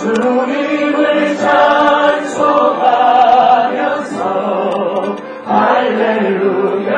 주님을 찬송하면서 할렐루야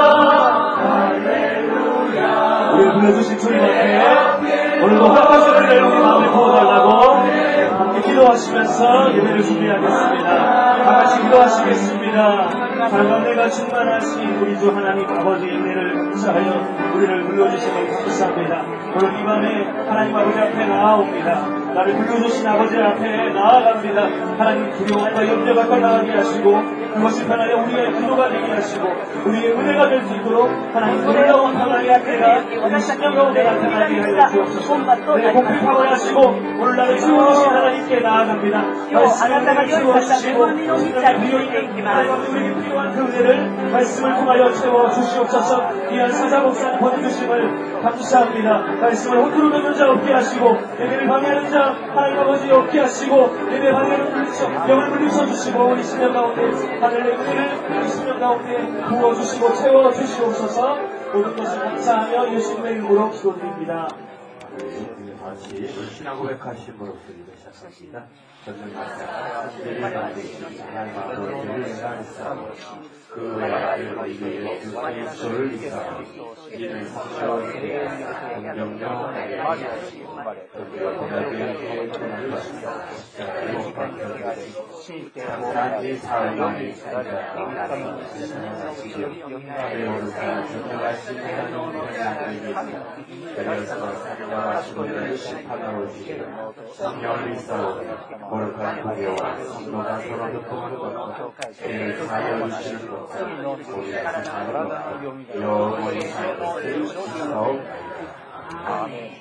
할렐루야. 우리 불러주신 주님 앞에 오늘도 화가시를 내 우리 마음에 부어달라고 함께 기도하시면서 예배를 준비하겠습니다. 다같이 기도하시겠습니다. 사랑과 내가 충만하신 우리 주 하나님 아버지의 은혜를 감사하여 우리를 불러주심을 감사합니다. 오늘 이 밤에 하나님 아버지 앞에 나아옵니다. 나를 불러주신 아버지 앞에 나아갑니다. 하나님 두려움과 염려가 떠나가게 하시고 그것이 편하여 우리의 기도가 되게 하시고 우리의 은혜가 될 수 있도록 하나님 놀라운 하나님의 은혜가 우리 신령 가운데 나타나게 하여 주옵소서. 내 복을 하시고 오늘 나를 지워주신 하나님께 나아갑니다. 말씀을 지워주시고 하나님 우리에게 필요한 그 은혜를 말씀을 통하여 채워주시옵소서. 귀한 사자 목사님 보내주심을 감사합니다. 말씀을 헛구르 듣는 자 없게 하시고 예배를 방해하는 자 하나님 아버지 없게 하시고 예배 방해를 영을 물리쳐주시고 우리 신령 가운데 하늘의 은혜를 우리 신령 가운데 부어주시고 채워주시옵소서. 모든 것을 감사하며 예수님의 이름으로 기도드립니다. 다시 신앙 고백하신 분으로서 기도 시작합니다. 전쟁 하나님 아버지를 인사하사 그 외아들과 이들의 그리스도를 이사하고 이는 성령의 공명령하게 하시고 그들과 공명령의 통을 하시고 십자가의 반격하시고 장사의 사랑이 산자가 하시고 내오르사 전쟁하신 하나님의 그래서 산자하시고 이를 심판하러 오시고 성령을 이사하고 거룩한 고개와 성도가 서로를 도와주고 내 사역이시는 우리 하나님 영원히 살고 있사옵나이다. 아멘.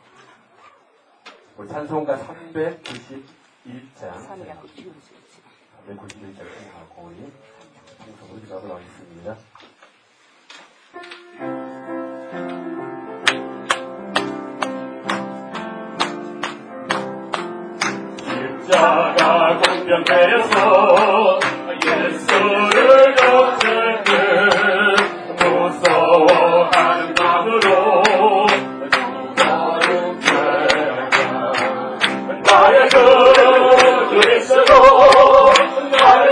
우리 찬송가 391장 391장 공이 찬송으로 기도하도록 하겠습니다. 십자가 공명되어서 예수를 덮을 듯 무서워하는 마음으로 거룩해 나의 그 그리스도 나를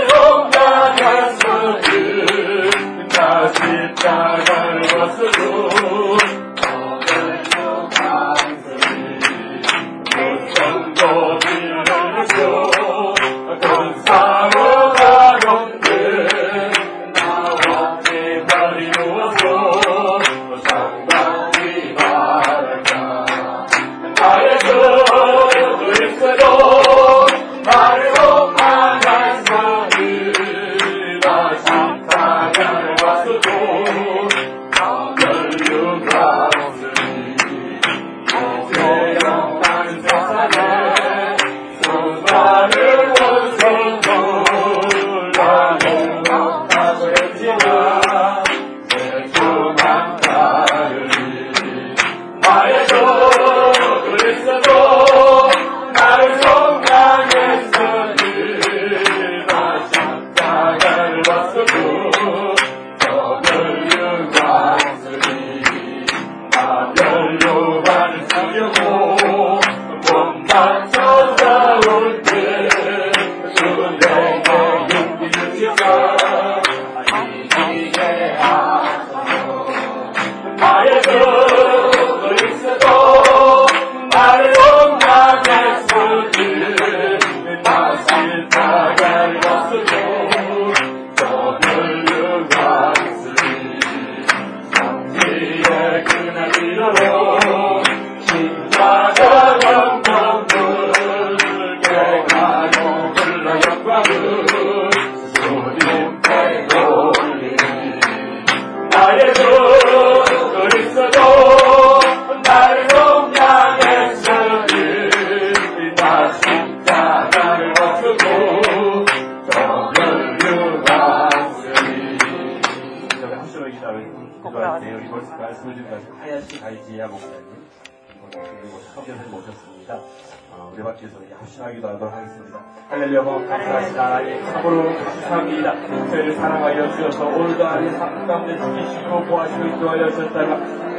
용납했으니 나 십자가를 벗으고 우리 밖에서 합심하기도 하도록 하겠습니다. 할렐루야. 감사하신 하나님 참으로 감사합니다. 저희를 사랑하여 주셔서 오늘도 아닌 삶 가운데 지키시고 보호하시고 인도하여 주셨다가 이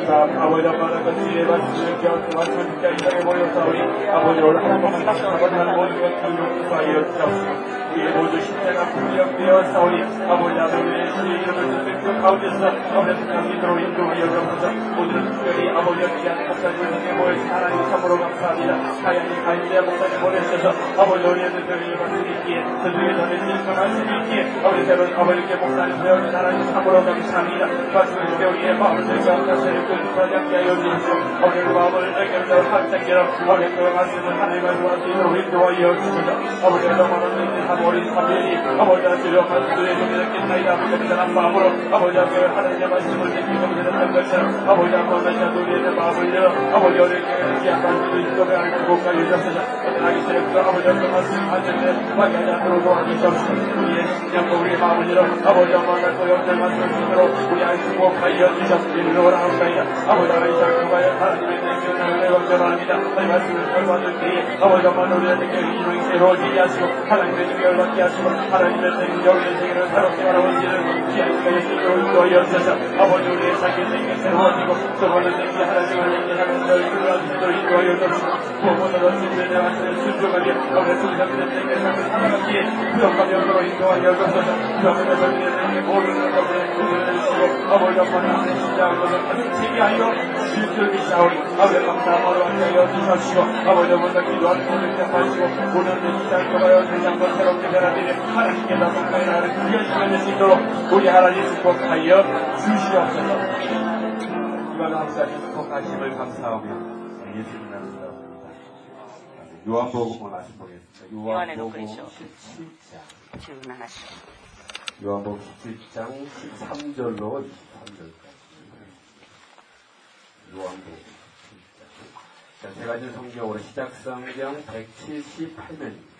아버지 엄마는 그 주의 말씀을 기억하고 천국자 이 땅에 모여사오니 아버지 오늘 하나님과 같이 아버지는 모든 것을 용서하여 주옵소서. 우리의 모든 십자가 분명되어 사오니 아버지 아버지의 주의 이름을 듣는 가운데서 아버지 당신으로 인도하여 주옵소서. 오늘은 특별히 아버지의 귀한 목사님을 통해 모여서 하나님 참으로 감사합니다. 하나님 가인대 목사님 보내주셔서 아버지 우리의 들을 말씀이 있기에 들을 전해주신 말씀이 있기에 아버지 새로운 아버지께 목사님 되어준 하나님 참으로 감사합니다. 말씀을 주게 우리의 마음을 들고 자신을 끌고 잡게 하여 주시고 아버지 그 마음을 내게로 활짝이라 아버지 그 말씀을 하나님 말씀을 주시고 인도하여 주시고 아버지 너무나 어린 사람들이 아버지 주여 말씀을 해주면 끝나이다 아버지 마음으로 아버지 앞에 하나님의 말씀을 듣기고 그러는 것처럼 아버지 앞에 우리의 마음을 열어 아버지 어렵게 귀한 말씀을 인도해 하는 곳까지 주셔서 하나님 새롭고 아버지 앞에 말씀을 하는데 막하지 않도록 도와주시옵소서. 우리의 심령과 우리의 마음을 열어 아버지 엄마가 또 영적 말씀을 듣도록 우리 안에 축복하여 주셔서 이르러 나옵니다. 아버지 하나님 장수가여 하나님의 생명을 걱정합니다. 하나님 말씀을 결과할 때에 아버지 엄마는 우리의 생명이 새로워지게 하시고 하나님의 능력을 받게 하시고 하나님의 생명의 세계를 새롭게 바라보시는 귀한 시간 예수님으로 인도하여 주셔서 아버지 우리의 삶의 생명이 새로워지고 저번에 생기 하나님을 생기하는 저희를 인도하여 주시고 무엇보다도 주님의 말씀을 순종하게 아버지 순종된 생명의 삶을 살아가기에 부족한 영으로 인도하여 주셔서 부족한 저희의 생명의 모든 것을 주시고 아버지 엄마는 하나님 신장한 것을 가슴치게 하여 주시기 사오니 아버지 감사함으로 하여 주시옵시고 아버지 엄마가 기도하는 것을 대하시고 오늘 시장 교회와 세상과 새롭게 변화되는 하나님께 나서가야 하는 귀한 시간이 될 수 있도록 우리 하나님 축복하여 주시옵소서. 이와 감사하신 축복하심을 감사하며 예수님 이름으로 요한복음 말씀 보겠습니다. 요한복음 17장 요한복음 17장 13절로 23절까지 요한복음 17장 자, 제가 이제 성경으로 시작성경 178면입니다.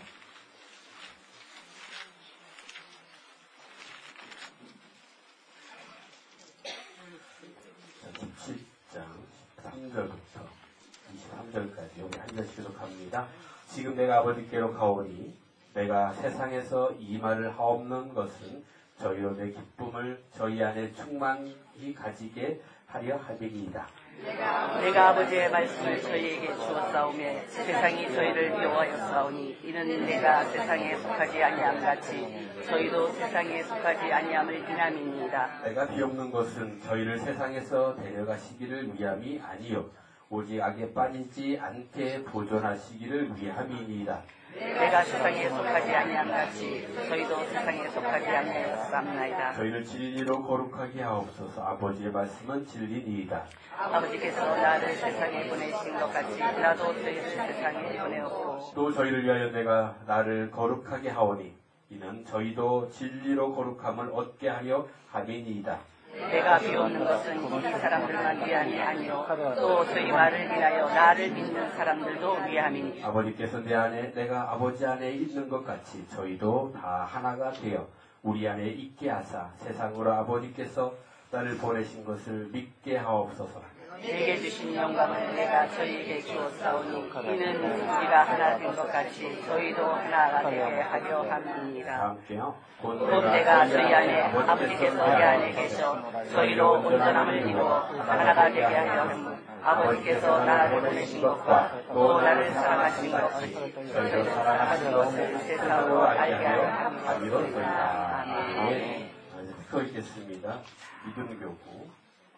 17장 13절부터 23절까지 여기 한 절씩 기록합니다. 지금 내가 아버지께로 가오니 내가 세상에서 이 말을 하옵는 것은 저희로 내 기쁨을 저희 안에 충만히 가지게 하려 함이니이다. 내가 아버지의 말씀을 저희에게 주었사오며 세상이 저희를 미워하여 싸우니 이는 내가 세상에 속하지 아니함 같이 저희도 세상에 속하지 아니함을 인함이니이다. 내가 비옵는 것은 저희를 세상에서 데려가시기를 위함이 아니요 오직 악에 빠지지 않게 보존하시기를 위함이니이다. 내가 세상에 속하지 아니함 같이 저희도 세상에 속하지 아니하였사옵나이다. 저희를 진리로 거룩하게 하옵소서. 아버지의 말씀은 진리니이다. 아버지께서 나를 세상에 보내신 것 같이 나도 저희를 세상에 보내었고 또 저희를 위하여 내가 나를 거룩하게 하오니 이는 저희도 진리로 거룩함을 얻게 하려 함이니이다. 내가 비오는 것은 이 사람들만 위함이 아니요 또 저희 말을 인하여 나를 믿는 사람들도 위함이니 아버지께서 내 안에 내가 아버지 안에 있는 것 같이 저희도 다 하나가 되어 우리 안에 있게 하사 세상으로 아버지께서 나를 보내신 것을 믿게 하옵소서. 내게 주신 영광을 내가 저희에게 주었사오니 이는 우리가 하나 된 것 같이 저희도 하나가 되게 하려 함이니라. 함께요. 곧 내가 저희 안에 아버지께서 내 안에 계셔 저희로 온전함을 이루어 하나가 되게 하려 함. 아버지께서 나를 보내신 것과 또 나를 사랑하신 것이 저희를 사랑하신 것을 세상으로 알게 하려 함이로소이다. 아멘. 서 있겠습니다. 믿음교구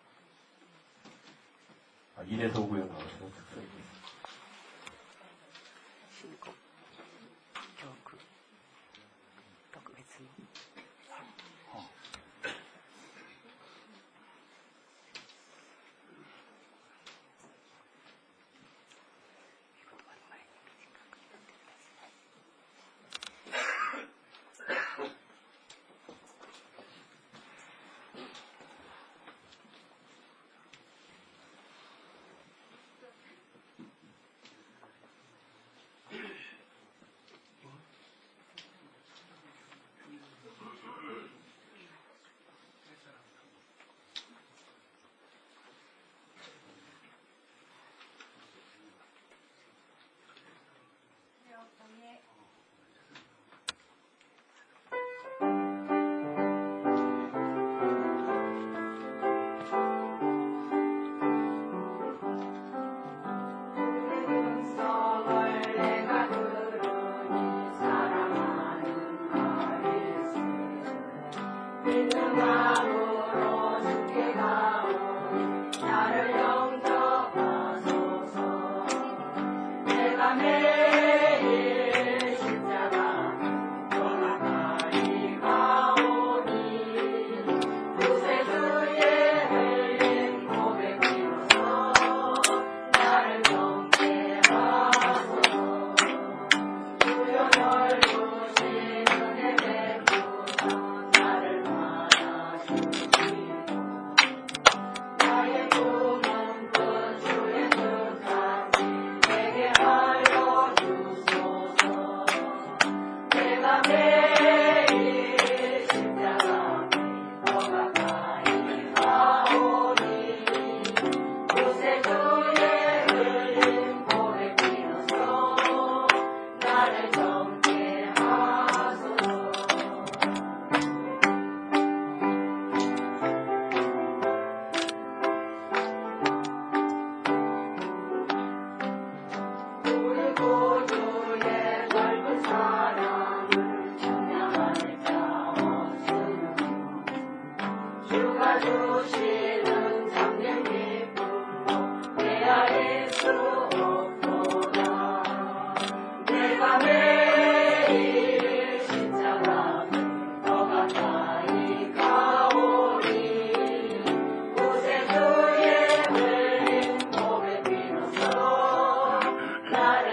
1에서 5구역 나오셔서 서 있겠습니다. 신고 교구特別の 자,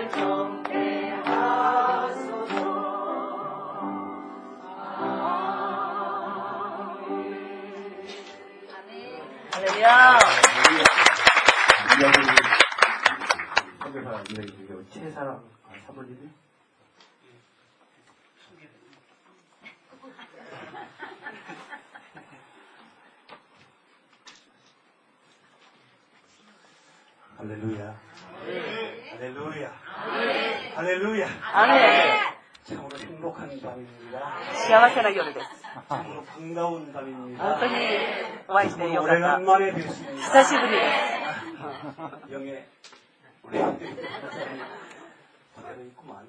할렐루야. 최사랑 사모님이 할렐루야. 할렐루야. 할렐루야. 아멘. 참으로 행복한 밤입니다. 幸せな夜です。 참으로 반가운 밤입니다. 本当にお会いしてよかった。 오래간만에 뵙습니다. 久しぶりです。 영예 우리 아들이 그대로 있구만.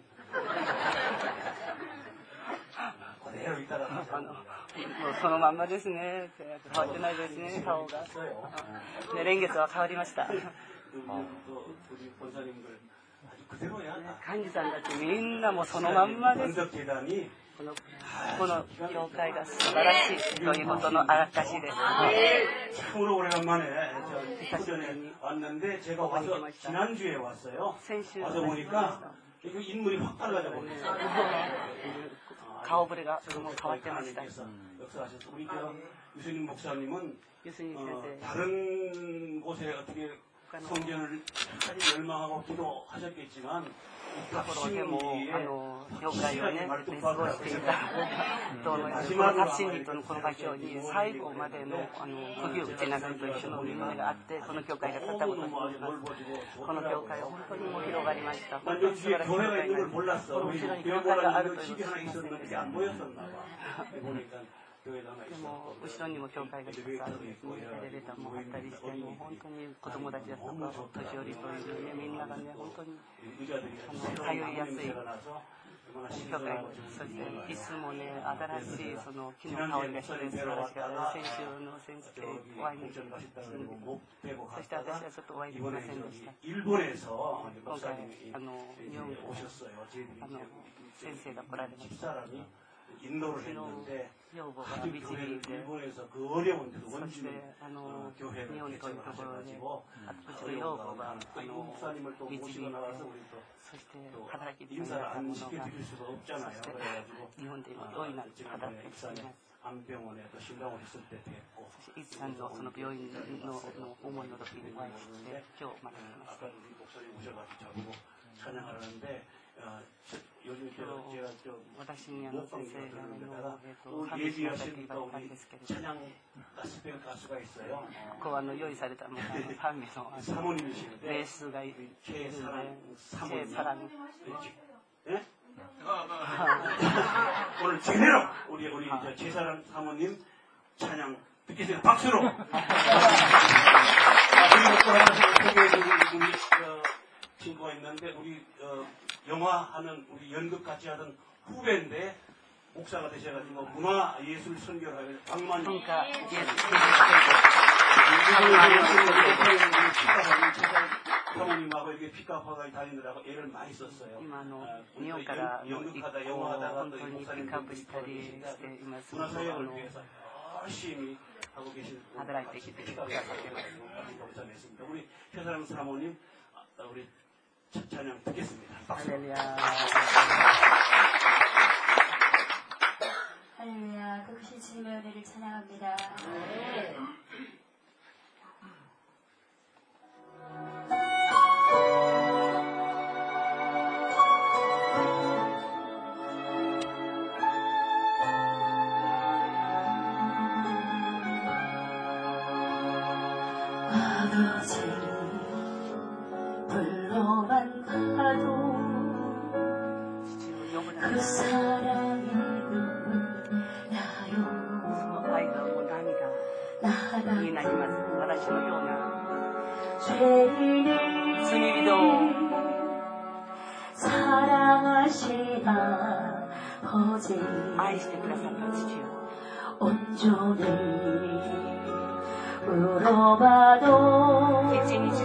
그대로 있다가 もうそのまんまですね。変わってないですね、顔が。ね、年月は変わりました。 우리 본사님들 아주 그대로야. 幹事さんたちみんなもうそのまんまです。 원덕재단이 この教会が素晴らしいということの証です。 참으로 오래간만에 전에 왔는데 제가 와서 지난주에 왔어요. 先週 와서 보니까 이거 인물이 확 달라져 버렸어요. 顔ぶれがもう変わってました。 역사하셔서 우리 유수님 목사님은 ユスニ先生。 다른 곳에 어떻게 성전을 끝까지 열망하고 기도하셨겠지만 ところでも教会をね過ごしていたこのタプシンリとのこの場所に最後までの釘を打ちながらと一緒の耳があってこの教会が立ったことになります。この教会は本当にもう広がりました。本当に素晴らしい教会になります。この後ろに教会があるということを知りませんでした。でも後ろにも教会が一つあるんですね。エレベーターもあったりして、もう本当に子供たちだとかお年寄りというね、みんながね、本当に通いやすい教会、そして椅子もね、新しいその木の香りがして素晴らしかった。先週の先生お会いに来ました。そして私はちょっとお会いできませんでした。今回日本先生が来られました。 인도를 했는데 아주 교회를 일본에서 그 어려운 그 원주 교회를 개척하셔가지고 이국 목사님을 또 모시고 나와서 우리 또 인사를 안 시켜드릴 수가 없잖아요. 그래가지고 안병원에 또 신방을 했을 때 뵙고 아까 우리 목사님 오셔가지고 저보고 찬양하라는데 요즘 제가 좀 예비하신 또 우리 찬양 가수가 있어요. 사모님이시는데 최사랑 예? 오늘 제대로 우리 최사랑 사모님 찬양 듣겠어요. 박수로. 그리고 또 하나 소개해드릴 우리 친구가 있는데 우리 영화하는 우리 연극 같이 하던 후배인데 목사가 되셔가지고 문화예술 선교를 박만 사모님하고 이렇게 피카파가 다니느라고 애를 많이 썼어요. 연극하다 영화하다가 또 목사님 문화사역을 위해서 열심히 하고 계신 감사했습니다. 우리 최사랑 사모님 우리 찬양 듣겠습니다. 할렐루야. 할렐루야. 그 크신 주님의 은혜를 찬양합니다. 아버지 불러만 가도 그 사랑이 나요. 죄인을 사랑하신 아버지 온종일 울어봐도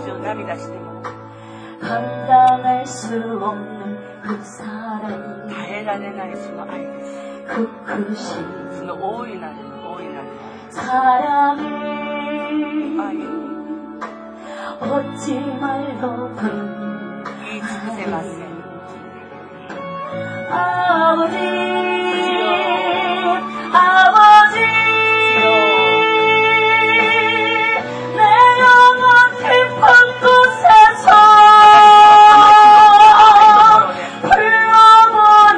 감당할 수 없는 그 사랑 그 크신 사랑을 어찌 말로 せません。 아버지 아버지 내 영혼 깊은 곳에서 불러보는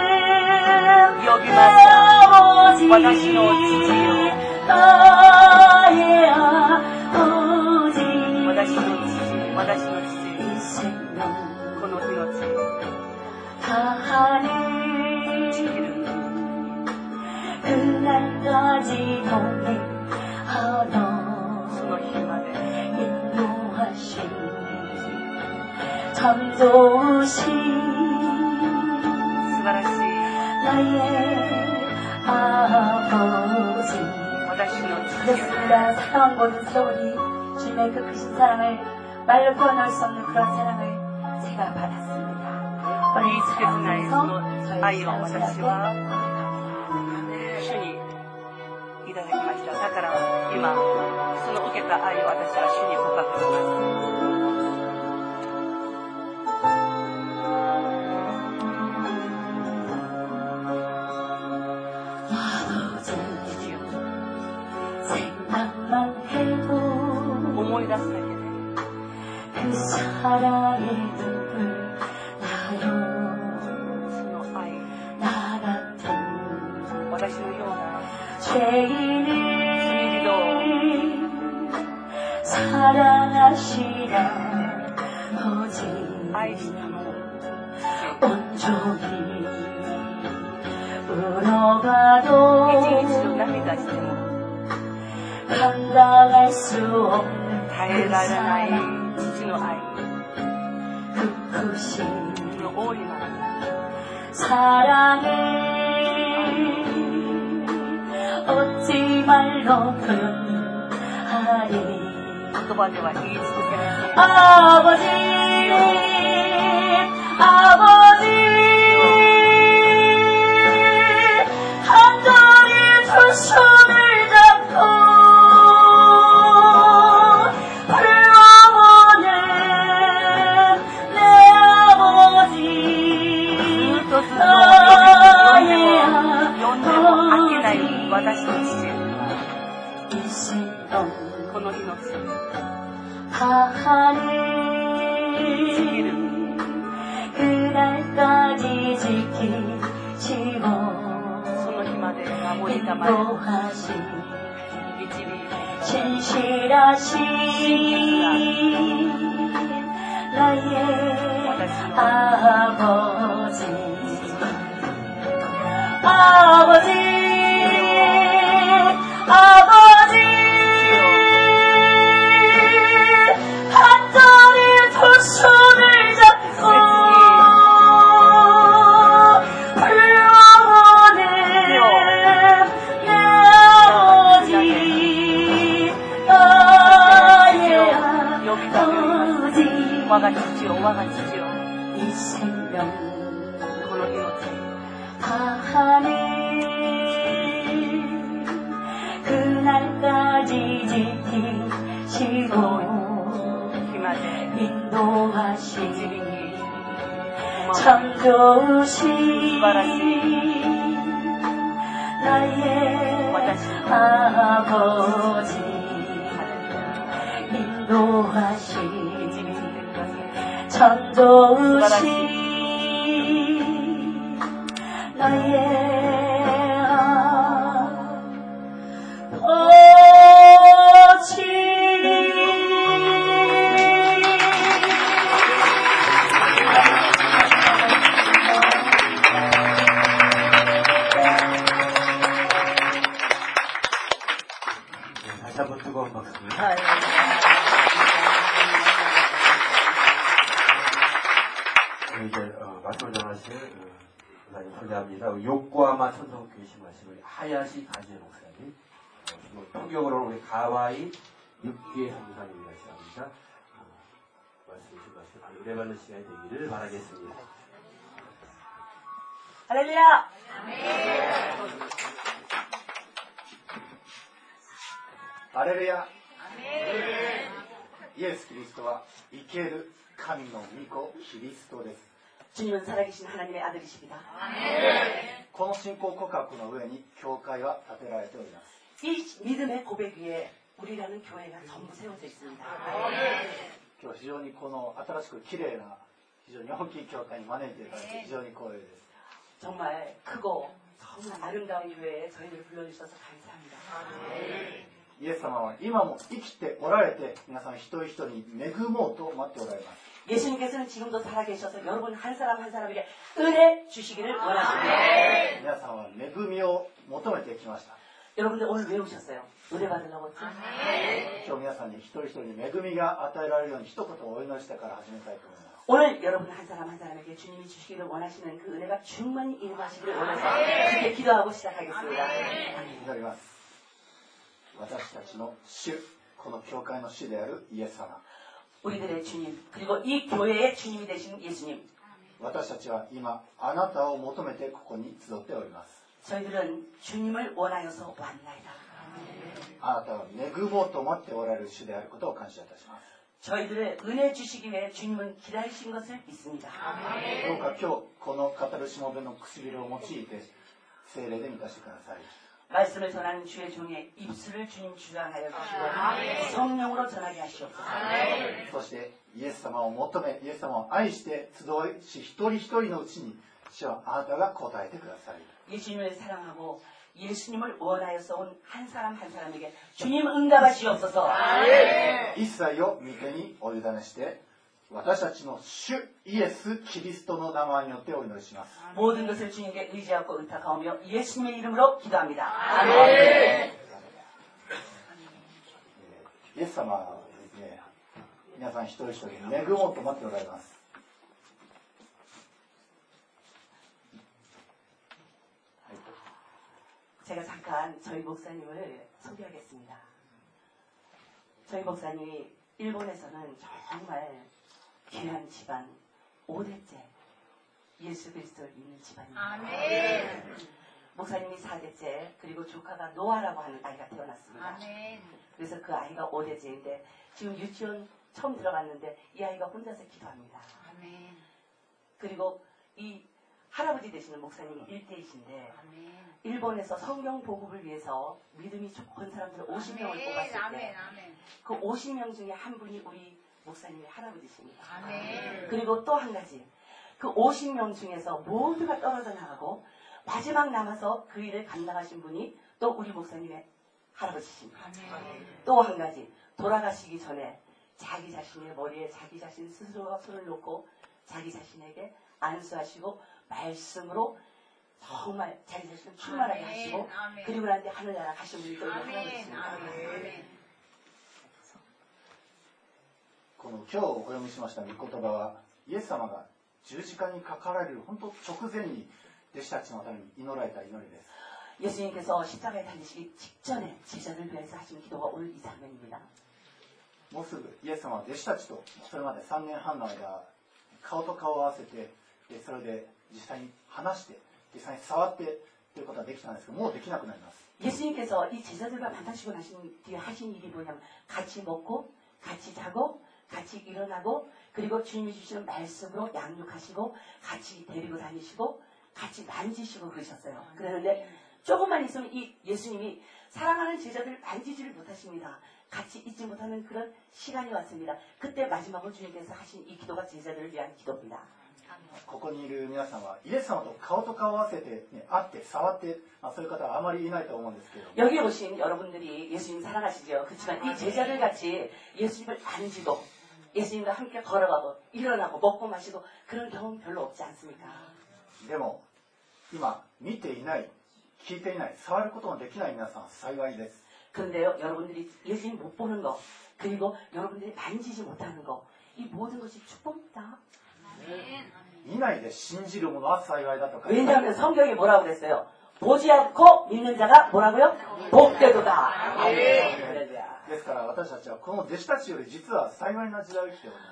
내 아버지 나의 아버지 私の父、 이 생명 この命、 다하는 그날까지 동행하던 その日まで 인도하신 참 좋으신 素晴らしい 나의 아버지 私の父、 그렇습니다. 사랑 모든 세월이 주님의 그 크신 사랑을 말로 표현할 수 없는 그런 사랑을 제가 받았습니다. 言いつけずないその愛を私は主にいただきました。だから今その受けた愛を私は主に告白します。 생각만 해도 思い出すだけで 그 사랑의 눈물 나요 その愛 나 같은 私のような 죄인을 사랑하시나 오직 愛したの 온종일 一日 울어가도 の涙しても 감당할 수 없는 耐えられない父の愛 그 크신 その大いなる 사랑을 어찌 말로 표현하리 言葉では言い尽くせない 아버지 아버지 한절이 두 손을 잡고 불러보는 내 아버지 나의 呼んでも飽きない私の父 이 생명 この命 다하는 生きる 그날까지 지키시고 その日まで守りたまえ 인도하신 導いて 진실하신 나의 아버지 아버지 아버지 한절이 두 손을 잡고 불러오는 내 아버지 나의 아버지 我が父よ我が父よ 이 생명 この命 다하는 그날까지 지키시고 日まで 인도하신 導き 참 좋으신 수고하신 나의 아버지 인도하신 참 좋으신 나의 아버지 다시 한번 뜨거운 박수입니다. 이제 말씀을 전하실 목사님 소개합니다. 요코하마 천성교회 심하신 우리 하야시 가지의 목사님, 통역으로는 우리 가와이 육계 목사님이라 시작합니다. 말씀을 전하실 은혜 받는 시간이 되기를 바라겠습니다. 할렐루야! 할렐루야! イエス・キリストは生ける神神の御子キリストです。 주님은 살아계신 하나님의 아들이십니다. この信仰告白の上に教会は建てられております。 이 믿음의 고백 위에 우리라는 교회가 전부 세워져 있습니다. 今日非常にこの新しく綺麗な非常に大きい教会に招いていただいて非常に光栄です。 정말 크고 정말 아름다운 교회에 저희를 불러주셔서 감사합니다. イエス様は今も生きておられて皆さん一人一人に恵もうと待っておられます。 예수님께서는 지금도 살아계셔서 여러분 한 사람 한 사람에게 은혜 주시기를 원하십니다. 皆さんは恵みを求めてきました。 여러분들 오늘 왜 오셨어요? 은혜 받으려고 했죠? 今日皆さんに一人一人に恵みが与えられるように一言お祈りしてから始めたいと思います。 오늘 여러분 한 사람 한 사람에게 주님이 주시기를 원하시는 그 은혜가 충만히 임하시기를 원해서 그렇게 기도하고 시작하겠습니다. 祈ります。私たちの主、この教会の主であるイエス様。 우리들의 주님 그리고 이 교회의 주님이 되신 예수님. 私たちは今あなたを求めてここに集っております。 저희들은 주님을 원하여서 왔나이다. あなたは恵もうと待っておられる主であることを感謝いたします。 저희들의 은혜 주시기 위해 주님은 기다리신 것을 믿습니다. どうか今日この語るしもべの唇を用いて聖霊で満たしてください。 말씀을 전하는 주의 종의 입술을 주님 주장하여 주시고 성령으로 전하게 하시옵소서. そしてイエス様を求め、イエス様を愛して集いし一人一人のうちに主はあなたが答えてください。 예수님을 사랑하고 예수님을 원하여서 온 한 사람 한 사람에게 주님 응답하시옵소서. 一切を御手にお委ねして私たちの主イエス・キリストの名前によってお祈りします。 모든 것을 주님께 의지하고 의탁하오며 예수님의 이름으로 기도합니다. イエス様はですね、皆さん一人一人恵もうと待っておられます。 제가 잠깐 저희 목사님을 소개하겠습니다. 저희 목사님이 일본에서는 정말 귀한 집안 5대째 예수 그리스도를 믿는 집안입니다. 아멘. 목사님이 4대째 그리고 조카가 노아라고 하는 아이가 태어났습니다. 아멘. 그래서 그 아이가 5대째인데 지금 유치원 처음 들어갔는데 이 아이가 혼자서 기도합니다. 아멘. 그리고 이 할아버지 되시는 목사님이 1대이신데 일본에서 성경 보급을 위해서 믿음이 좋은 사람들 50명을 뽑았을 때 그 50명 중에 한 분이 우리 목사님의 할아버지십니다. 그리고 또 한 가지 그 50명 중에서 모두가 떨어져 나가고 마지막 남아서 그 일을 감당하신 분이 또 우리 목사님의 할아버지십니다. 또 한 가지 돌아가시기 전에 자기 자신의 머리에 자기 자신 스스로가 손을 놓고 자기 자신에게 안수하시고 말씀으로 정말 자기 자신을 충만하게 하시고 그리고 난 뒤에 하늘나라 가신 분이 또 우리 할아버지십니다. この今日お読みしました御言葉はイエス様が十字架にかかられる本当直前に弟子たちのために祈られた祈りです。 예수님께서 십자가에 달리시기 직전에 제자들을 위해서 하신 기도가 오늘 이 장면입니다. もうすぐイエス様は弟子たちとそれまで3年半の間顔と顔を合わせてそれで実際に話して実際に触ってということができたんですけどもうできなくなります。 예수님께서 이 제자들과 만나시고 나신 뒤에 하신 일이 뭐냐면 같이 먹고 같이 자고 같이 일어나고 그리고 주님이 주시는 말씀으로 양육하시고 같이 데리고 다니시고 같이 만지시고 그러셨어요. 그러는데 조금만 있으면 이 예수님이 사랑하는 제자들을 만지지를 못하십니다. 같이 있지 못하는 그런 시간이 왔습니다. 그때 마지막으로 주님께서 하신 이 기도가 제자들을 위한 기도입니다. ここにいる皆さんはイエス様と顔と顔を合わせて、ね、会って触って、そういう方はあまりいないと思うんですけど 여기 오신 여러분들이 예수님 사랑하시죠. 그렇지만 이 제자들 같이 예수님을 만지고 예수님과 함께 걸어가고 일어나고 먹고 마시고 그런 경험 별로 없지 않습니까? でも今見ていない聞いていない触ることのできない皆さんは幸いです。 그런데요 여러분들이 예수님 못 보는 거 그리고 여러분들이 만지지 못하는 거 이 모든 것이 축복입니다. 見ないで信じる者は幸いだとか 왜냐하면 성경이 뭐라고 그랬어요? 보지 않고 믿는 자가 뭐라고요? 복되도다. ですから私たちはこの弟子たちより実は幸いな時代を生きております。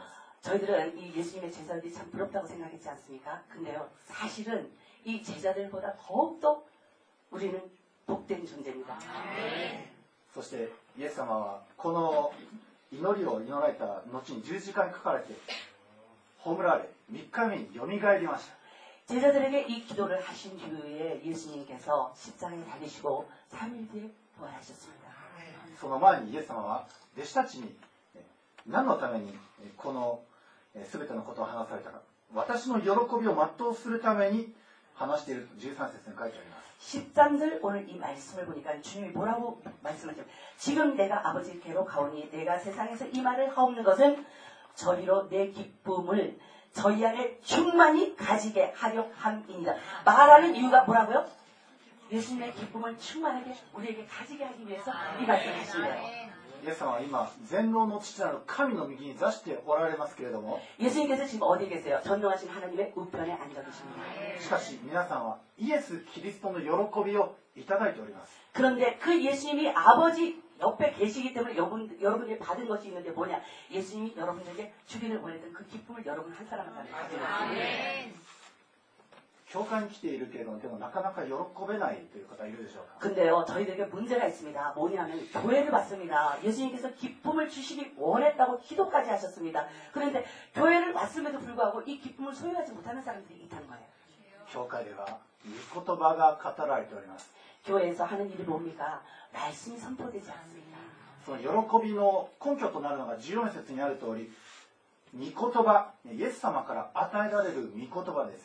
저희들은 이 예수님의 제자들이 참 부럽다고 생각했지 않습니까? 근데요 사실은 이 제자들보다 더욱더 우리는 복된 존재입니다. そしてイエス様はこの祈りを祈られた後に十字架にかかれて葬られ3日目によみがえりました。 제자들에게 이 기도를 하신 뒤에 예수님께서 십자가에 달리시고 3일 뒤에 부활하셨습니다. その前にイエス様は弟子たちに何のためにこの全てのことを話されたか、私の喜びを全うするために話していると13節に書いてあります。 13절 오늘 이 말씀을 보니까 주님이 뭐라고 말씀하죠? 지금 내가 아버지께로 가오니 내가 세상에서 이 말을 하옵는 것은 저희로 내 기쁨을 저희 안에 충만히 가지게 하려 함이니라. 말하는 이유가 뭐라고요? 예수님의 기쁨을 충만하게 우리에게 가지게 하기 위해서 이 말씀을 하신 거예요. イエス様は今全能の父なる神の右に座しておられますけれども、 예수님께서 지금 어디에 계세요? 전능하신 하나님의 우편에 앉아 계십니다. しかし皆さんはイエス・キリストの喜びをいただいております。 그런데 그 예수님이 아버지 옆에 계시기 때문에 여러분들이 받은 것이 있는데 뭐냐? 예수님이 여러분들에게 주기를 원했던 그 기쁨을 여러분 한 사람 한 사람 가지고 있습니다. 教会に来ているけれども、でもなかなか喜べないという方いるでしょうか。 근데요, 저희들에게 문제가 있습니다. 뭐냐면 교회를 왔습니다. 예수님께서 기쁨을 주시기 원했다고 기도까지 하셨습니다. 그런데 교회를 왔음에도 불구하고 이 기쁨을 소유하지 못하는 사람들이 있다는 거예요. 教会では御言葉が語られております。 교회에서 하는 일이 뭡니까? 말씀이 선포되지 않습니다. その喜びの根拠となるのが14節にある通り、御言葉、イエス様から与えられる御言葉です。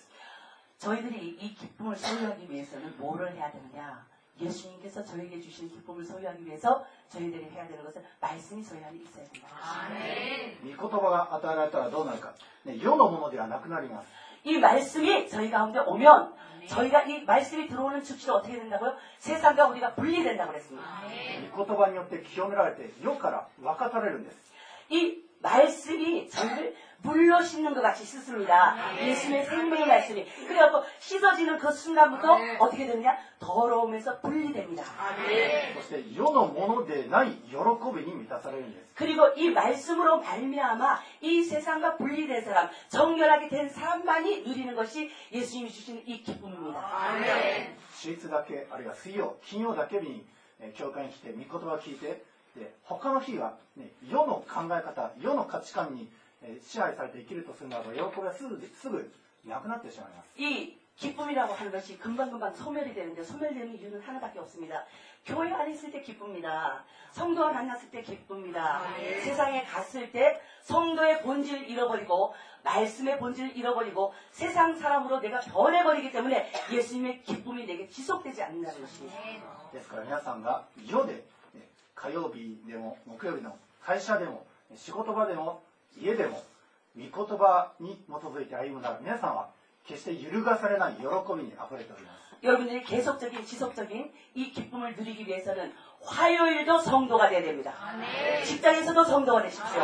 저희들이 이 기쁨을 소유하기 위해서는 뭐를 해야 되느냐? 예수님께서 저에게 주신 기쁨을 소유하기 위해서 저희들이 해야 되는 것은 말씀이 저희 안에 있어야 된다. 御言葉が与えられたらどうなるか、世のものではなくなります。 이 말씀이 저희 가운데 오면 저희가 이 말씀이 들어오는 즉시로 어떻게 된다고요? 세상과 우리가 분리된다고 그랬습니다. 御言葉によって清められて世から分かたれるんです。 이 말씀이 저희를 물로 씻는 것 같이 씻습니다. 예수님의 생명의 말씀이. 그래갖고 씻어지는 그 순간부터 어떻게 되느냐? 더러우면서 분리됩니다. そして世のものでない喜びに満たされるんです。 그리고 이 말씀으로 말미암아 이 세상과 분리된 사람, 정결하게 된 사람만이 누리는 것이 예수님이 주시는 이 기쁨입니다. 手術だけ、あるいは水曜、金曜だけに教会に来て御言葉を聞いて、で他の日は、世の考え方、世の価値観に支配されて生きるとするならば、喜びはすぐなくなってしまいます。 이 기쁨이라고 하는 것이 금방금방 소멸이 되는데 소멸되는 이유는 하나밖에 없습니다. 교회 안에 있을 때 기쁩니다. 성도와 만났을 때 기쁩니다. 세상에 갔을 때 성도의 본질을 잃어버리고 말씀의 본질을 잃어버리고 세상 사람으로 내가 변해버리기 때문에 예수님의 기쁨이 내게 지속되지 않는다는 것입니다. ですから皆さんが世で火曜日でも木曜日でも会社でも仕事場でも家でも御言葉に基づいて歩むなら皆さんは決して揺るがされない喜びにあふれております。 여러분들이 계속적인 지속적인 이 기쁨을 누리기 위해서는 화요일도 성도가 돼야 됩니다. 직장에서도 성도가 되십시오.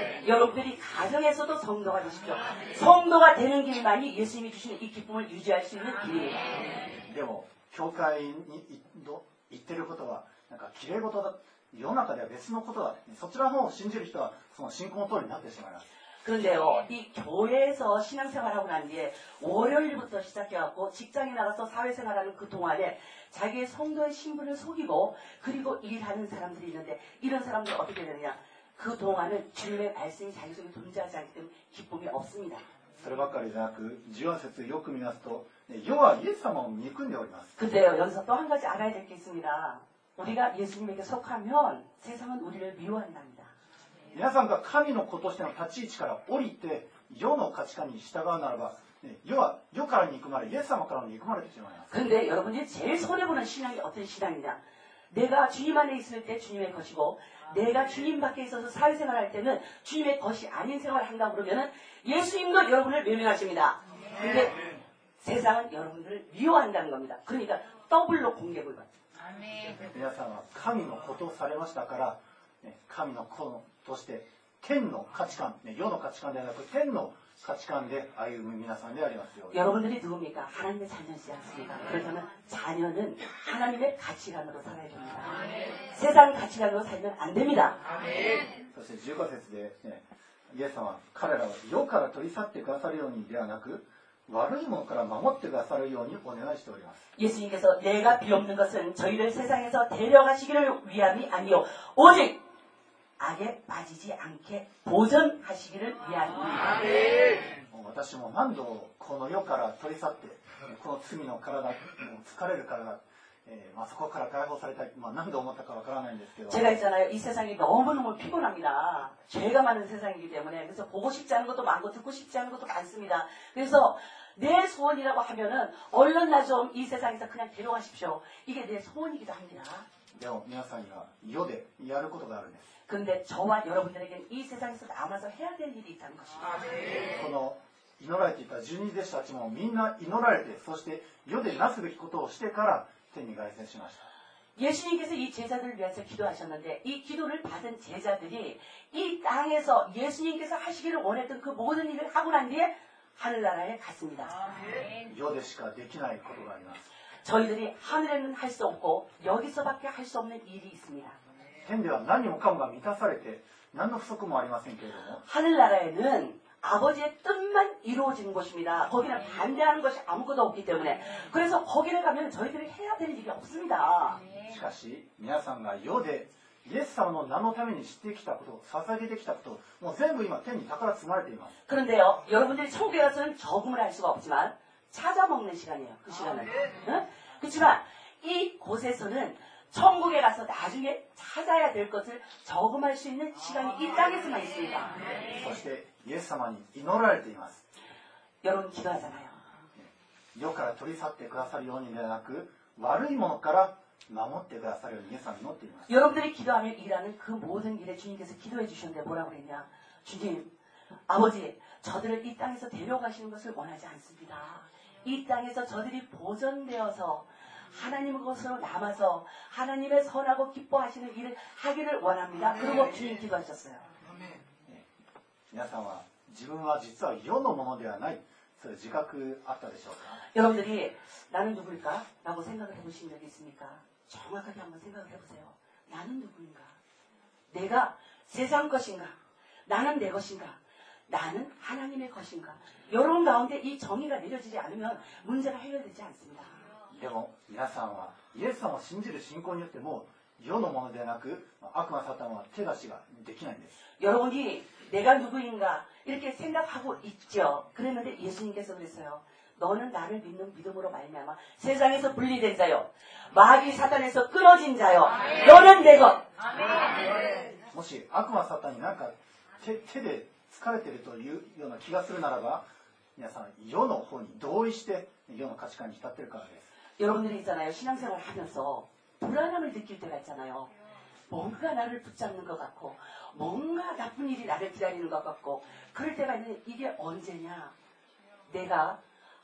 여러분들이 가정에서도 성도가 되십시오. 성도가 되는 길만이 예수님이 주시는 이 기쁨을 유지할 수 있는 길입니다. でも教会に行ってることはなんか綺麗事だ、世の中では別のことだ、そちらの方を信じる人はその信仰の通りになってしまいます。 그런데요, 이 교회에서 신앙생활하고 난 뒤에 월요일부터 시작해갖고 직장에 나가서 사회생활하는 그 동안에 자기의 성도의 신분을 속이고 그리고 일하는 사람들이 있는데 이런 사람들 어떻게 되느냐? 그 동안은 주님의 말씀이 자기 속에 존재하지 않기 때문에 기쁨이 없습니다. そればかりじゃなく14節よく見ますと世はイエス様を憎んでおります。 근데요, 여기서 또 한 가지 알아야 될 게 있습니다. 우리가 예수님에게 속하면 세상은 우리를 미워한답니다. 皆さんが神の子としての立ち位置から降りて世の価値観に従うならば、世は世から憎まれイエス様からも憎まれてしまいます。 근데 여러분들이 제일 손해보는 신앙이 어떤 신앙이냐? 내가 주님 안에 있을 때 주님의 것이고 내가 주님 밖에 있어서 사회생활할 때는 주님의 것이 아닌 생활을 한다 그러면은 예수님도 여러분을 외면하십니다. 근데 세상은 여러분들을 미워한다는 겁니다. 그러니까 더블로 공개불만. 皆さんは神の子とされましたから、神の子として天の価値観、世の価値観ではなく天の価値観で歩む皆さんでありますように。 여러분들이 누굽니까? 하나님의 자녀이지 않습니까? 그렇다면 자녀는 하나님의 가치관으로 살아야 됩니다. 세상 가치관으로 살면 안 됩니다. そして15節で、イエス様は彼らは世から取り去ってくださるようにではなく悪いものから守ってくださるようにお願いしております。 예수님께서 내가 비옵는 것은 저희를 세상에서 데려가시기를 위함이 아니요 오직 악에 빠지지 않게 보전하시기를 위함입니다. 私も何度この世から取り去ってこの罪の体、疲れる体、そこから解放されたい、何度思ったかわからないんですけど 제가 있잖아요. 이 세상이 너무너무 피곤합니다. 죄가 많은 세상이기 때문에. 그래서 보고 싶지 않은 것도 많고 듣고 싶지 않은 것도 많습니다. 그래서 내 소원이라고 하면은 얼른 나 좀 이 세상에서 그냥 데려가십시오. 이게 내 소원이기도 합니다. でも皆さんには世でやることがあるんです 근데 저와 여러분들에게는 이 세상에서 남아서 해야 될 일이 있다는 것입니다. この祈られていた12弟子たちもみんな祈られてそして世でなすべきことをしてから天に凱旋しました 예수님께서 이 제자들을 위해서 기도하셨는데 이 기도를 받은 제자들이 이 땅에서 예수님께서 하시기를 원했던 그 모든 일을 하고 난 뒤에 하늘나라에 갔습니다. 世でしかできないことがあります 저희들이 하늘에는 할 수 없고 여기서밖에 할 수 없는 일이 있습니다. 天では何もかもが満たされて何の不足もありませんけれども 하늘나라에는 아버지의 뜻만 이루어지는 곳입니다. 거기는 반대하는 것이 아무것도 없기 때문에 그래서 거기를 가면 저희들이 해야 될 일이 없습니다. しかし皆さんが世でイエス様の名のためにしてきたこと捧げてきたこともう全部今天に宝積まれています 그런데요, 여러분들이 천국에 가서는 저금을 할 수가 없지만 찾아먹는 시간이에요. 그 시간은. 응? 그렇지만 이곳에서는 천국에 가서 나중에 찾아야 될 것을 저금할 수 있는 시간이 이 땅에서만 있습니다. そしてイエス様に祈られています 여러분 기도하잖아요. 世から取り去ってくださるようにではなく悪いものから守ってくださるようにイエス様に祈っています 여러분들이 기도하며 일하는 그 모든 일에 주님께서 기도해 주셨는데 뭐라고 그랬냐? 주님, 아버지, 저들을 이 땅에서 데려가시는 것을 원하지 않습니다. 이 땅에서 저들이 보존되어서 하나님의 것으로 남아서 하나님의 선하고 기뻐하시는 일을 하기를 원합니다. 그리고 주님 기도하셨어요. 皆さんは自分は実は世のものではないそれ自覚あったでしょうか 여러분들이 나는 누구일까? 라고 생각을 해보신 적이 있습니까? 정확하게 한번 생각을 해보세요. 나는 누구인가? 내가 세상 것인가? 나는 내 것인가? 나는 하나님의 것인가? 여러분 가운데 이 정의가 내려지지 않으면 문제가 해결되지 않습니다. でも皆さんはイエス様を信じる信仰によっても世のものではなく悪魔サタンは手出しができないんです 여러분이 내가 누구인가 이렇게 생각하고 있죠. 그랬는데 예수님께서 그랬어요. 너는 나를 믿는 믿음으로 말미암아 세상에서 분리된 자요. 마귀 사단에서 끊어진 자요. 너는 내 것. もし悪魔サタンになんか手で疲れているというような気がするならば皆さん世の方に同意して世の価値観に浸っているからです 여러분들이 있잖아요. 신앙생활을 하면서 불안함을 느낄 때가 있잖아요. 뭔가 나를 붙잡는 것 같고 뭔가 나쁜 일이 나를 기다리는 것 같고 그럴 때가 있는데 이게 언제냐? 내가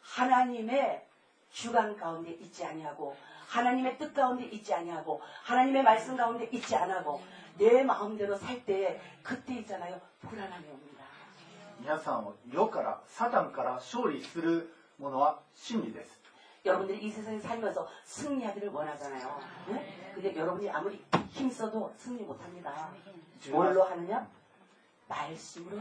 하나님의 주관 가운데 있지 아니하고 하나님의 뜻 가운데 있지 아니하고 하나님의 말씀 가운데 있지 않고 내 마음대로 살 때에 그때 있잖아요. 불안함이 옵니다. 皆さんを世からサタンから勝利するものは真理です 여러분들이 이 세상에 살면서 승리하기를 원하잖아요. 네? 근데 여러분이 아무리 힘써도 승리 못합니다. 뭘로 하느냐? 말씀으로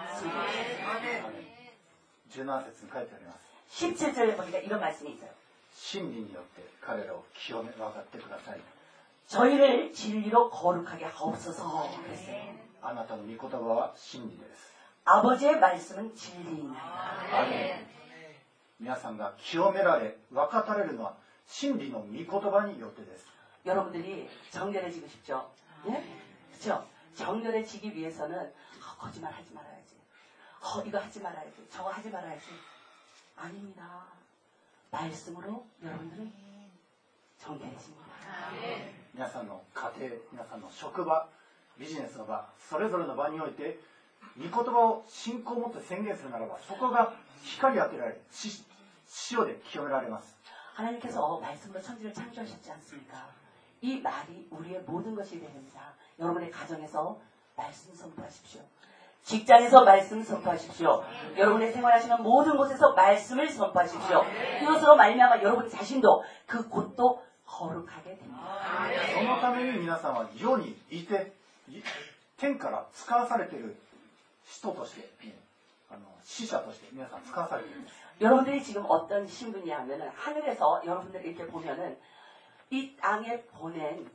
승리합니다. 17節に書いてあります 17절에 보니까 이런 말씀이 있어요. 真理によって彼らを清め分かってください 저희를 진리로 거룩하게 하옵소서 그랬어요. あなたの御言葉は真理です 아버지의 말씀은 진리이나이다. アーメン皆さんが清められ分かたれるのは真理の御言葉によってです 여러분들이 정결해지고 싶죠? 네? 그렇죠? 정결해지기 위해서는 거짓말 하지 말아야지. 이거 하지 말아야지. 저거 하지 말아야지. 아닙니다. 말씀으로 여러분들은 정결해집니다. 皆さんの家庭皆さんの職場ビジネスの場それぞれの場において御言葉を信仰を持って宣言するならばそこが光当てられ塩で清められます 하나님께서 말씀으로 천지를 창조하셨지 않습니까? 이 말이 우리의 모든 것이 됩니다. 여러분의 가정에서 말씀 선포하십시오. 직장에서 말씀 선포하십시오. 여러분의 생활하시는 모든 곳에서 말씀을 선포하십시오. 이것으로 말미암아 여러분 자신도 그 곳도 거룩하게 됩니다. そのために皆さんは世にいて天から使わされている人として使者として皆さん使わされているんです 여러분들이 지금 어떤 신분이냐 하면은 하늘에서 여러분들 이렇게 보면은 이 땅에 보낸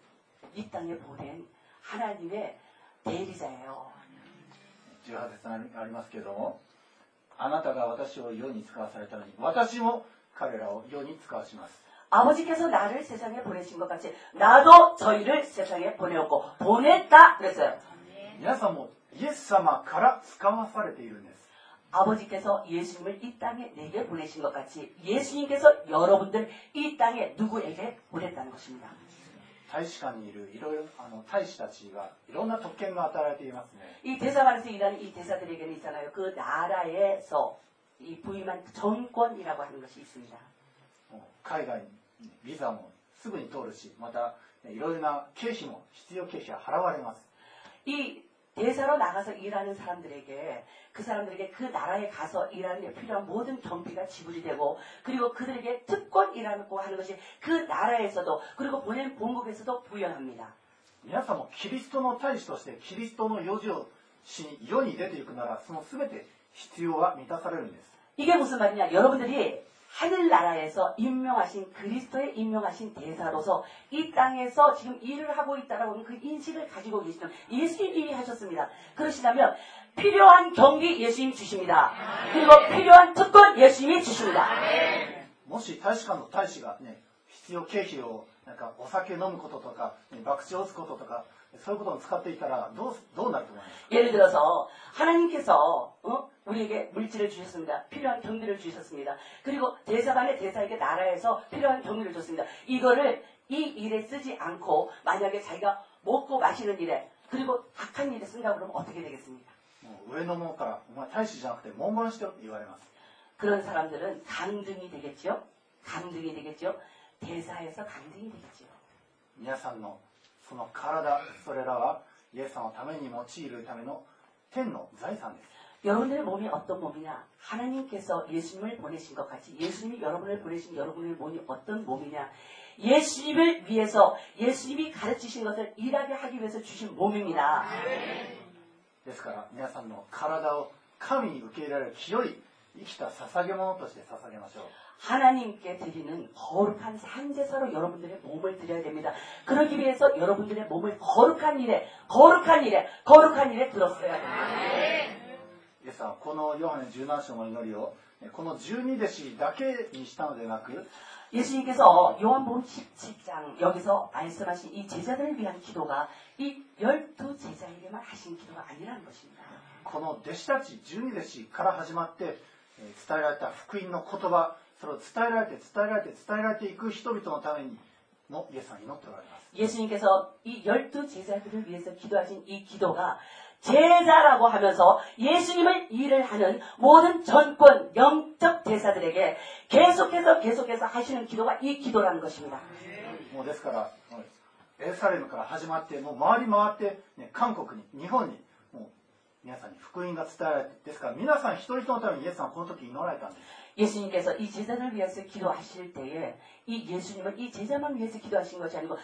하나님의 대리자예요. 18節にありますけれどもあなたが私を世に使わされたのに私も彼らを世に使わします。 아버지께서 나를 세상에 보내신 것 같이 나도 저희를 세상에 보내었고 보냈다 그랬어요. 皆さんもイエス様から使わされているんです。 아버지께서 예수님을 이 땅에 내게 보내신 것 같이 예수님께서 여러분들 이 땅에 누구에게 보냈다는 것입니다. 大使館にいるいろいろ大使たちはいろんな特権が与えられていますね。 이 대사관에서 일하는 이 대사들에게는 있잖아요. 그 나라에서 이 부임한 정권이라고 하는 것이 있습니다. 海外にビザもすぐに通るし、またいろいろな経費も必要経費が払われます。 이 대사로 나가서 일하는 사람들에게 그 사람들에게 그 나라에 가서 일하는 데 필요한 모든 경비가 지불이 되고 그리고 그들에게 특권이라고 하는 것이 그 나라에서도 그리고 보낸 본국에서도 부여합니다. 皆さんもキリストの大使としてキリストの用事をしに世に出ていくならその全て必要は満たされるんです。 이게 무슨 말이냐? 여러분들이 하늘나라에서 임명하신 그리스도의 임명하신 대사로서 이 땅에서 지금 일을 하고 있다라고 하는 그 인식을 가지고 계시면 예수님이 하셨습니다. 그러시다면 필요한 경비 예수님이 주십니다. 그리고 필요한 특권 예수님이 주십니다. もし大使館の大使がね必要経費をなんかお酒飲むこととか、ね、博打を打つこととかそういうことに使っていたらどうなると思いますか？ 예를 들어서 하나님께서 우리에게 물질을 주셨습니다. 필요한 경비를 주셨습니다. 그리고 대사관의 대사에게 나라에서 필요한 경비를 줬습니다. 이거를 이 일에 쓰지 않고 만약에 자기가 먹고 마시는 일에 그리고 악한 일에 쓴다고 그러면 어떻게 되겠습니까? 上の者からお前大使じゃなくて門番してろって言われます。 그런 사람들은 강등이 되겠죠. 강등이 되겠죠. 대사에서 강등이 되겠죠. 皆さんのその体それらはイエス様のために用いるための天の財産です。 여러분들의 몸이 어떤 몸이냐? 하나님께서 예수님을 보내신 것 같이 예수님이 여러분을 보내신 여러분의 몸이 어떤 몸이냐? 예수님을 위해서 예수님이 가르치신 것을 일하게 하기 위해서 주신 몸입니다. ですから皆さんの体を神に受け入れられる清い生きた捧げ物として捧げましょう。 하나님께 드리는 거룩한 산제사로 여러분들의 몸을 드려야 됩니다. 그러기 위해서 여러분들의 몸을 거룩한 일에 들었어야 됩니다. イエスはこのヨハネ17章の祈りをこの12弟子だけにしたのでなく 예수님께서 요한복음 17장 여기서 말씀하신 이 제자들을 위한 기도가 이 12제자에게만 하신 기도가 아니라는 것입니다. この弟子たち12弟子から始まって伝えられた福音の言葉それを伝えられていく人々のためにもイエスは祈っておられます。 예수님께서 이 12제자들을 위해서 기도하신 이 기도가 제자라고 하면서 예수님을 일을 하는 모든 전권, 영적 대사들에게 계속해서 하시는 기도가 이 기도라는 것입니다. もうですからエルサレムから始まってもう回り回って、ね、韓国に日本にもう皆さんに福音が伝えられてですから皆さん一人一人のためにイエスさんはこの時祈られたんです。 예수님께서 이 제자들을 위해서 기도하실 때에 이 예수님은 이 제자만 위해서 기도하신 것이 아니고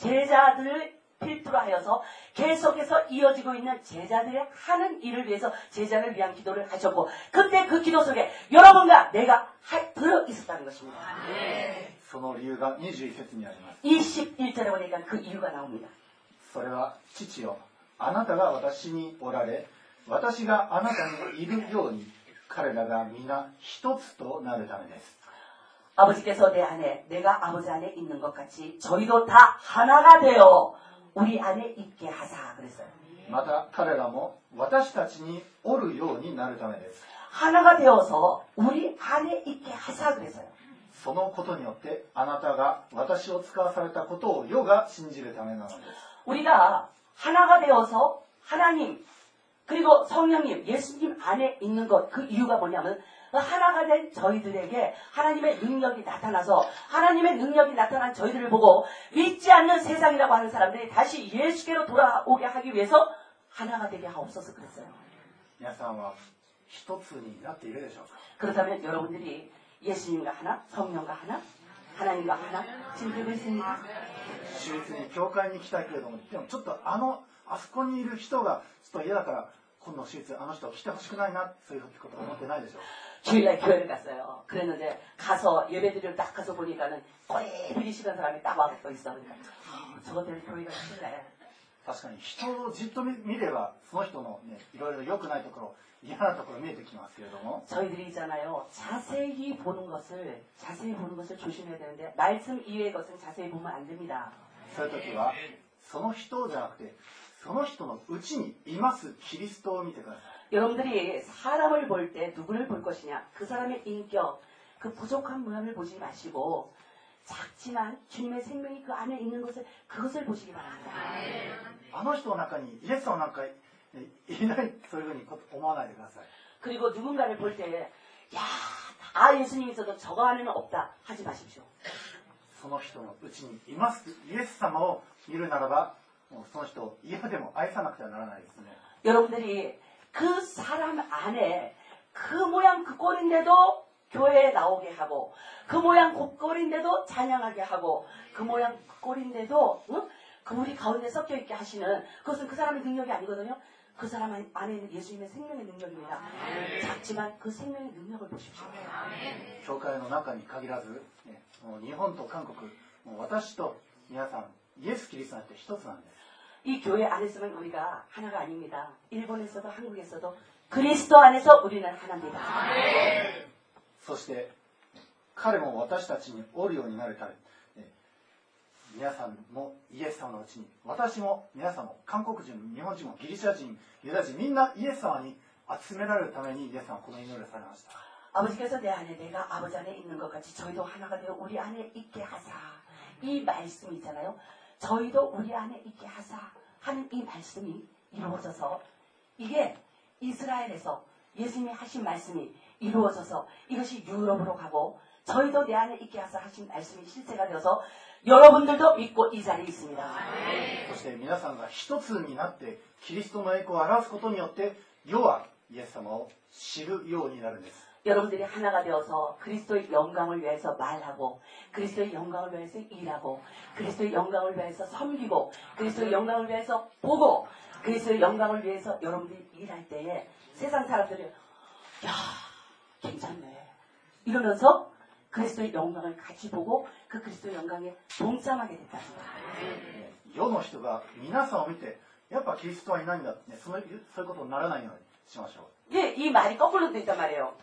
제자들을 필두로 하여서 계속해서 이어지고 있는 제자들의 하는 일을 위해서 제자를 위한 기도를 하셨고 그때 그 기도 속에 여러분과 내가 들어 있었다는 것입니다. その理由が21節にあります。 21절에 보니까 그 이유가 나옵니다. それは父よあなたが私におられ私があなたにいるように彼らが皆一つとなるためです。 아버지께서 내 안에 내가 아버지 안에 있는 것 같이 저희도 다 하나가 되어 우리 안에 있게 하사 그랬어요. また彼らも私たちにおるようになるためです。 하나가 되어서 우리 안에 있게 하사 그랬어요. そのことによってあなたが私を使わされたことを世が信じるためなのです。 우리가 하나가 되어서 하나님 그리고 성령님 예수님 안에 있는 것 그 이유가 뭐냐면 하나가 된 저희들에게 하나님의 능력이 나타나서 하나님의 능력이 나타난 저희들을 보고 믿지 않는 세상이라고 하는 사람들이 다시 예수께로 돌아오게 하기 위해서 하나가 되게 하옵소서 그랬어요. 皆さんは一つになっているでしょうか。 그렇다면 여러분들이 예수님과 하나, 성령과 하나, 하나님과 하나 지금 되고 있습니까? 週末に教会に行きたいけれどもでもちょっとあそこにいる人がちょっと嫌だから今度週末あの人来てほしくないなそういうこと思ってないでしょう。 주일날 교회를 갔어요. 그랬는데 가서 예배드리러 딱 가서 보니까는 꼬리부리 싫은 사람이 딱 와서 또 있어. 그러니까 저것 때문에 교회가 싫네. 確かに人をじっと見ればその人のねいろいろ良くないところ嫌なところ見えてきますけれども、 저희들이 있잖아요. 자세히 보는 것을 조심해야 되는데 말씀 이외의 것은 자세히 보면 안 됩니다. そういう時はその人じゃなくてその人のうちにいますキリストを見てください。 여러분들이 사람을 볼 때 누구를 볼 것이냐? 그 사람의 인격, 그 부족한 모양을 보지 마시고 작지만 주님의 생명이 그 안에 있는 것을 그것을 보시기 바랍니다. あの人の中にイエス様なんかいない、そういうふうに思わないでください。 그리고 누군가를 볼 때 야, 다 예수님이 있어도 저거 안에는 없다 하지 마십시오. その人のうちにいますイエス様を見るならば、もうその人を嫌でも愛さなくてはならないですね。 여러분들이 그 사람 안에 그 모양 그 꼴인데도 교회에 나오게 하고 그 모양 그 꼴인데도 찬양하게 하고 그 모양 그 꼴인데도 그 우리 가운데 섞여 있게 하시는 그것은 그 사람의 능력이 아니거든요. 그 사람 안에 있는 예수님의 생명의 능력입니다. 작지만 그 생명의 능력을 보십시오. 教会の中に限らず、もう日本と韓国、もう私と皆さんイエス・キリストになって一つなんです。 이 교회 안에서는 우리가 하나가 아닙니다. 일본에서도 한국에서도 그리스도 안에서 우리는 하나입니다. そして彼も私たちにおるようになるため、皆さんもイエス様のうちに、私も皆さんも韓国人、日本人もギリシャ人、ユダヤ人、みんなイエス様に集められるためにイエス様はこの祈りをされました。 아버지께서 내 안에 내가 아버지 안에 있는 것 같이 저희도 하나가 되어 우리 안에 있게 하사. 이 말씀이 있잖아요. 저희도 우리 안에 있게 하사 하는 이 말씀이 이루어져서 이게 이스라엘에서 예수님이 하신 말씀이 이루어져서 이것이 유럽으로 가고 저희도 내 안에 있게 하사 하신 말씀이 실제가 되어서 여러분들도 믿고 이 자리에 있습니다. そして皆さんが一つになってキリストの栄光を表すことによって世はイエス様を知るようになるんです。 여러분들이 하나가 되어서 그리스도의 영광을 위해서 말하고 그리스도의 영광을 위해서 일하고 그리스도의 영광을 위해서 섬기고 그리스도의 영광을 위해서 보고 그리스도의 영광을 위해서 여러분들이 일할 때에 세상 사람들이 야 괜찮네 이러면서 그리스도의 영광을 같이 보고 그 그리스도의 영광에 동참하게 됐답니다. 世の人が皆さんを見てやっぱキリストはいないんだって、そういうことにならないようにしましょう。 예, 이 말이 거꾸로 돼 있단 말이에요.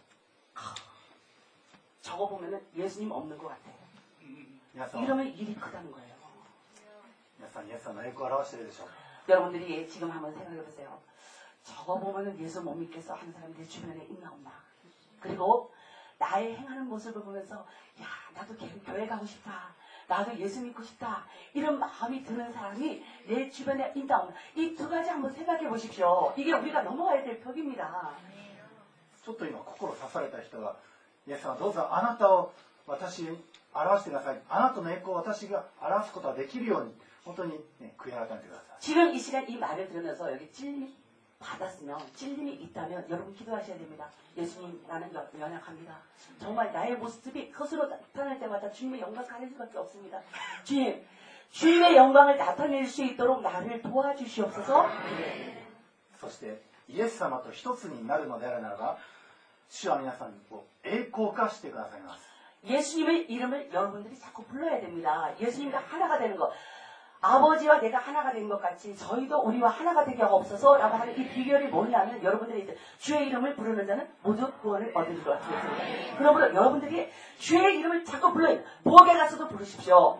저거 보면은 예수님 없는 것 같아. 皆さん 이러면 일이 크다는 거예요. 皆さんイエス様の栄光を表しているでしょうか。 여러분들이 지금 한번 생각해 보세요. 저거 보면은 예수 못 믿겠어 하는 사람이 내 주변에 있나 없나. 그리고 나의 행하는 모습을 보면서 야 나도 교회 가고 싶다. 나도 예수 믿고 싶다. 이런 마음이 드는 사람이 내 주변에 있나 없나. 이 두 가지 한번 생각해 보십시오. 이게 우리가 넘어가야 될 벽입니다. ちょっと今心刺された人がイエス様どうぞあなたを私に表してください。あなたの栄光を私が表すことができるように本当に、悔い改めてください。 지금 이 시간 이 말을 들으면서 여기 찔림이 받았으면 찔림이 있다면 여러분 기도하셔야 됩니다. 예수님 나는 연약합니다. 정말 나의 모습이 겉으로 나타날 때마다 주님의 영광 가릴 수밖에 없습니다. 주님 주님의 영광을 나타낼 수 있도록 나를 도와주시옵소서. そしてイエス様と一つになるのであるならば主は皆さんを栄光化してくださいます。 예수님의 이름을 여러분들이 자꾸 불러야 됩니다. 예수님과 하나가 되는 것. 아버지와 내가 하나가 된 것 같이 저희도 우리와 하나가 되게 하옵소서 라고 하는 이 비결이 뭐냐면 여러분들이 이제 주의 이름을 부르는 자는 모두 구원을 얻을 것 같습니다. 그러므로 여러분들이 주의 이름을 자꾸 불러요. 부엌에 가서도 부르십시오.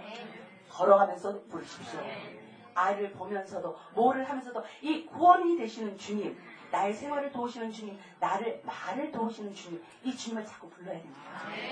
걸어가면서도 부르십시오. 아이를 보면서도 뭐를 하면서도 이 구원이 되시는 주님, 나의 생활을 도우시는 주님, 나를 도우시는 주님, 이 주님을 자꾸 불러야 됩니다.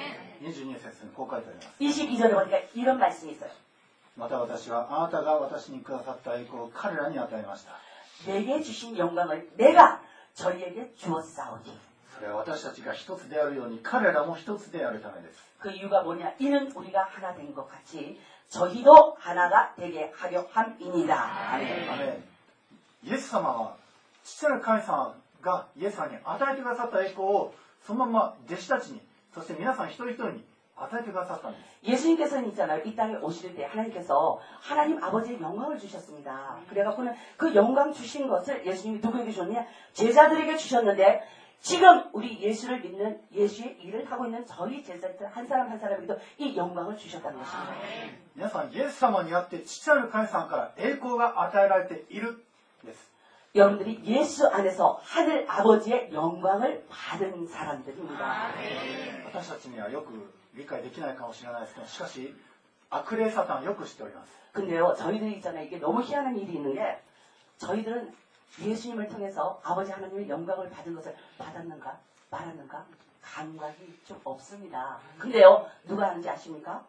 22節にこう書いてあります。 22절에 보니까 이런 말씀이 있어요. また私はあなたが私にくださった栄光を彼らに与えました。 내게 주신 영광을 내가 저희에게 주었사오니. それは私たちが一つであるように彼らも一つであるためです。 그 이유가 뭐냐? 이는 우리가 하나 된 것 같이 저희도 하나가 되게 하려 함이니라. 아멘. アメン。イエス様は父なる神様がイエス様に与えてくださった栄光をそのまま弟子たちに、そして皆さん一人一人に与えてくださったんです。 예수님께서는 있잖아요. 이 땅에 오실 때 하나님께서 하나님 아버지의 영광을 주셨습니다. 그래갖고는 그 영광 주신 것을 예수님이 누구에게 줬냐? 제자들에게 주셨는데 지금 우리 예수를 믿는 예수의 일을 하고 있는 저희 제자들 한 사람 한 사람에게도 이 영광을 주셨다는 것입니다. 皆さんイエス様にあって父なる神様から栄光が与えられているんです。 여러분들이 예수 안에서 하늘 아버지의 영광을 받은 사람들입니다. 私たちにはよく理解できないかもしれないですけど、しかし悪霊サタンよく知っております。 근데요, 저희들이 있잖아요. 이게 너무 희한한 일이 있는 게 저희들은 예수님을 통해서 아버지 하나님의 영광을 받은 것을 받았는가 말았는가 감각이 좀 없습니다. 근데요, 누가 하는지 아십니까?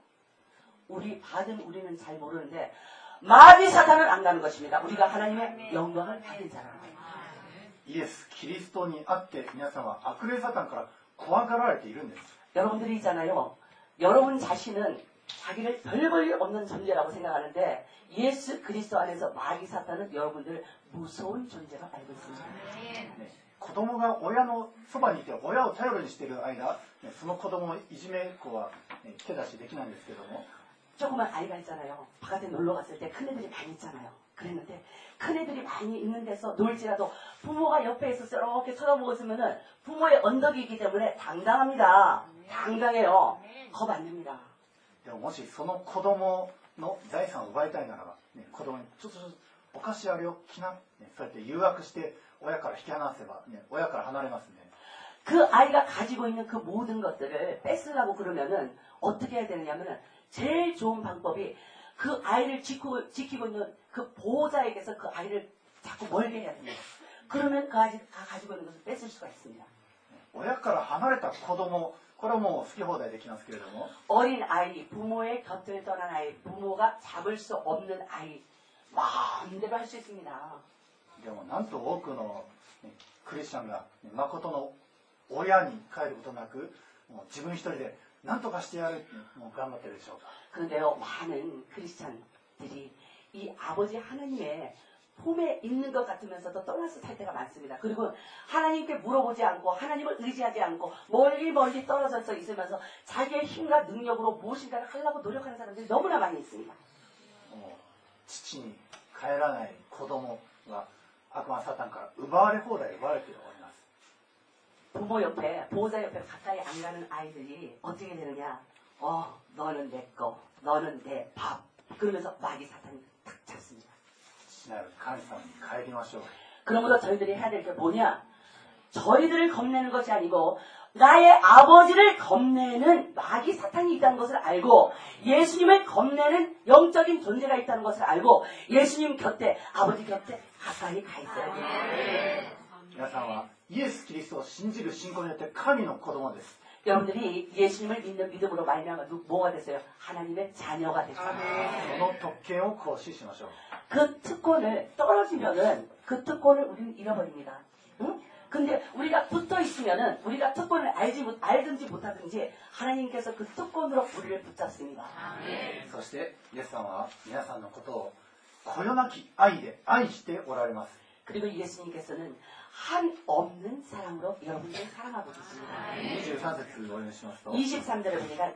우리는 잘 모르는데 마귀 사탄은 안 가는 것입니다. 우리가 하나님의 영광을 받은 자라는 거예요. イエス・キリストにあって皆さんは悪霊サタンから怖がられているんです。 여러분들이 있잖아요. 여러분 자신은 자기를 별 볼 일 없는 존재라고 생각하는데 예수 그리스도 안에서 마귀 사탄은 여러분들을 무서운 존재로 알고 있습니다. ね、子供が親のそばにいて親を頼りにしている間、ね、その子供をいじめっ子は、ね、手出しできないんですけども、 조그만 아이가 있잖아요. 바깥에 놀러 갔을 때 큰애들이 많이 있잖아요. 그랬는데 큰애들이 많이 있는 데서 놀지라도 부모가 옆에 있어서 이렇게 쳐다보고 있으면은 부모의 언덕이 있기 때문에 당당합니다. 당당해요. 겁 안 냅니다. でももしその子供の財産を奪いたいならば、ね、子供にちょっとお菓子あるよ来な、ね、そうやって誘惑して親から引き離せば、ね、親から離れますね。 그 아이가 가지고 있는 그 모든 것들을 뺏으려고 그러면은 어떻게 해야 되느냐면은 제일 좋은 방법이 그 아이를 지키고 있는 그 보호자에게서 그 아이를 자꾸 멀게 해야 됩니다. 그러면 그 아이가 가지고 있는 것을 뺏을 수가 있습니다. 親から離れた子供、これはもう好き放題できますけれども、 어린 아이, 부모의 곁을 떠난 아이, 부모가 잡을 수 없는 아이 마음대로 할 수 있습니다. でもなんと多くの、ね、クリスチャンが、ね、誠の親に帰ることなく、もう自分一人で何とかしてやるってもう頑張ってるでしょうか。 그런데요, 많은 크리스찬들이 이 아버지 하나님의 품에 있는 것 같으면서도 떠나서 살 때가 많습니다. 그리고 하나님께 물어보지 않고 하나님을 의지하지 않고 멀리 떨어져서 있으면서 자기의 힘과 능력으로 무엇인가를 하려고 노력하는 사람들이 너무나 많이 있습니다. もう父に帰らない子供が悪魔サタンから奪われ放題奪われております。 부모 옆에, 보호자 옆에 가까이 안 가는 아이들이 어떻게 되느냐. 너는 내 거, 너는 내 밥. 그러면서 마귀 사탄이 탁 잡습니다. 父なる神様に帰りましょう。 그러므로 저희들이 해야 될 게 뭐냐? 저희들을 겁내는 것이 아니고 나의 아버지를 겁내는 마귀 사탄이 있다는 것을 알고 예수님을 겁내는 영적인 존재가 있다는 것을 알고 예수님 곁에, 아버지 곁에 가까이 가 있어야 돼요. 皆さんはイエス・キリストを信じる信仰によって神の子供です。 여러분들이 예수님을 믿는 믿음으로 말미암아 뭐가 됐어요? 하나님의 자녀가 됐어요. その特権を行使しましょう。 그 특권을 떨어지면은 그 특권을 우리는 잃어버립니다. 응? 근데 우리가 붙어 있으면은 우리가 특권을 알든지 못하든지 하나님께서 그 특권으로 우리를 붙잡습니다. そしてイエス様は皆さんのことをこよなき愛で愛しておられます。 그리고 예수님께서는 한 없는 사랑으로 여러분들을 사랑하고 계십니다. 23節をお読みしますと、 23절에 보니까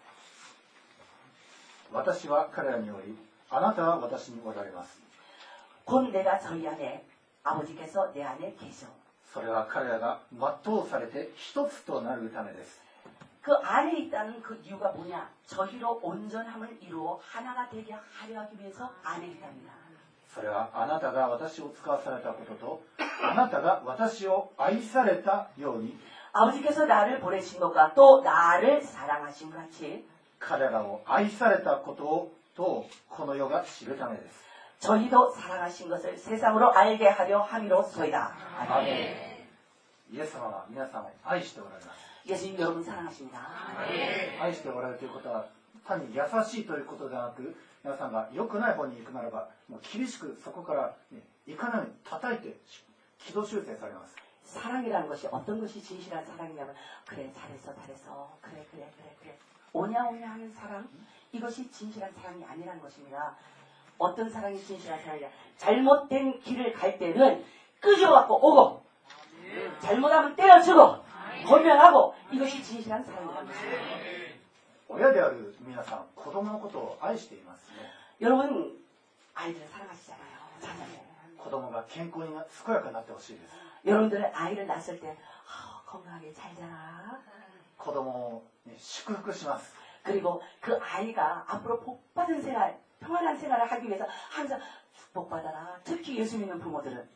私は彼らにおり、あなたは私におられます。 곧 내가 저희 안에 아버지께서 내 안에 계셔. それは彼らが全うされて一つとなるためです。 그 안에 있다는 그 이유가 뭐냐? 저희로 온전함을 이루어 하나가 되게 하려 하기 위해서 안에 있답니다. それはあなたが私を使わされたことと、あなたが私を愛されたように、 아버지께서 나를 보내신 것과 또 나를 사랑하신 것 같이 彼らを愛されたこととこの世が知るためです。 저희도 사랑하신 것을 세상으로 알게 하려 함이로소이다. 아멘. イエス様は皆さんを愛しておられます。 예수님 여러분 사랑하십니다. 愛しておられるということは単に優しいということではなく、皆さんが良くない方に行くならばもう厳しくそこから、ね、行かないように叩いて軌道修正されます。 사랑이라는 것이 어떤 것이 진실한 사랑이냐면 그래 잘했어 그래 오냐 하는 사랑 이것이 진실한 사랑이 아니라는 것입니다. 어떤 사랑이 진실한 사랑이냐 잘못된 길을 갈 때는 끄집어갖고 오고 잘못하면 때려주고 권면하고 이것이 진실한 사랑이라는 것입니다. 親である皆さん、子供のことを愛していますね。 여러분 아이들을 사랑하시잖아요. 자녀를. 子供が健康に健やかになってほしいです。 여러분들은 아이를 낳았을 때 건강하게 잘 자라. 子供を、ね、祝福します。 그리고 그 아이가 앞으로 복받은 생활, 평안한 생활을 하기 위해서 항상 축복받아라. 특히 예수 믿는 부모들은 子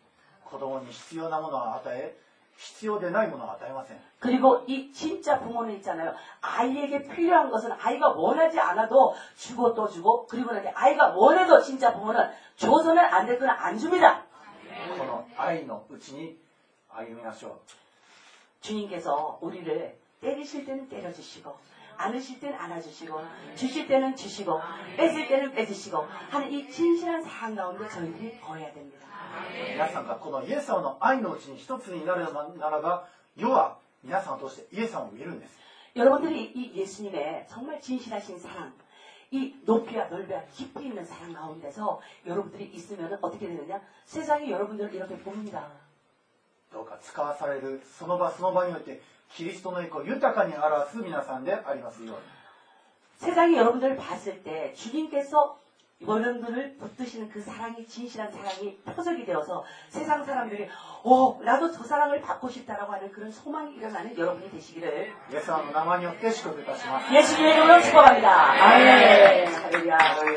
子供に必要なものを与え、必要でないものを与えません。 그리고 이 진짜 부모는 있잖아요. 아이에게 필요한 것은 아이가 원하지 않아도 주고 또 주고, 그리고 나서 아이가 원해도 진짜 부모는 줘서는 안 될 거는 안 줍니다. この愛のうちに歩みましょう。 주님께서 우리를 때리실 때는 때려주시고, 안으실 때는 안아주시고, 주실 때는 주시고, 뺏을 때는 뺏으시고 하는 이 진실한 사랑 가운데 저희들이 거해야 됩니다. 皆さんがこのイエス様の愛のうちに一つになるならば、世は皆さんを通してイエス様を見るんです。 여러분들이 이 예수님의 정말 진실하신 사랑, 이 높이와 넓이와 깊이 있는 사랑 가운데서 여러분들이 있으면 어떻게 되느냐? 세상이 여러분들을 이렇게 봅니다. どうか使わされるその場その場においてキリストの栄光を豊かに表す皆さんでありますように。 세상이 여러분들을 봤을 때 주님께서 여러분들을 붙드시는 그 사랑이 진실한 사랑이 표적이 되어서 세상 사람들이 나도 저 사랑을 받고 싶다라고 하는 그런 소망이 일어나는 여러분이 되시기를 イエス様の名前によって祝福いたします。 예수님의 이름으로 축복합니다. 아멘. 할렐루야.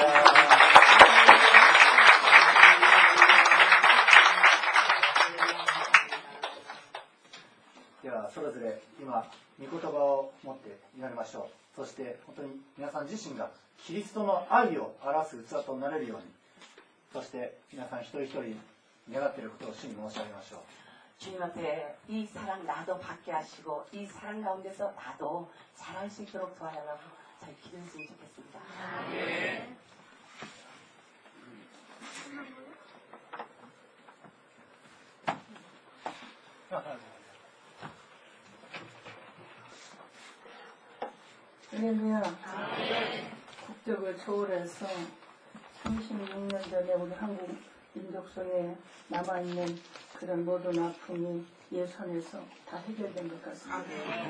ではそれぞれ今御言葉を持って祈りましょう。そして本当に皆さん自身がキリストの愛を表す器となれるように、そして皆さん一人一人願っていることを主に申し上げましょう。 주님 앞에 이 사랑 나도 받게 하시고 이 사랑 가운데서 나도 잘할 수 있도록 도와달라고 저희 기도했으면 좋겠습니다. 아멘. 할렐루야. 국적을 초월해서 36년 전에 우리 한국 민족성에 남아있는 그런 모든 아픔이 예수 안에서 다 해결된 것 같습니다.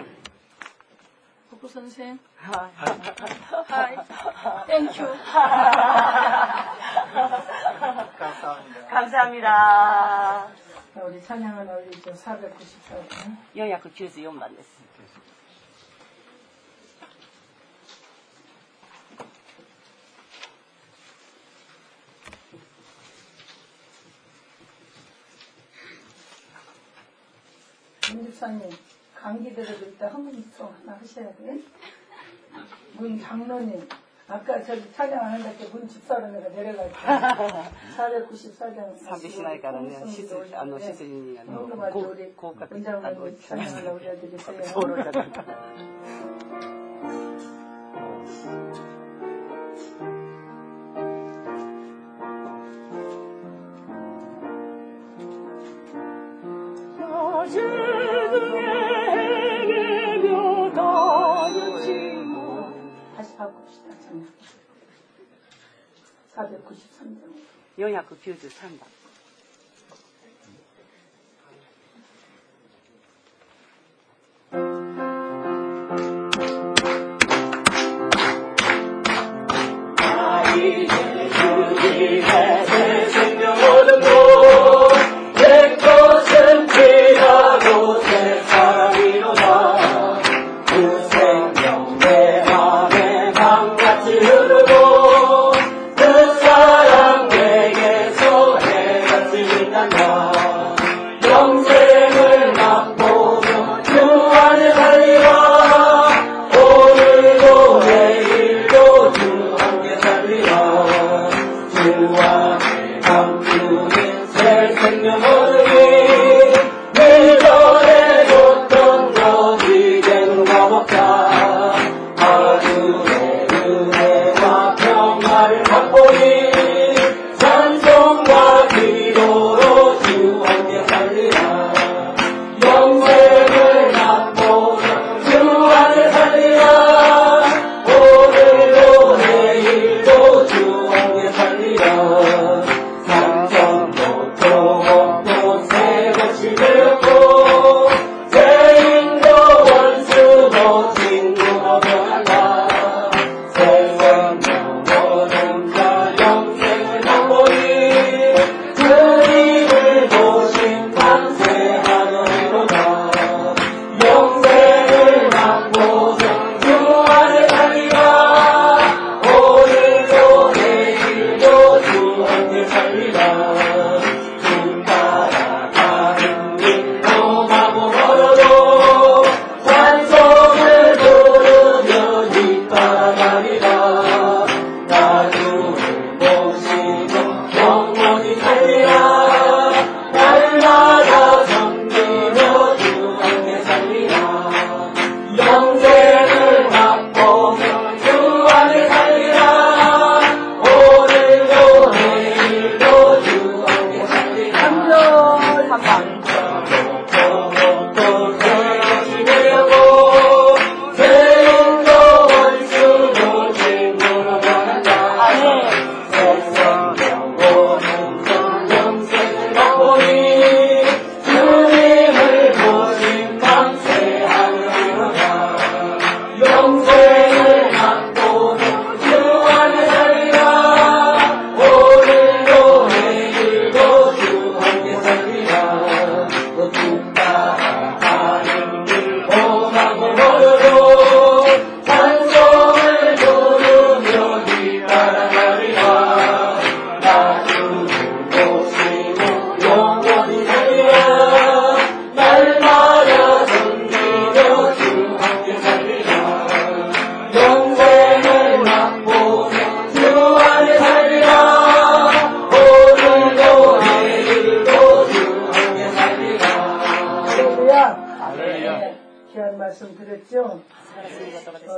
복구 선생. 하이. 땡큐. 감사합니다. 우리 찬양을 올리죠. 494번. 494번です. 문 집사님, 감기 들어도 일단 한문송 하나 하셔야 돼. 문 장로님, 아까 저기 찬양 안 한다고 문 집사로 내가 내려갈게. 494장. 賛美しないからね、執事に 문장관님 찬양을 올려드리세요. 다시 바꿉시다. 찬양. 493장. 493번.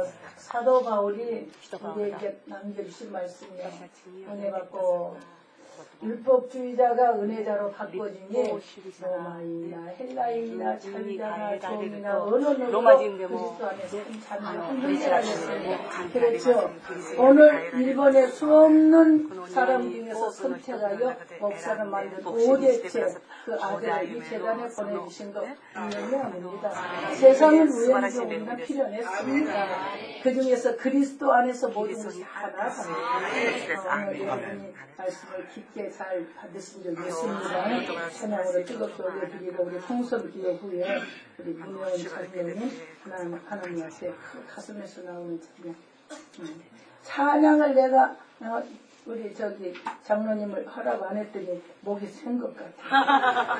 사도 바울이 우리에게 남겨주신 말씀이요. 은혜 받고 율법주의자가 은혜자로 바꿔지니 로마인이나 헬라인이나 자유자나 종이나 언어로 그리스도 안에서 한 형제가 됐습니다. 그렇죠. 오늘 일본의 수없는 사람 중에서 선택하여 목사를 만든 5대째 그 아들을 이 재단에 보내주신 것 분명합니다. 세상은 우연히 우리가 필요했습니다. 그 중에서 그리스도 안에서 모든 것이 하나입니다. 오늘 여러분이 말씀을 깊게 잘 받으신 적이 있습니다. 찬양으로 뜨겁게 올려드리고 우리 통성 기도 후에 우리 문영은 장로님 하나님 앞에 가슴에서 나오는 찬양. 찬양을 내가 우리 장로님을 허락 안 했더니 목이 센 것 같아.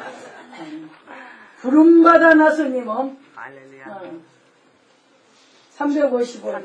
부름받아 나서님은 355.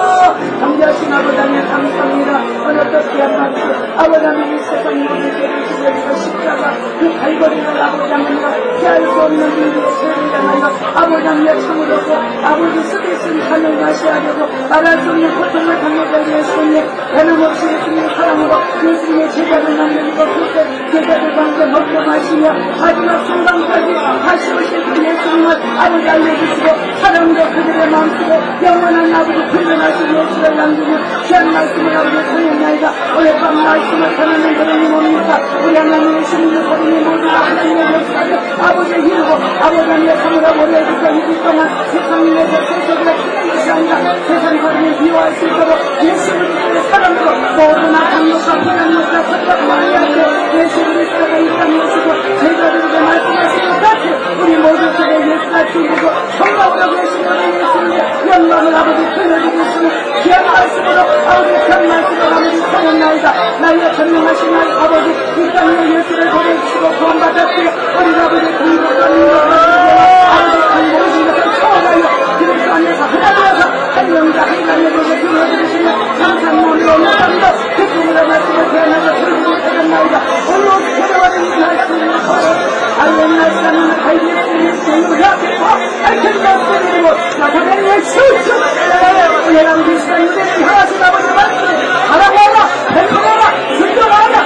아버지 하나님 이 세상에 예수의 그 십자가 그 발걸음을 아버지 하나님과 피할 수 없는 일들의 세를 향하여 아버지 하나님의 참으로서 아버지 스트레스를 감행하셔야 되고 말할 수 없는 고통을 당하게 예수님 변함없이 예수님의 사랑으로 예수님의 제자를 남기고 그때 제자들과 함께 먹고마시며 마지막 순간까지 다시 오실 그 예수님을 아버지 알려주시고 사랑으로 그들의 마음속에 영원한 아버지 불변하신 예수를 남기고 귀한 말씀을 아버지 전했나이다. 오늘 밤 말씀을 전하는 그런이 뭡니까? 우리 하나님의 주님의 소리니 모두가 하나님의 역사를 아버지 힘으로 아버지 하나님의 사랑으로 오래 해주자 2주 동안 세상에서 세속으로 크는 것이 아니라 세상 사람이 미워할 수 있도록 예수 그리스도의 사랑으로 모든 악한 것과 불안 것과 섭섭과 하게 예수 그리스도가 이 땅에 오시고 제자들에게 말씀하시는 같이 우리 모두 속에 예수가 주시고 성령으로 계시는 예수님의 영광을 아버지 흘려주시는 귀한 말씀으로 아버지 귀한 말씀으로 아버지 전했나이다. 나이가 전능하신 날 아버지 이 땅에 예수를 보내주시고 구원받았기에 우리 아버지 공덕하는 아버지 한 모든 것을 초월하여 그리스도 안에서 하나 되어서 한 영자 한 자녀에게 주어주시는 감사모리로 영광도 기쁨으로 말씀을 대하면서 불구를 드렸나이다. 오늘 새로운 말씀을 알렌나 시간을 알겠으니 생각하고 알겠는 것을 이루고 나타낸 예수 우리랑 비슷한 유대를 향하신 아버지 말씀 사랑하라 행복하라 순종하라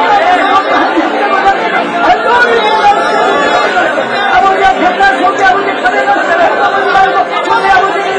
아버지 앞에 속에 아버지 카메라 아버지 말고 전에 아버지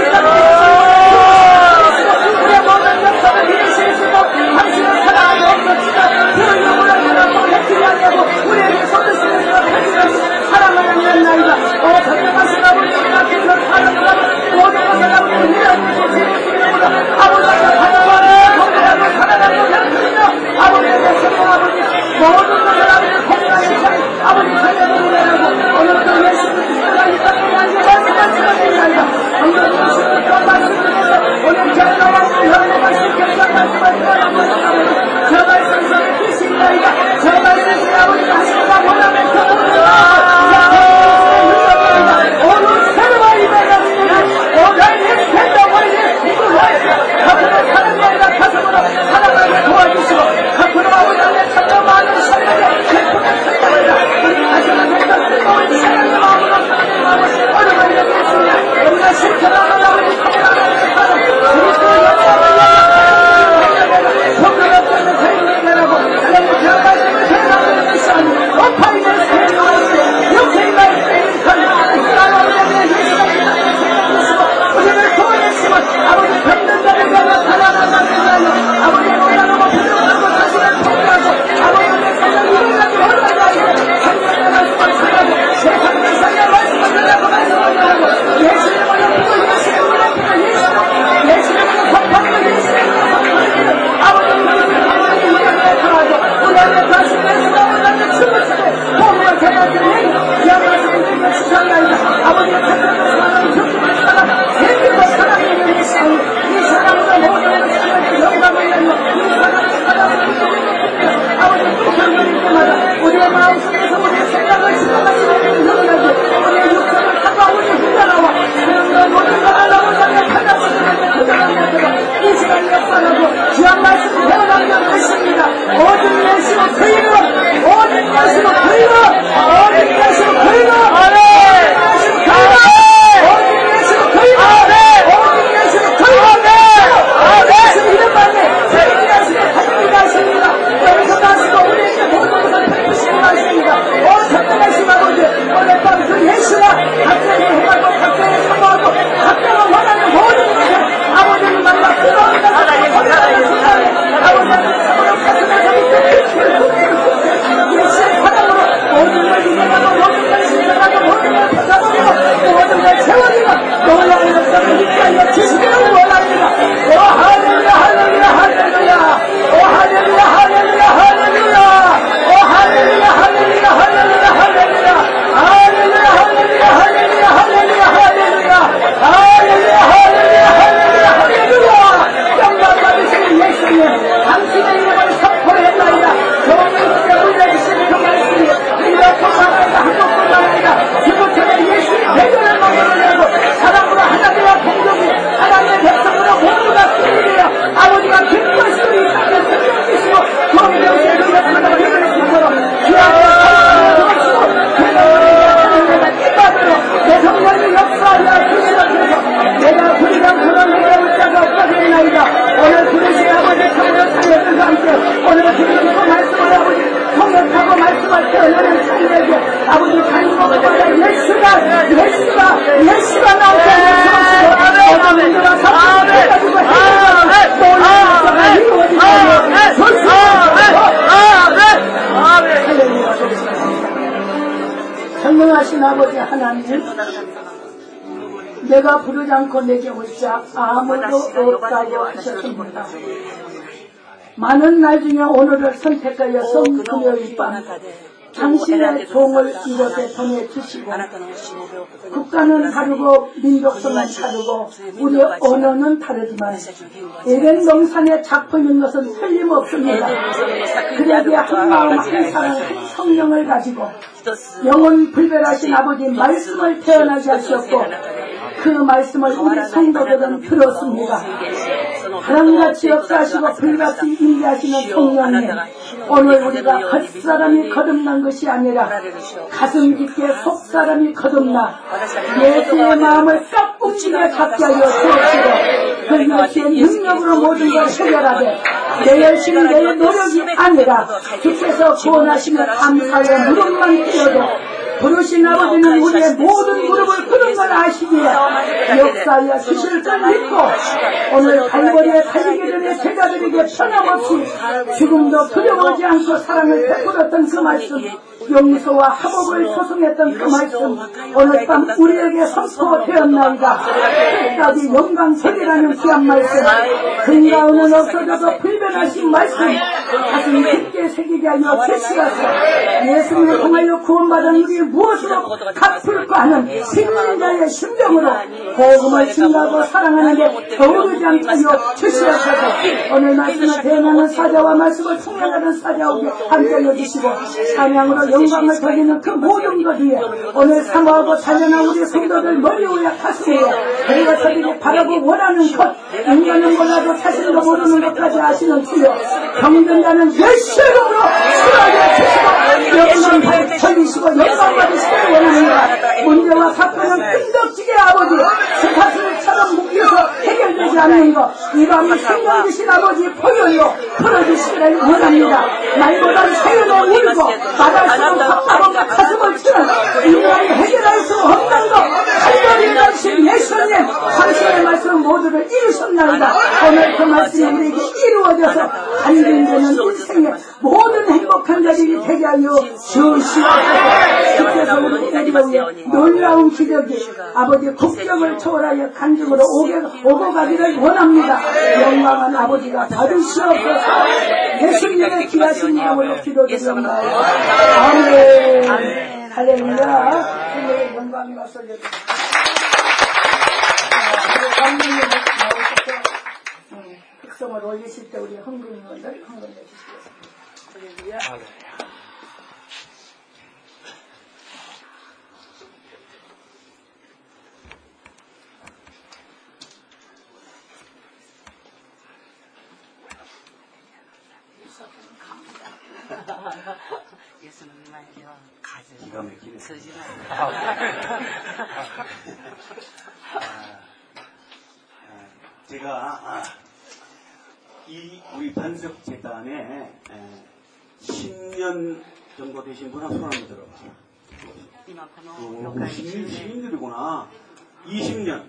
우리의 모든 역사를 이루시고 당신의 사랑을 없었지만 그 영원한 사랑을 뱉지 않냐고 우리에게 손드시는 사랑을 향했나이다. 전능하신 아버지 앞에서 사랑을 하고 모든 것을 아버지 이루어주시고 주님으로 아버지가 바라보는 동대하고 사랑하고 향기며 아버지의 성령 아버지 모든 것을 아버지 공연하는 아버지 자녀들을 내라고 오늘도 예수 그리스도가 이 땅에 앉아 말씀하시나이다. 오늘 예수 그리스도가 말씀드려서 오늘 결과와 영원의 말씀 결과 말씀하시나이다. 저 말씀 속에 계신나이다. 저 말씀에 아버지가 하시는 원하면 더 오늘 새로운 이백을 오늘 예수된다고 예수님을 앞으로 사랑하라 가슴으로 사랑하게 도와주시고 앞으로 아버지 안에 참여 많은 사랑을 기쁘게 사랑하라 우리 가슴을 내가 뜨거운 사랑의 마음으로 사랑의 마음을 어려운 예수님 우리가 실천하는 아버지 사랑하는 사랑 그리스도의 역사를 성령의 뜻을 대행하라고 하나님의 귀한 말씀을 대행하는 것이 오파이는 세상을 육체의 말씀을 우리를 도와주시고 아버지 병든 자를 나타나는 아버지 올라가고 부정하고 자신을 통과하고 아버지의 사랑이 일어나지 올라가고 하나님의 말씀을 전하고 세상의 사랑의 말씀을 전하고 말씀을 전하고 예수님을 옆으로 예수님을 옆으로 예수님을 법하고 예수님을 법하고 아버지의 말씀을 일어나고 우리 안에 다시 예수님을 안에 주무시고 몸을 전하시니 귀한 말씀을 드리며 주셨나이다. 아버지의 천국의 사랑을 주님의 사랑 세계의 사랑을 위해서 이 사랑으로 모든 것을 영광을 내며 이 사랑을 아버지 부정을 때마다 우리의 마음속에서 우리의 생각을 실어가시는 능력이 우리의 육성을 다가오니 흘러나와 사랑과 모든 것을 아버지의 하나님의 부정을 이 시간 역사하고 귀한 말씀을 배워나가는 것입니다. 모든 예수로 그 이름 모든 예수로 그 이름 모든 예수로 그 이름 오늘 밤 그 예수가 각자의 해가고 각자의 사모하고 각자가 원하는 모든 것을 아버지는 만나 뜨거운 것을 버려가는 순간에 아버지는 사모로 가슴에서 예수의 사랑으로 모든 걸 이겨가고 모든 걸 신성하고 모든 걸 벗어버리고 모든 걸 세워지고 놀라운 역사를 입가하여 주시기를 원합니다. 오 할렐루야 할렐루야 할렐루야 오 할렐루야 할렐루야 할렐루야 오 할렐루야 할렐루야 할렐루야 할렐루야 할렐루야 할렐루야 할렐루야 할렐루야 할렐루야 할렐루야 할렐루야 할렐루야 영광 받으시는 예수님 당신의 이름을 선포했나이다. 교회에 올려주시는 그 말씀이 이렇게만 아니라 한국뿐만 아니라 지구촌에 예수의 대전을 만들어내고 사랑으로 하나 되어 공동이 하나님의 백성으로 모두가 쓰이되어 아버지가 기뻐하시는 이 땅에 생명주시고 교회에 오신 그 역사가 이루어질 수 있도록 하나님, 내가 부르지 않고 내게 올 자 아무도 없다고 하셨습니다. 많은 날 중에 오늘을 선택하여 성금요일 밤 당신의 종을 이곳에 보내주시고 국가는 다르고 민족성은 다르고 우리 언어는 다르지만 에덴 동산의 작품인 것은 틀림없습니다. 그에게 한 마음 한 사랑 한 성령을 가지고 영혼 불별하신 아버지 말씀을 태어나게 하셨고 그 말씀을 우리 성도들은 들었습니다. 바람같이 역사하시고 불같이 임재하시는 성령님, 오늘 우리가 겉사람이 거듭난 것이 아니라 가슴 깊게 속사람이 거듭나 예수의 마음을 깍움직여 잡게 하여 주옵시고 그 예수의 능력으로 모든 걸 해결하되 내 열심 내 노력이 아니라 주께서 구원하시며 감사의 무릎만 띄어도 부르신 아버지는 우리의 모든 무릎을 꿇은 걸 아시기에 역사하여 주실 줄 믿고 오늘 갈보리에 달리기 전에 제자들에게 변함없이 죽음도 두려워하지 않고 사랑을 베풀었던 그 말씀, 용서와 화복을 소송했던 그 말씀, 오늘 밤 우리에게 선포되었나이다. 끝까지 영광스러이라는 귀한 말씀, 근가운은 없어져도 불변하신 말씀, 가슴 깊게 새기게 하여 주시옵소서. 예수님을 통하여 구원받은 우리 무엇으로 갚을까 하는 신자의 심정으로 복음을 증거하고 사랑하는 게 더우르지 않게 하여 주시옵소서. 오늘 말씀을 대하는 사자와 말씀을 충만하는 사자에게 함께하여 주시고 찬양으로 영광을 돌리는 그 모든 것 위에 오늘 사모하고 달려난 우리 성도들 머리 위에 가슴 위에 그리고 저들이 바라고 원하는 것, 인간은 몰라도 자신도 모르는 것까지 아시는 주여, 병든다는 예수의 이름으로 치료하여 주시고 영광 받으시고 영광 받으시기를 원합니다. 문제와 사건은 끈덕지게 아버지 스파스처럼 묶여서 해결되지 않는 것, 이 밤이 생명 주신 아버지 포효로 풀어주시기를 원합니다. 말보다 새우도 울고 바다처럼 답답함과 가슴을 치는 인간이 해결할 수 없는 것, 칼날이 가신 예수님 당신의 말씀 모두를 이루셨나이다. 오늘 그 말씀이 우리에게 이루어져서 간증되는 인생의 모든 행복한 자리가 되게 하여 주시옵소서. 주께서 우리에게 놀라운 기적이 아버지 국경을 초월하여 간증으로 오고 가기를 원합니다. 영광한 아버지가 받으시옵소서. 예수님의 귀하신 이름으로 기도드립니다. 아멘. 할렐루야. 주님의 영광이 왔어요. 강민님 나오셔서 특성을 올리실 때 우리 헌금을 헌금해 주시겠습니다. 할렐루야. 예수님만 기가 막히네. 쓰지 제가 우리 반석 재단에 10년 정도 되신 분 한 손 한번 들어봐. 시민들이구나. 20년,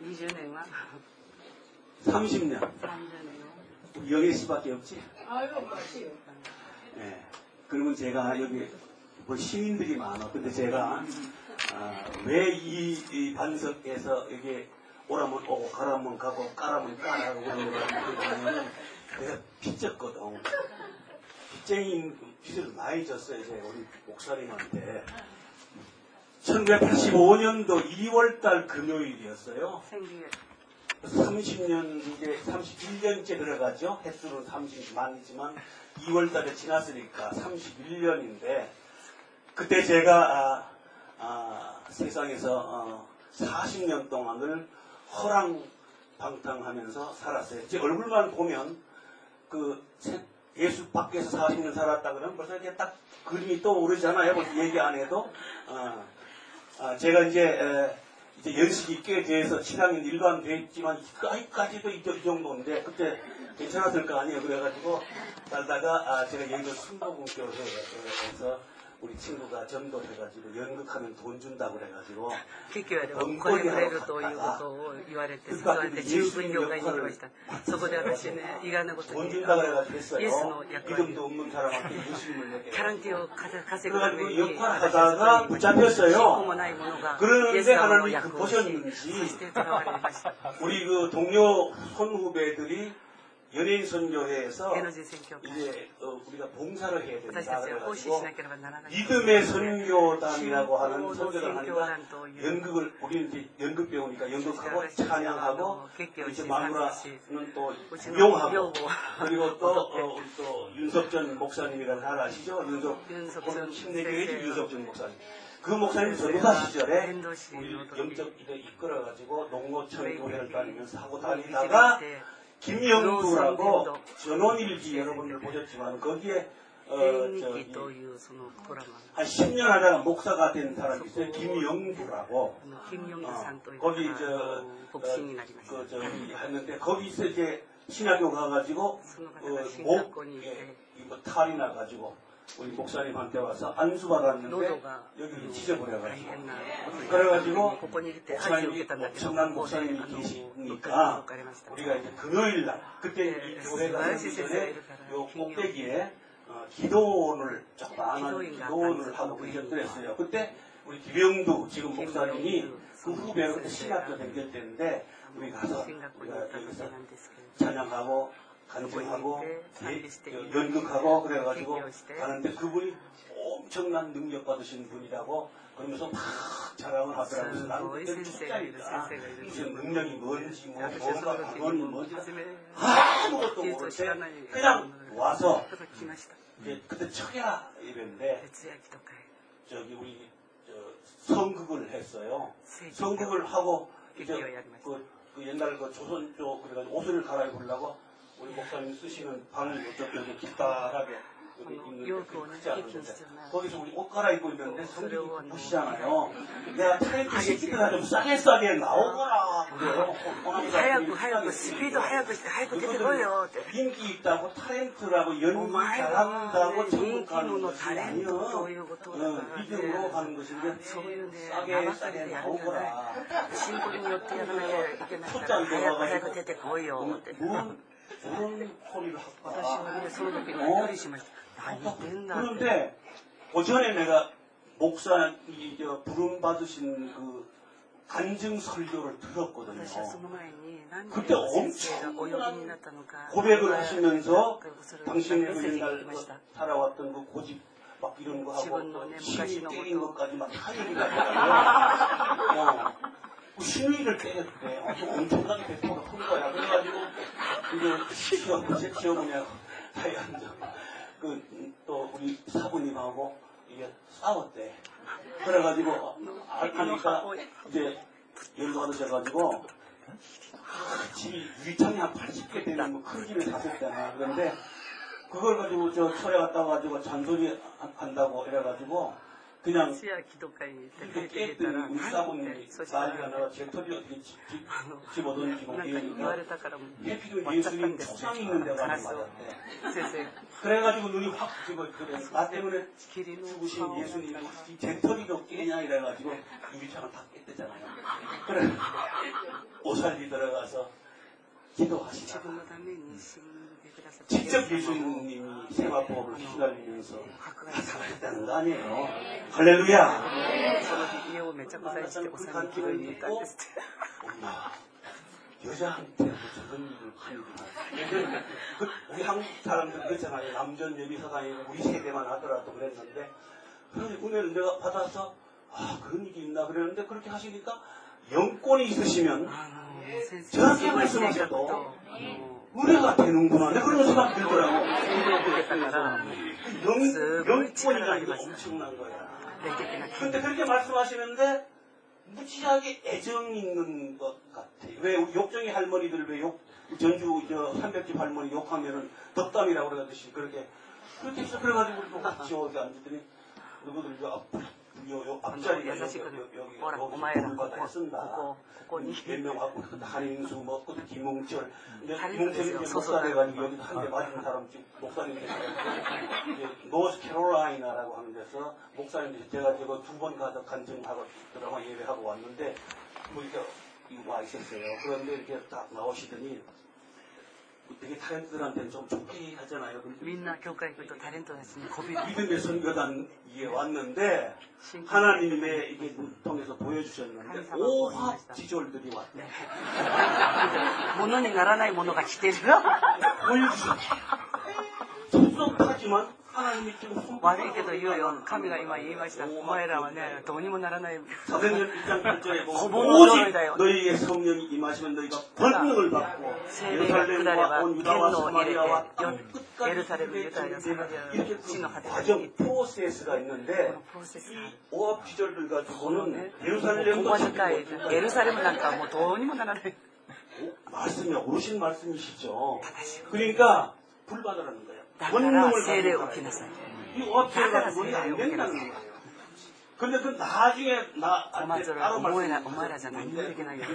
30년. 영애 씨밖에 없지? 아유, 맞지요. 네. 그러면 제가 여기 시민들이 많아. 근데 제가 왜 이 반석에서 여기 오라면 오고 가라면 가고 까라면 까라고 그러냐면 내가 빚졌거든. 빚쟁이인 빚을 많이 졌어요. 이제 우리 목사님한테. 1985년도 2월달 금요일이었어요. 30년, 이제 31년째 들어가죠. 횟수는 30만이지만 2월달에 지났으니까 31년인데, 그때 제가 세상에서 40년 동안을 허랑방탕하면서 살았어요. 제 얼굴만 보면 그 예수 밖에서 40년 살았다 그러면 벌써 이제 딱 그림이 떠오르잖아요. 뭐 얘기 안 해도. 제가 이제 연식이 꽤 돼서 7학년 일반 됐지만 아직까지도 이 정도인데 그때 괜찮았을 거 아니에요. 그래가지고 살다가 제가 여의도 순복음교회에서 우리 친구가 전도해가지고 연극하면 돈 준다고 그래가지고 結局はこれくれるということを言われて、そうやって十分業界に行きました。そこで私ね、意外なことに、 돈 준다 그래가지고 イエス 했어요. の役割、 이름도 없는 사람한테 유심을 내게. キャランティーを稼ぐため 그래가지고 に、 역할하다가 信仰 붙잡혔어요. もないものが、イ 그러는데 エス様の 하나님이 役をし、そ 보셨는지 して囚われました。 우리 그 동료 선후배들이 연예인 선교회에서 芸能人選挙会、 이제 우리가 봉사를 해야 私 된다 たちは奉仕し 그래가지고 なければならない。 믿음의 선교단이라고 하는 信仰の 선교를 選挙 하니까 団という、 연극을 우리는 이제 연극 배우니까 연극하고 찬양하고 이제 마누라는 또 무용하고 그리고 또 우리 또 윤석전 목사님이라는 잘 아시죠? 윤석전 침례교회 윤석전 목사님. 그 목사님 전도사 시절에 우리 영적 일에 이끌어가지고 농어촌 교회를 다니면서 하고 다니다가 김영두라고 전원일기 여러분들 보셨지만 거기에 演技というそのドラマ、 한 10년 하다가 목사가 된 사람이 있어요. 김영두라고. 金庸さんという 거기 方が牧師になりました。 저기 했는데 거기서 이제 신학교 가가지고 その方が進学校に行っ 목에 て、 이거 탈이 나가지고 우리 목사님한테 와서 안수 받았는데 喉が 여기 大 찢어버려가지고 変な、 그래가지고 ここに来て恥を受けたんだけど、 엄청난 ここで 목사님이 物 계시니까 かれました。 우리가 이제 금요일 날 그때 이 교회가 생기기 전에 요 꼭대기에 기도원을 조금 안 하는 기도원을 하고 그랬어요. 그때 우리 김영두 지금 목사님이 그 후배로 신학교 댕길 때인데 우리 가서 우리가 여기서 찬양하고 간증하고 연극하고 그래가지고 가는데 그분이 엄청난 능력 받으신 분이라고 그러면서 막 자랑을 하더라고요. 나는 그때 축자니까 무슨 능력이 뭔지 뭔가 방언이 뭔지 아무것도 모를 때 그냥 와서 그때 청야 예배인데 저기 우리 성극을 했어요. 성극을 하고 이제 그 옛날 그 조선 쪽 그래가지고 옷을 갈아입으려고 우리 목사님 쓰시는 방이 저쪽에 깊다하게 있는데 크지 않은데 거기서 우리 옷 갈아입고 있는데 성격이 무시잖아요. 내가 타이틀 시키더라 좀 싸게 나오거라 그래요. 하얗고 스피드 하얗고出てこいよ 인기 있다고 타렌트라고 연기 잘한다고 전국하는 것이 아니요. 믿음으로 가는 것인데 싸게 나오거라. 초장 들어가가지고 그런 소리를 하고 그런데 오전에 내가 목사님이 부름 받으신 그 간증 설교를 들었거든요. 그때 엄청난 고백을 하시면서 당신의 옛날 살아왔던 그 고집 막 이런 거 하고 신이 때린 것까지 막 다 얘기가 나와요. 신의를 때렸대. 엄청나게 배포가 큰 거야. 그래가지고 이제 시어머니하고 사이 앉아 또 우리 사부님하고 이게 싸웠대. 그래가지고 아니까 이제 연도 받으셔가지고 집이 유리창이 한 80개 되는 뭐 큰 집에 사셨잖아. 그런데 그걸 가지고 저 철에 갔다 와가지고 잔소리 한다고 이래가지고 그냥 이렇게 깨뜨린 우리 사부님이 난리가 나서 제 털이 어떻게 집어던지고 그러니까 해피도 예수님 초상이 있는 데가 맞았대. 그래가지고 눈이 확 뜨고 그래. 나 때문에 죽으신 예수님이 제 털이도 깨냐 이래가지고 유리창을 다 깼대잖아요. 그래 오살리 들어가서 기도하시다가 직접 예수님이 세마포를 휘날리면서 나타났다는 거 아니에요. 할렐루야. 여자한테 저런 일을 하는구나. 우리 한국 사람들 그렇잖아요. 남전 예비사관이 우리 세대만 하더라도 그랬는데 은혜를 내가 받아서 그런 일이 있나 그랬는데 그렇게 하시니까 영권이 있으시면 저렇게 말씀하셔도 은혜가 되는구나. 내가 그런 생각 들더라고. 영권이라는 게 엄청난 거야. 근데 그렇게 말씀하시는데 무지하게 애정 있는 것 같아. 왜 욕정이 할머니들 왜 전주 삼백집 할머니 욕하면은 덕담이라고 그러듯이 그렇게 해서 그래가지고 또 같이 어디 앉았더니 누구들 요 앞자리 여기 불바다에 쓴다. 몇 명하고 한인수 뭐 김웅철 김웅철이 목사돼가지고 여기 한 대 맞은 사람 지금 목사님들 노스 캐롤라이나라고 하는 데서 목사님들이 제가 저거 2번 가서 간증하고 드라마 예배하고 왔는데 보니까 와 있었어요. 그런데 이렇게 딱 나오시더니 되게 타렌트들한테는 좀 좋게 하잖아요. 민나 교회 또 타렌트 했으니 고비 믿음의 선교단에 왔는데 하나님의 이게 통해서 보여주셨는데 오합 지졸들이 왔대. 物にならないものが来てる。 보여주셨대. 섭섭하지만 하나님이 지금 悪いけど言うよ。神が今言いました。お前らはね、どうにもならない。 사도행전 1장 8절에 보면 오직 너희에게 성령이 임하시면 너희가 권능을 받고 예루살렘과 온 유다와 사마리아와 땅 끝까지 이렇게 그 과정 프로세스가 있는데 이 오합 지절들 가지고는 예루살렘도 예루살렘은 난가 뭐 돈이면 나라네. 말씀이 오르신 말씀이시죠. 그러니까 불받으라는 거예요. 권능을 받는 이 오합 지절 가지고는 안 된다는 거예요. 근데 그 나중에 나한테 따로 말씀드렸는데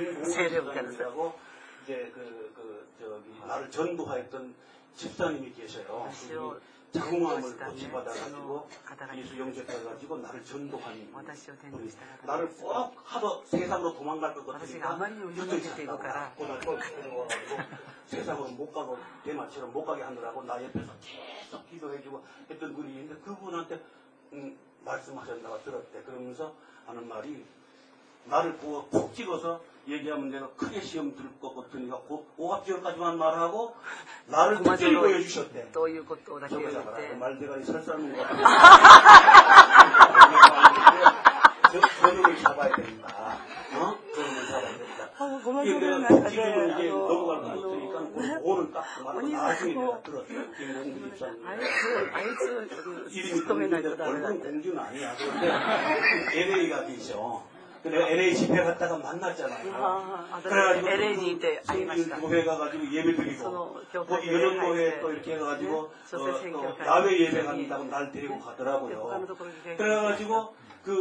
이제 저기 나를 전도하였던 집사님이 계셔요. 자궁암을 고치받아가지고 예수 영접해가지고 나를 전도한 분이 나를 꼭 하도 세상으로 도망갈 것 같으니까 붙어있었다가 고등학교 들어와가지고 세상으로 못 가고 대마처럼 못 가게 하느라고 나 옆에서 계속 기도해주고 했던 분이 있는데 그분한테 말씀하셨다고 들었대. 그러면서 하는 말이 나를 보고 콕 찍어서 얘기하면 내가 크게 시험 들 것 같으니까 오합지역까지만 말하고 나를 특별히 보여주셨대. 또 이것도 말대가리 설사는 것 같아. 전용을 잡아야 된다. 전용을 잡아야 된다. 지금은 이제 넘어갈 것 같으니까 오늘 딱 말하고 나중에 내가 들었어요. 김공주 집사님. 이름이 공주인데 얼굴은 공주는 아니야. 그런데 LA가 계셔. 근데 LA 집회 갔다가 만났잖아요. 그래가지고 LA 때 교회 가가지고 예배 드리고 여전교회 또 이렇게 해가지고 또 야외 예배 간다고 날 데리고 가더라고요. 그래가지고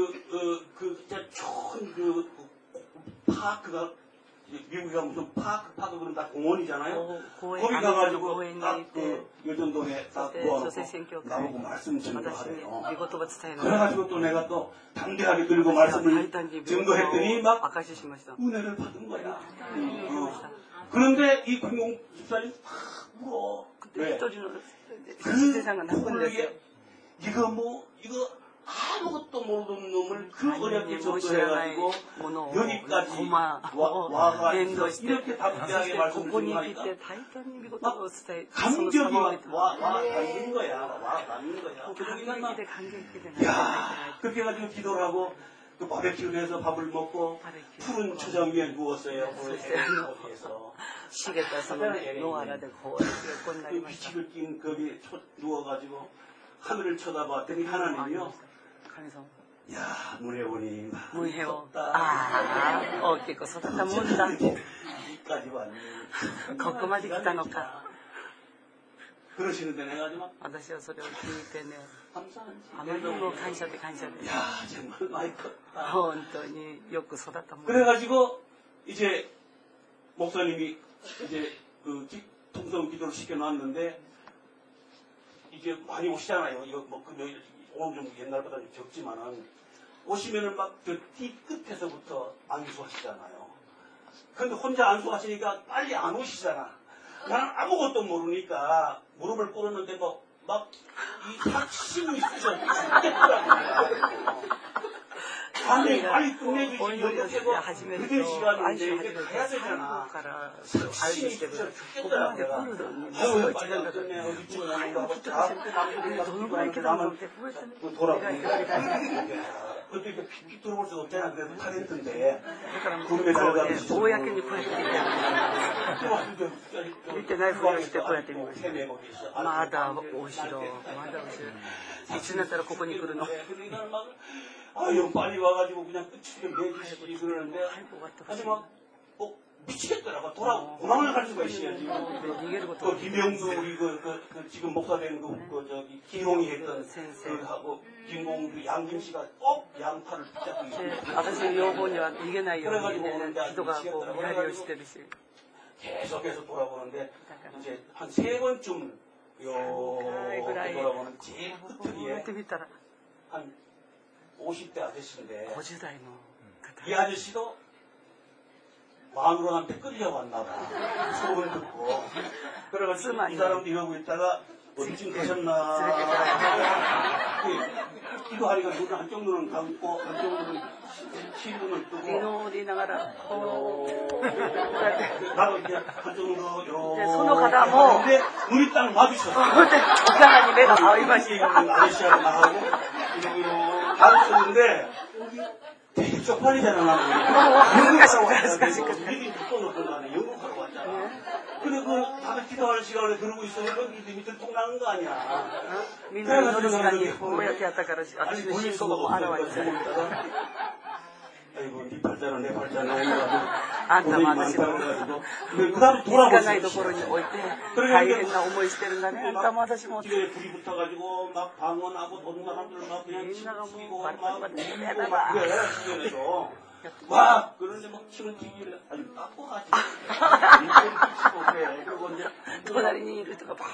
좋은 파크가 미국에 가면 무슨 파크 그러면 다 공원이잖아요. 거기 가가지고 딱 여전동에 딱 모아놓고 나보고 말씀 전도하래요. 그래가지고 또 내가 또 담대하게 들고 말씀을 전도했더니 막 은혜를 받은 거야. 그런데 이 공공 집사님 막 울어. 왜? 이거 아무것도 모르는 놈을 어렵게 접근해가지고 여기까지 와가지고 이렇게 담대하게 말씀드리니까 감격이 와 닿는 거야. 그렇게 해가지고 기도를 하고 그 바베큐를 해서 밥을 먹고 푸른 초장 위에 누웠어요. 거기에서 시계 따서 노아라되고 빛을 낀 거기 누워가지고 하늘을 쳐다봤더니 하나님이요. 야, 문혜원이 大きく育ったもんだ。 여기까지 왔니? ここまで来たのか。 그러시는데 내가 좀 私はそれを聞いてね、あまりにも感謝で感謝で。 야, 정말 많이 컸다. 本当によく育ったもん。 그래가지고 이제 목사님이 이제 그 통성 기도를 시켜놨는데 이제 많이 오시잖아요. 이거 뭐 오늘 좀 옛날보다 좀 적지만은 오시면은 막 저 띠 끝에서부터 안수하시잖아요. 근데 혼자 안수하시니까 빨리 안 오시잖아. 나는 아무것도 모르니까 무릎을 꿇었는데 막 이 확신이 있으셔 죽겠더라고요. 아니 빨리 끝내주지 이렇게 늦은 시간인데 이제 가야 되잖아. 확신이 있으셔 죽겠더라고요. 아유 빨리 안 끝내 어디쯤 가는가 하고 자꾸 남들이 나만 돌아보니까 그것도 이렇게 픽 들어볼 수가 없잖아. 그래도 타렌트인데 구름에 날아가듯이 公にこうやって見てないふりをしてこうやって見ました。まだ後ろ、いつになったらここに来るの。 아유 빨리 와가지고 그냥 끝이 내주시지 그러는데 하지만 미치겠더라고. 도망을 갈 수가 있어야지. 그 김영수 우리 그 지금 목사된 저기 기홍이 했던 그하고 김공주 양김 씨가 꼭 양팔을 붙잡고 있고. 私の要望には逃げないように 그래가지고 ね 오는데 人がこう見張りをしてるし 계속해서 돌아보는데 이제 한 3번쯤 이렇게 돌아보는 제일 끝트리에 見てみたら 한 50대 아저씨인데 50代の 이 아저씨도 마누라한테 끌려왔나 봐. 소문 듣고. 그래가지고 이 사람도 이러고 있다가 어디쯤 가셨나. 기도하니까 눈을 한쪽 눈은 감고 한쪽 눈은 시눈을 뜨고. 祈りながらこう 나도 이제 한쪽 눈으로 네, 손을 가다 뭐. 근데 눈이 딱 마주쳤어. 그때 이상하니 내가 아이바시 아저씨하고 나하고 이러고 마주쳤는데 되게 쪽팔리잖아, 나는. 믿음이 또 놓던 거 아니야. 영국하러 왔잖아. 근데 다들 기도하는 시간에 그러고 있으니까 믿음이 들통 나는 거 아니야. みんな祈る時間にこうやってやったから私の信仰がもうあらわにされる 아이고, 네 팔자는 내 팔자는 あんたも私も 그 다음에 気づかない 돌아보세요. ところに置いて大変な思いしてるんだね。あんたも私も 집에 불이 붙어가지고 막 방언하고 모든 사람들 막 그냥 민나가 뭐 치고 막 말빨빨 울고 막 그래 주변에서 막 그런데 막 침을 튀기길래 아주 깎고 가지 치고 그래. 그리고 이제 隣にいる人がバ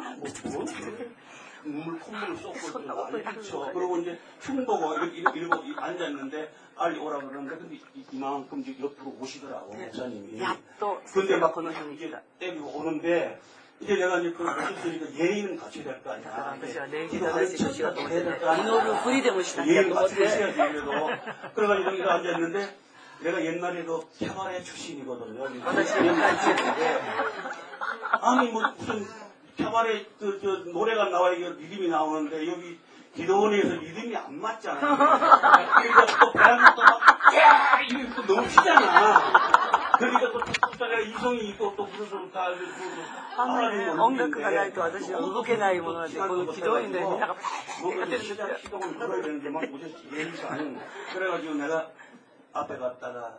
눈물 콧물을 쏟고 난리 붙여. 그리고 이제 흉보고 이러고 앉았는데 빨리 오라 그러는데 근데 이만큼 이제 옆으로 오시더라고 목사님이. やっと 근데 막 この辺に来 이제 た。 때리고 오는데 이제 내가 이제 그걸 오셨으니까 예의는 갖춰야 될 거 아니야. 私は礼儀正しいしようと思ってね祈るふりでもしなきゃ 예의는 と思っ 갖춰야 て 해야지 그래도. 그래가지고 여기가 앉았는데 내가 옛날에도 캐바레 출신이거든요. 私は感じて 아니 뭐 무슨 캐바레 저 노래가 나와야 리듬이 나오는데 여기 기도원에서 리듬이 안 맞잖아. 그러니까 또 배하면 또막 이게 또 너무 피잖아. 그러니까 또 내가 이성이 또 부르는 다 あんまりね音楽がないと私は動けないものでこの軌道員でみんながパーッてやってるんですよ 시동을 걸어야 되는데 막 무슨 예의가 아닌. 그래가지고 내가 앞에 갔다가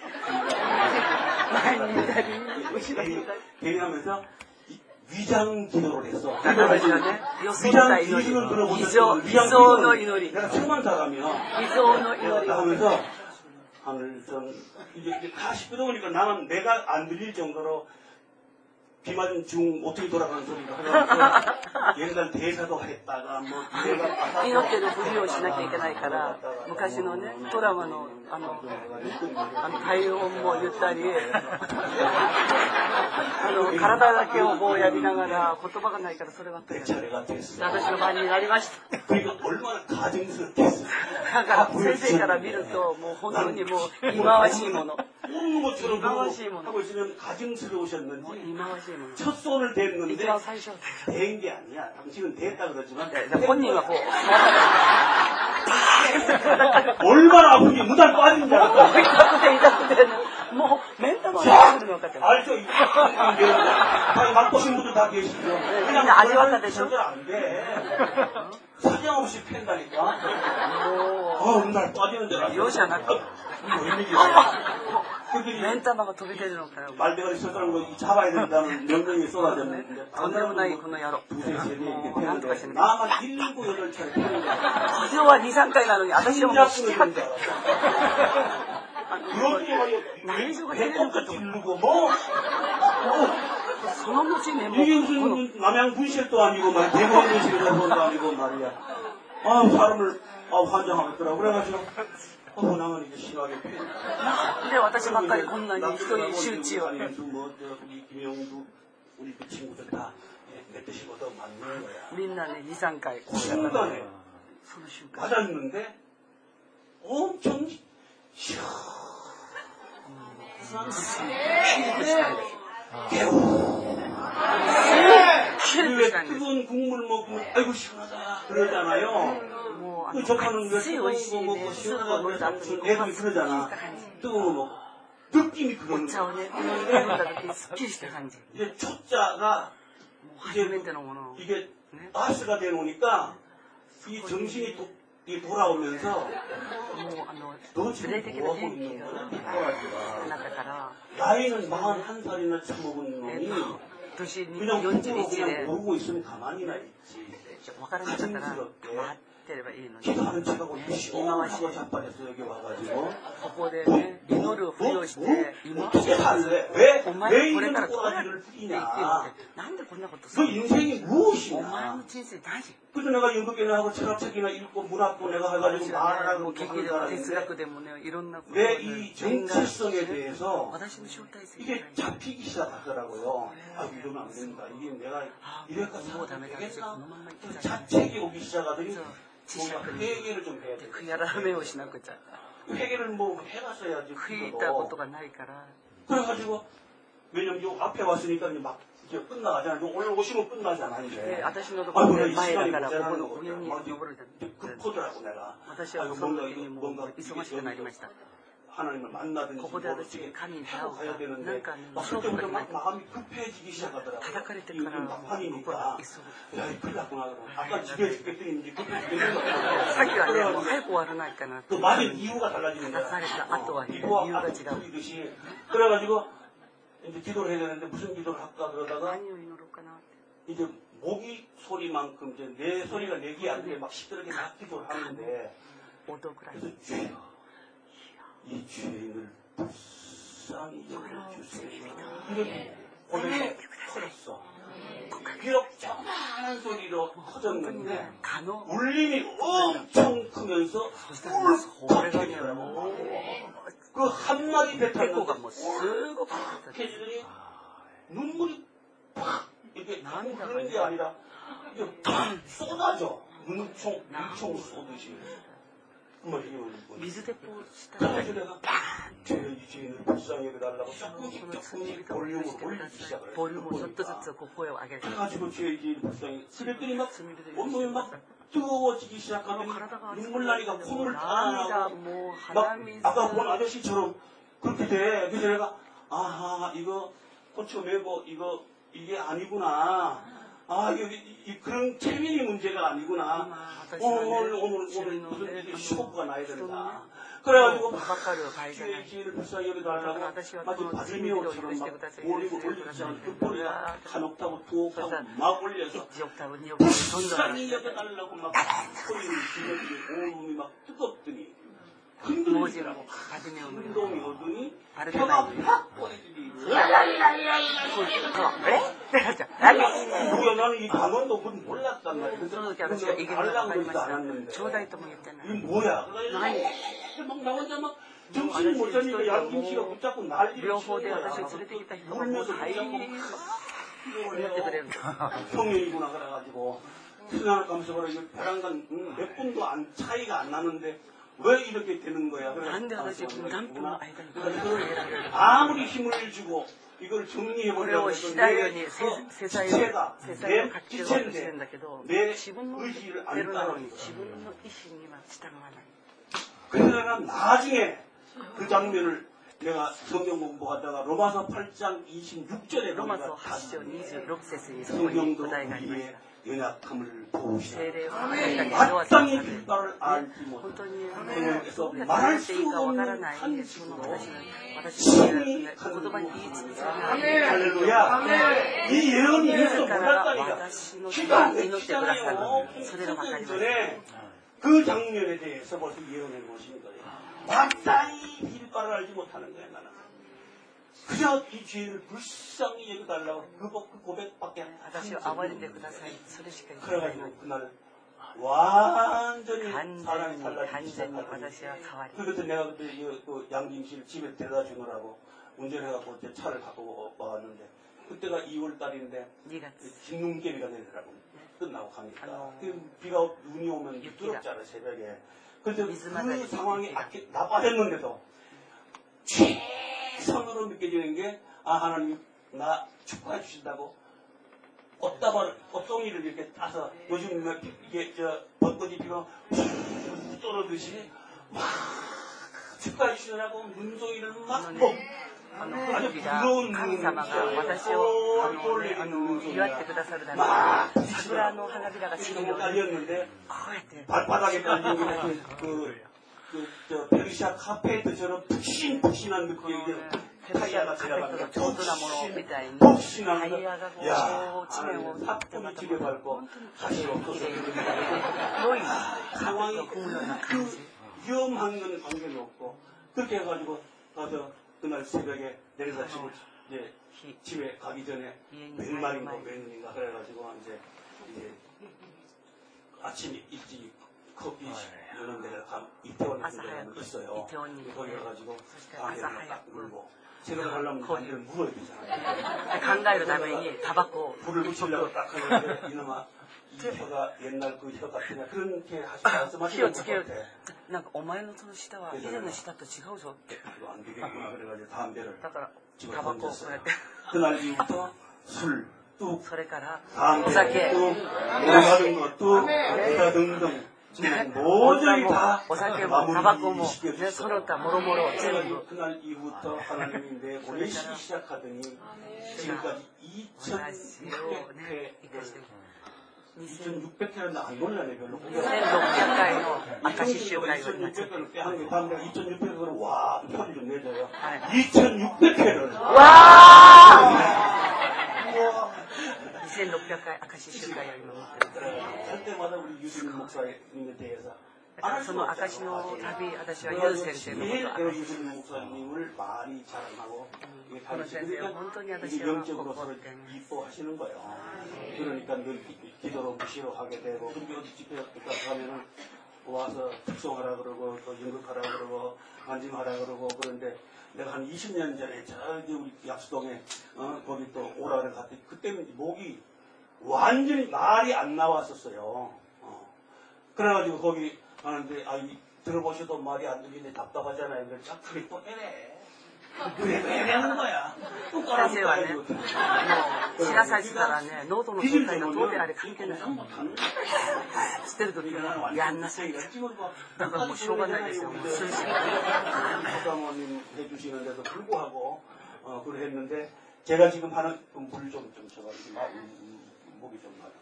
前に見たり後ろに見たり 괜히 하면서 위장 기도를 했어. 私はね予想し 위장 た祈り 기도를 偽 들어보셨죠? 造の祈り 내가 천만 사람이야. 偽造の祈り 하면서 하늘성 이제 다시 들어보니까 나는 내가 안 들릴 정도로 비 맞은 중 어떻게 돌아가는 소리가 하면서 옛날 대사도 했다가 뭐 祈ってるふりをしなきゃいけないから昔のねドラマの対応も言ったり体だけをこうやりながら言葉がないからそればっかり 내 차례가 됐어. 私の番になりました 그러니까 얼마나 가증스럽겠어. だから先生から見るともう本当にもう忌まわしいもの 뽑는 것처럼 이마와시모. 하고 있으면 가증스러우셨는지 忌まわしいもの 첫 손을 一 댔는데 番最初 된 게 아니야. 당신은 됐다 그러지만 本人はこう 얼마나 아픈지 무단 빠진 줄 알았다. 痛くてもう目ん玉が出てくるのかって 알죠? 다 맛보신 분들 다 계시죠. 그냥 아직 왔다 대죠? 안 돼. 사정없이 팬다니까. 날 빠지는 줄 알았어. 容赦なく 그들이 目ん玉が飛び出るのかよ 말대가리 서서는 거 잡아야 된다는 명령이 쏟아졌는데 とんでもないこの野郎 두세 세대 이렇게 もうなんとかし 패는데 なきゃ 나만 7, 8차례 패는데 地上は 2,3 回なのに私はもう好き勝手 그렇게 말이야. 난이도가 되는 것도 지르고 뭐 その後ねも 이게 うこの 무슨 남양 분실도 아니고 말 대본 분실도 아니고 말이야. 사람을 환장하겠더라. 그래가지고 나는 이제 심하게 패. で私ばっかりこんなに人に周知を 뭐 우리 김영도 우리 그 친구들 다 내 뜻이거든 맞는 거야. みんなね 2,3 回こうやった 순간에 その瞬間 맞았는데 엄청 왜 뜨거운 국물 먹으면 아이고 시원하다 그러잖아요. 뭐 그 접하는 거 熱い美味しい 뜨거운 거 ね 먹고 スープを飲んだ 시원하다 後に 애들이 그러잖아. 뜨거운 거 먹고 느낌이 お 그런 茶を 거야. ね飲んだ時にすっきりした感じ 이제 초자가 初めてのものを 이게 가스가 되노니까 이 정신이 이 돌아오면서 もう 너 具 지금 体的な 뭐 하고 天気 있는 が 거야? なったから 나이는 41살이나 처먹은 놈이 年 그냥 속으로 41 그냥 で 모르고 있으면 가만히나 있지. 分からなかったら黙ってればいいのに 기도하는 척하고 시원하고 자빠졌어 여기 와가지고 ここでね祈るふりをして今 어떻게 할래? お 왜 前 왜 これか 이런 らこうやって 꼬라지를 言ってよっ 부리냐? てなんでこんなことす 너 る 인생이 のお前 무엇이냐? の人生何 그래서 내가 연극이나 하고 철학책이나 읽고 문학도 내가 해가지고 말하라고 もう結 하는 局哲 사람인데 学でもねいろんなことを 내 ね 이 勉学 정체성에 して 대해서 私の招待性 이게 잡히기 시작하더라고요. 아 이러면 안 된다. 이게 내가 이래가 살아도 되겠나? 그 자책이 오기 시작하더니 뭔가 회개를 좀 해야 돼. 悔い改めをしなくちゃ 회개를 뭐 해갔어야지. 悔いたことがないから 그래가지고 왜냐면 요 앞에 왔으니까 이제 막 이제 끝나가잖아. 올라오시면 끝나잖아 で 이제. 私のと 아 ころ 몰라 で 이 前だ 시간이 からここ 모자라는 の 거 上に 막 登る 급하더라고 내가. 私はその時にもう忙しくなりました 하나님을 만나든지 ここで私 어떻게 神に出会 하고 う 가야 か 되는데 なんかね 막 勝負 그때부터 がない 막 마음이 급해지기 시작하더라고. 叩かれて 이거 から僕は 막판이니까 急ぐ 야 큰일 났구나 그러고 아까 집에 죽겠더니 이제 급해 죽겠는 さっきはねもう 거야. 早く終わらないかな 또 맞은 이유가 달라지는 거야. 叩かれた後はね 이유가 理由が違う 틀리듯이 그래가지고 이제 기도를 해야 되는데 무슨 기도를 할까 그러다가 何を祈ろうかなって 이제 모기 소리만큼 이제 내 소리가 내기 안 돼 막 시끄럽게 막 기도를 하는데 音くらい 그래서 죄요 이 죄인을 불쌍히 여겨주세요 이렇게 고백이 터졌어 비록 조그마한 소리로 本当に 터졌는데 ね蚊の 울림이 엄청 크면서 そしたらねそれがねもう 그 한마디 結構が 뱉었는데 もうすごく出て 해주더니 눈물이 팍 이렇게 涙が 흐르는 게 아니라 이게 탁 쏟아져 눈총 쏘듯이 뭐 이게 뭐 水鉄砲したら 그래가지고 내가 이 죄인을 불쌍히 여겨달라고 この 조금씩 罪人 조금씩 を許 볼륨을 してく 올리기 ださい 시작을 ボリュームをちょっとず 보니까 つこう声を上げて 그래가지고 죄인 불쌍히 그랬더니 막 罪人を許して 온몸이 くだ 막 さい 뜨거워지기 あの 시작하더니 体が熱く 눈물 なって 나니까 もう 콧물 涙 딱 もう 막 鼻水 아까 본 아저씨처럼 그렇게 돼. 그래서 내가 아하 이거 고쳐 메고 이게 아니구나. 아 이게 그런 체면이 문제가 아니구나. 오늘 무슨 이게 쇼크가 나야 된다. 그래가지고 分かる場合じゃない 죄를 불쌍히 여겨달라고 私はこ 마치 の罪人を許 바지미오처럼 してく 막 ださい 올리고 許してくだ 올리기 さい 시작하고 그 뿌리가 간혹하고 두옥하고 막 올려서 1億タブ2億タブどんどん 불쌍히 여겨달라고 막 소리를 지르더니 온몸이 막 뜨겁더니 文字 흔들리더라고. を初めを見る 운동이 오더니 バレて 혀가 ない 확 꺼내더니 えってなっちゃう何 뭐야 나는 이 단어도 그건 몰랐단 말이야. その時 그래서 私がイギリスが分 달라고 かりま 그러지도 した 않았는데 ちょうだいとも言ってない 이게 뭐야? 막 나 혼자 막 정신을 못 차리니까 양김 씨가 붙잡고 난리를 両 치는 方で 거야. 私を連れてきた人がもう 울면서 大変 붙잡고 に言ってくれる 평년이구나 그래가지고 생각하면서 그래 이거 벼랑간 몇 분도 차이가 안 나는데 왜 이렇게 되는 거야? 안 돼, 아저씨, 남편 아이다, 이거. 그걸 아무리 힘을 주고 이걸 정리해보려고 これをしないように 내 制裁を 지체가 制裁を 내 かけようとしてるん 지체인데 だけど 내 自分の 의지를 出る 안 なのに 따르는 自分の意思には従わない 그래서 내가 나중에 그 장면을 내가 성경 공부하다가 로마서 8장 26절에 ロマス 보니까 8章26節にそこに 성령도 答えがありまし 우리의 た 연약함을 보시라 精霊は私たちに弱さを 마땅히 され 빛발을 알지 本 못해 当に 성령께서 どうやって 말할 話していい 수 かわから 없는 ないその 한식으로 私の言葉に言い尽くせない 할렐루야 이 예언이 있어 だから 몰랐다니까 私の 기가 ために祈ってくださ 막히잖아요 るそれが分かりました 전에 그 장면에 대해서 벌써 예언해 놓으신 거예요 마땅히 빛발을 알지 못하는 거야 나는 그저 이 죄를 불쌍히 여겨달라고 그 고백밖에 안 私を憐れんでくださいそれしか言ってないの 그래가지고 に 그날 완전히 完 사람이 全に 달라지기 完全に 시작하더니 私は変わり 그래서 내가 그때 그 양김 씨를 집에 데려다 주느라고 운전해갖고 이제 차를 갖고 와왔는데 그때가 2월 달인데 2月 진눈깨비가 내리더라고 끝나고 가니까 아유. 그 비가 눈이 오면 육기라. 뜨겁잖아 새벽에 그래서 미스마다 그 상황이 육기라. 나빠졌는데도 최선으로 느껴지는 게 아 하나님 나 축복해 주신다고 꽃송이를 이렇게 따서 요즘 이게 벚꽃이 피면 쏘르듯이 막 축복해 주시느라고 눈송이를 막 아주 부러운 神様が私を祝ってくださるために桜の花びらが散るように 깔렸는데 こうやって 발바닥에 깔린 저 페르시아 카페트처럼 푹신푹신한 느낌이 타이야가 지나가니까 ちょうどなものみたいに 푹신한 タイヤがこう 야 地面を 사뿐히 집에 밟고 다시 없어서 黒い 상황이 踏むような感じ 위험한 건 관계는 없고 그렇게 해가지고 가서 그날 새벽에 내려가지고 이제 집에 가기 전에 몇 마리인가 몇 년인가 그래가지고 이제 아침 일찍 커피 여는 데가 이태원 같은 데가 있어요. 거기 가가지고 담배를 딱 물고 새벽에 가려면 담배를 물어야 되잖아요. 考えるためにタバコを 불을 붙이려고 딱 하는데 이놈아 이 혀가 옛날 그 혀 같으냐 그렇게 말씀하시는 것 같아. なんかお前のその舌は以前の舌と違うぞって 이거 안 되겠구나 그래가지고 담배를 だから 집에 タバコをこうや 던졌어요. って 그날 이후부터 술, 뚝, それから 담배, お酒 뚝, 오가는 거, 뚝, 기타 등등 모조리 다 お酒もタバコも 마무리 ねその 시켜줬어요. 他もろもろ全部 그날 이후부터 하나님이 내 고뇌 시기 시작하더니 지금까지 ね生かして 2,600회는 안 돌려내 별로. 2600回の証し集会を今 2,600회를 빼한 게 다음에 2,600회를 와 표를 좀 내줘요. 네. 2,600회를. 2600回証し集会を今持ってる 할 때마다 우리 유승민 목사님에 대해서 その証の旅私はユウ先生のことを 제가 유승민 목사님을 많이 자랑하고 この先生は本当に私 이게 は 영적으로 心 서로 って 이뻐하시는 거예요. 그러니까 늘 기도로 무시로 하게 되고 그렇게 어디 집회 가면은 와서 특송하라 그러고 또 연극하라 그러고 안심하라 그러고 그런데 내가 한 20년 전에 저기 우리 약수동에 거기 또 오라 그래 갔더니 그때는 목이 완전히 말이 안 나왔었어요. 그래가지고 거기 가는데 들어보셔도 말이 안 들리는데 답답하잖아요. 그래서 자꾸 또 해내. 왜 해내는 거야? 또 先生はね、知らされてたらね、喉の状態がどうであれ関係ない。捨てるときはやんなさい。だからもうしょうがないですよ。もう数字が。 사모님 해주시는데도 불구하고 그걸 했는데 제가 지금 하는 물을 좀 쳐가지고 목이 좀 나요.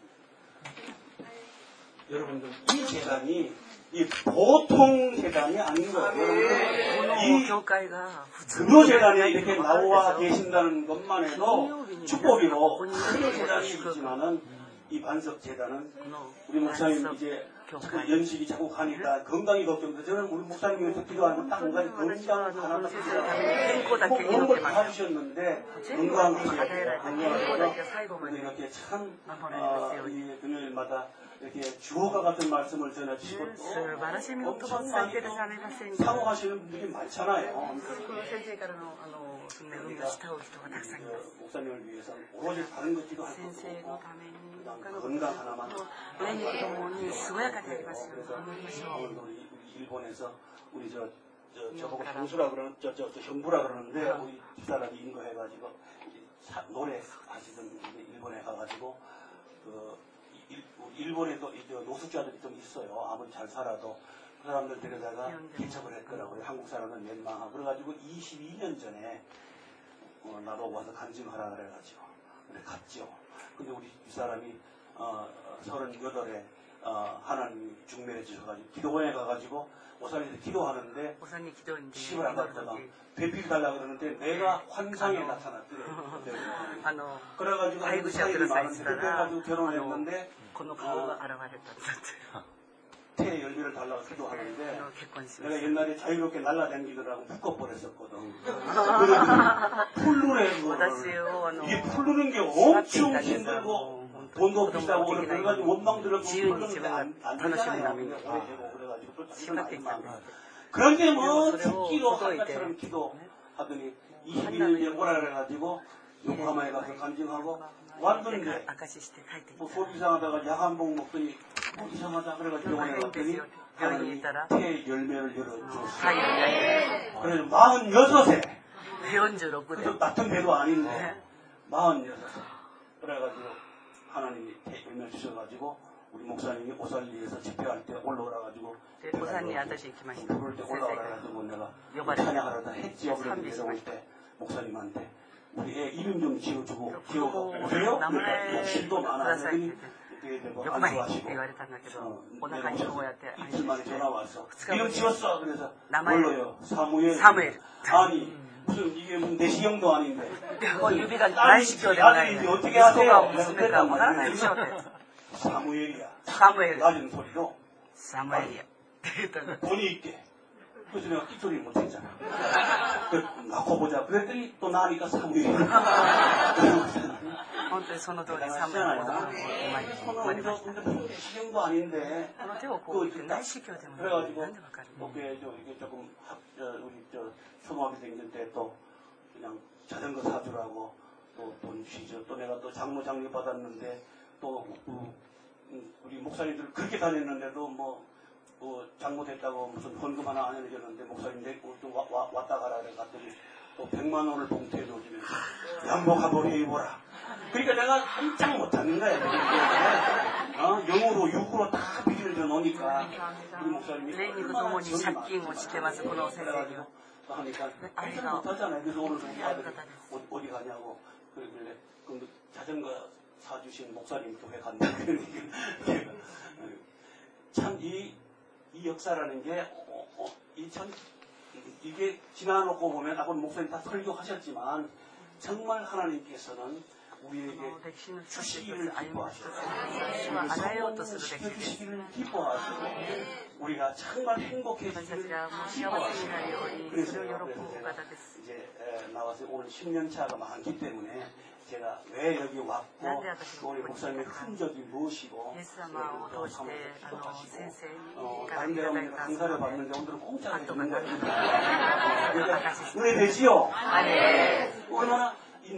여러분들 이 재단이 이 보통 재단이 아닌 거예요. 여러분들 이 근로 재단에 이렇게 나와 계신다는 것만 해도 축복이고 큰 재단이지만은 이 반석 재단은 우리 목사님 이제 연식이 자꾸 가니까 건강이 걱정돼. 저는 우리 목사님께서 기도하면 딱 건강 하나만 꼭 모든 걸 다 해주셨는데 건강하셔야 돼요. 건강하셔서 이렇게 참 금요일마다 이렇게 주어가 같은 말씀을 전해주시고 또 사모하시는 분들이 많잖아요. 목사님을 위해서 오로지 다른 것 기도하고 건강 하나만. 그래서 우리 일본에서 우리 저보고 형수라 그러는 저 형부라 그러는데 우리 두 사람이 인거해가지고 노래 하시던 일본에 가가지고 일본에도 노숙자들이 좀 있어요. 아무리 잘 살아도 그 사람들 데려다가 개척을 했더라고요. 한국 사람은 멸망하고 그래가지고 22년 전에 나보고 와서 간증하라 그래가지고 그래 갔죠. 근데 우리 이 사람이 38에 하나님이 중매해 주셔가지고 기도원에 가가지고 오산에서 기도하는데 시을 안 갖다가 배필 달라 그러는데 내가 환상에 나타났더래요. 그래가지고 한국 사이를 많은데 그래가지고 결혼했는데 태 열매를 달라고 기도하는데 내가 옛날에 자유롭게 날아다니더라고 묶어버렸었거든. 풀르래 이게 풀르는 게 엄청 힘들고 돈도 비싸고 그래가지고 원망 들어가고 풀르는데 안 되잖아요. 그래가지고 또 그런데 뭐 듣기로 한것처럼 기도하더니 22년에 오라 그래가지고 요코하마에 가서 간증하고 왔는데 뭐 속 이상하다가 약 한 봉 먹더니 뭐 이상하다 그래가지고 병원에 갔더니 하나님이 태 열매를 열어줬어요. 그래서 46세 그래서 같은 배도 아닌데 46세 그래가지고 하나님이 태 열매를 주셔가지고 우리 목사님이 오살리에서 집회할 때 올라오라가지고 부를 때 올라오라가지고 내가 찬양하러 다 했지요. 그래서 내려올 때 목사님한테 우리 애 이름 좀 지어주고 지어오세요. 욕심도 많아서 안 좋아하시고 내가 이틀 만에 전화 왔어. 이름 지었어. 그래서 뭘로요? 사무엘. 아니 무슨 이게 무슨 내시경도 아닌데. 아들인데 어떻게 하세요? 사무엘이야. 낮은 소리로 사무엘이야. 돈이 있게. 그래서 내가 끼소리 못했잖아. 낳고 보자. 그랬더니 또 나니까 사무엘이야. 근데 내시경도 아닌데. 그래가지고 이게 조금 우리 초등학교 생길 때 또 그냥 자전거 사주라고 또 돈 쥐죠. 또 내가 또 장로 받았는데 또 우리 목사님들 그렇게 다녔는데도 뭐 잘못했다고 무슨 헌금 하나 안 해줬는데 목사님 내고 좀 왔다 가라 그래 갔더니 또 100만 원을 봉투에 넣어주면서 양복 한번 해입어라. 그러니까 내가 깜짝 못하는 거야. 영으로 육으로 다 비교를 놓으니까 우리 목사님이 얼마나 절이 많아요. 하니까 깜짝 못하잖아요. 그래서 오늘 우리 아들이 어디 가냐고 그러길래 그럼 자전거 사주신 목사님 교회 간다. 참 이 역사라는 게 이게 지나놓고 보면 아까 목사님 다 설교하셨지만 정말 하나님께서는 우리에게 주시기를 기뻐하시고 성공을 시켜주시기를 기뻐하시고 우리가 정말 행복해지기를 기뻐하시고 그래서 제가 이제 나와서 오늘 10년 차가 많기 때문에 제가 왜 여기 왔고 또 우리 목사님의 흔적이 무엇이고 또 사모님을 기도하시고 다른 데 가면 강사를 받는데 오늘은 공짜로 해주는 거예요. 은혜 되지요? 얼마나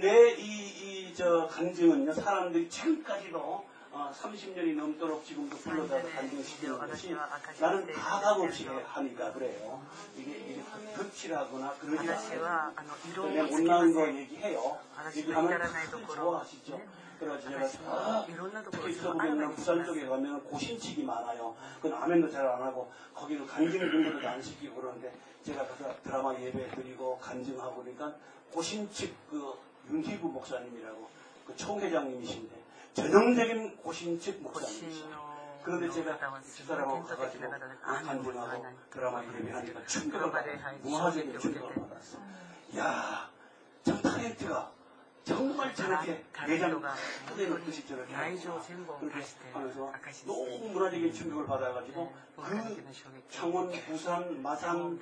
저 간증은요 사람들이 지금까지도 30년이 넘도록 지금도 불러다가 간증시키는 것이 나는 가감 없이 하니까 그래요. 이게 덕질하거나 그러지 않아요. 내가 못나은 거 얘기해요. 얘기하면 좋아하시죠. 그래서 제가 특히 서부경남 부산 쪽에 가면 고신칙이 많아요. 그건 아멘도 잘 안 하고 거기는 간증 정도도 안 시키고 그러는데 제가 가서 드라마 예배 드리고 간증하고 그러니까 고신칙 윤기부 목사님이라고 그 총회장님이신데 전형적인 고신칙 목사님이시죠. 그런데 제가 그 사람하고 가가지고 간증하고 드라마 예배하니까 충격을 받았어요. 문화적인 충격을 받았어. 이야, 참 타렌트가 정말 저렇게 내장 터내놓듯이 저렇게 그렇게 하면서 너무 문화적인 충격을 받아가지고 그 창원, 부산, 마산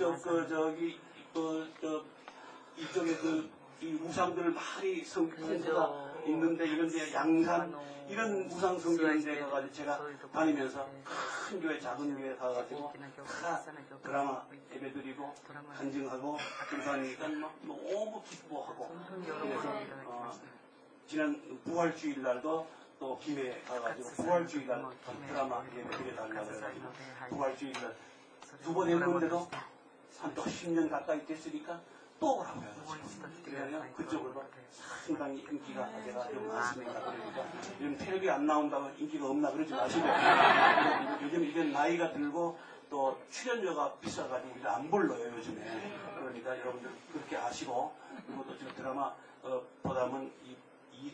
이쪽에 이 우상들을 많이 성수가 있는데 이런데 양산 이런 우상 성기는 데 가가지고 제가 다니면서 큰 교회 작은 교회 가가지고 다 드라마 예배드리고 간증하고 감사하니까 너무 기뻐하고 그래서 지난 부활주일 날도 또 김해에 가가지고 부활주일 날 드라마 예배드려달라고 해가지고 부활주일 날 2번 했는데도 한 또 10년 가까이 됐으니까 또 오라고 해요. 그러면 그쪽으로 상당히 인기가 제가 좀 많습니다. 그러니까 요즘 텔레비 안 나온다고 인기가 없나 그러지 마시고 요즘 이제 나이가 들고 또 출연료가 비싸가지고 우리가 안 불러요 요즘에. 그러니까 여러분들 그렇게 아시고 그리고 또 지금 드라마 보다는 이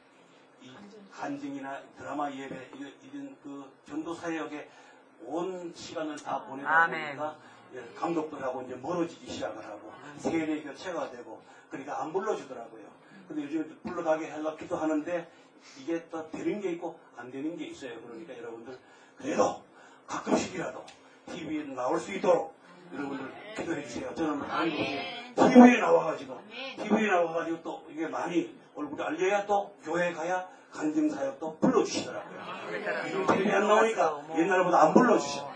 간증이나 드라마 예배 이런 그 전도 사역에 온 시간을 다 보내다 보니까 감독들하고 이제 멀어지기 시작을 하고 세례 교체가 되고 그러니까 안 불러주더라고요. 근데 요즘 불러가게 하려고 기도하는데 이게 또 되는 게 있고 안 되는 게 있어요. 그러니까 여러분들 그래도 가끔씩이라도 TV에 나올 수 있도록 여러분들 기도해 주세요. 저는 TV에 나와가지고 또 이게 많이 얼굴이 알려야 또 교회 가야 간증 사역도 불러주시더라고요. 텔레비 안 나오니까 옛날보다 안 불러주셔.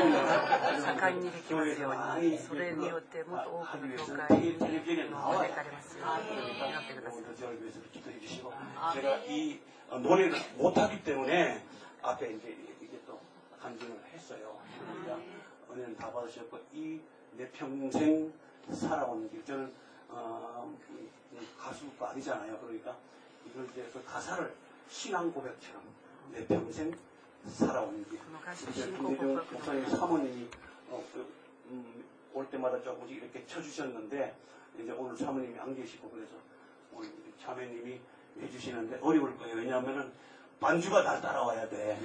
교회에서 많이 하기 위해서 텔레비전에 나와요. 여러분들 저를 위해서 기도해 주시고 제가 이 노래를 못하기 때문에 앞에 이제 또 간증을 했어요. 그러니까 은혜는 다 받으셨고 이 내 평생 살아온 길 저는 가수가 아니잖아요. 그러니까 이걸 이제 그 가사를 신앙 고백처럼 내 평생 살아온 길. 김대중 목사님 사모님이 올 때마다 조금씩 이렇게 쳐주셨는데 이제 오늘 사모님이 안 계시고 그래서 오늘 자매님이 해주시는데 어려울 거예요. 왜냐하면은 반주가 날 따라와야 돼.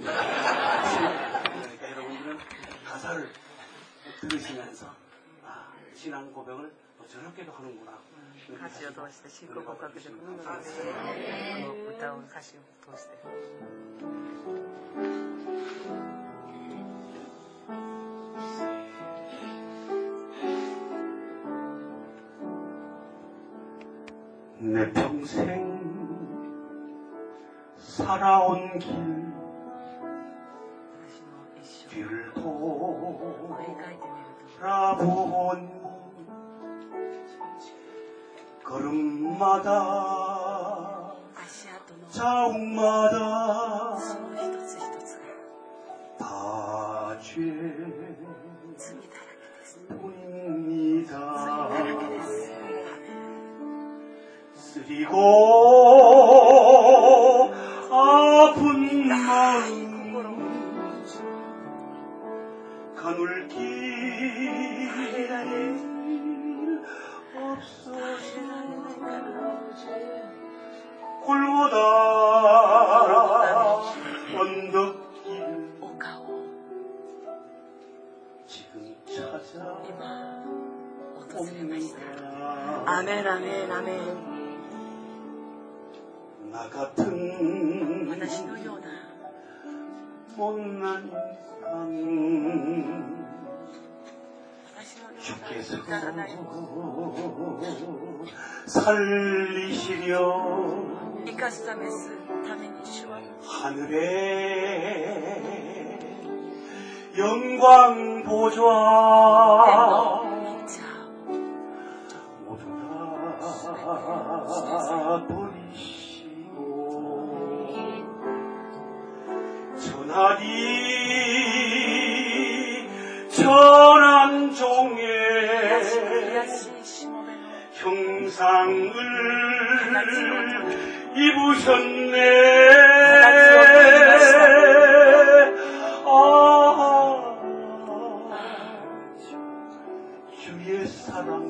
그러니까 여러분들은 가사를 들으시면서 신앙 고백을 저렇게도 하는구나. 歌詞を通して信仰告白でこの歌を歌詞を通して 내 평생 살아온 길 뒤를 돌아보니 걸음마다 자욱마다 다 죄뿐이다. 쓰리고 아픈 마음 가눌 길 없어서 골고다 언덕길 지금 찾아옵니다. 아멘 아멘 아멘 나 같은 못난 인간 주께서 살리시려 하늘에 영광 보좌 모두 다 버리시고 전하리 전한 종의 형상을 입으셨네. 주의 사랑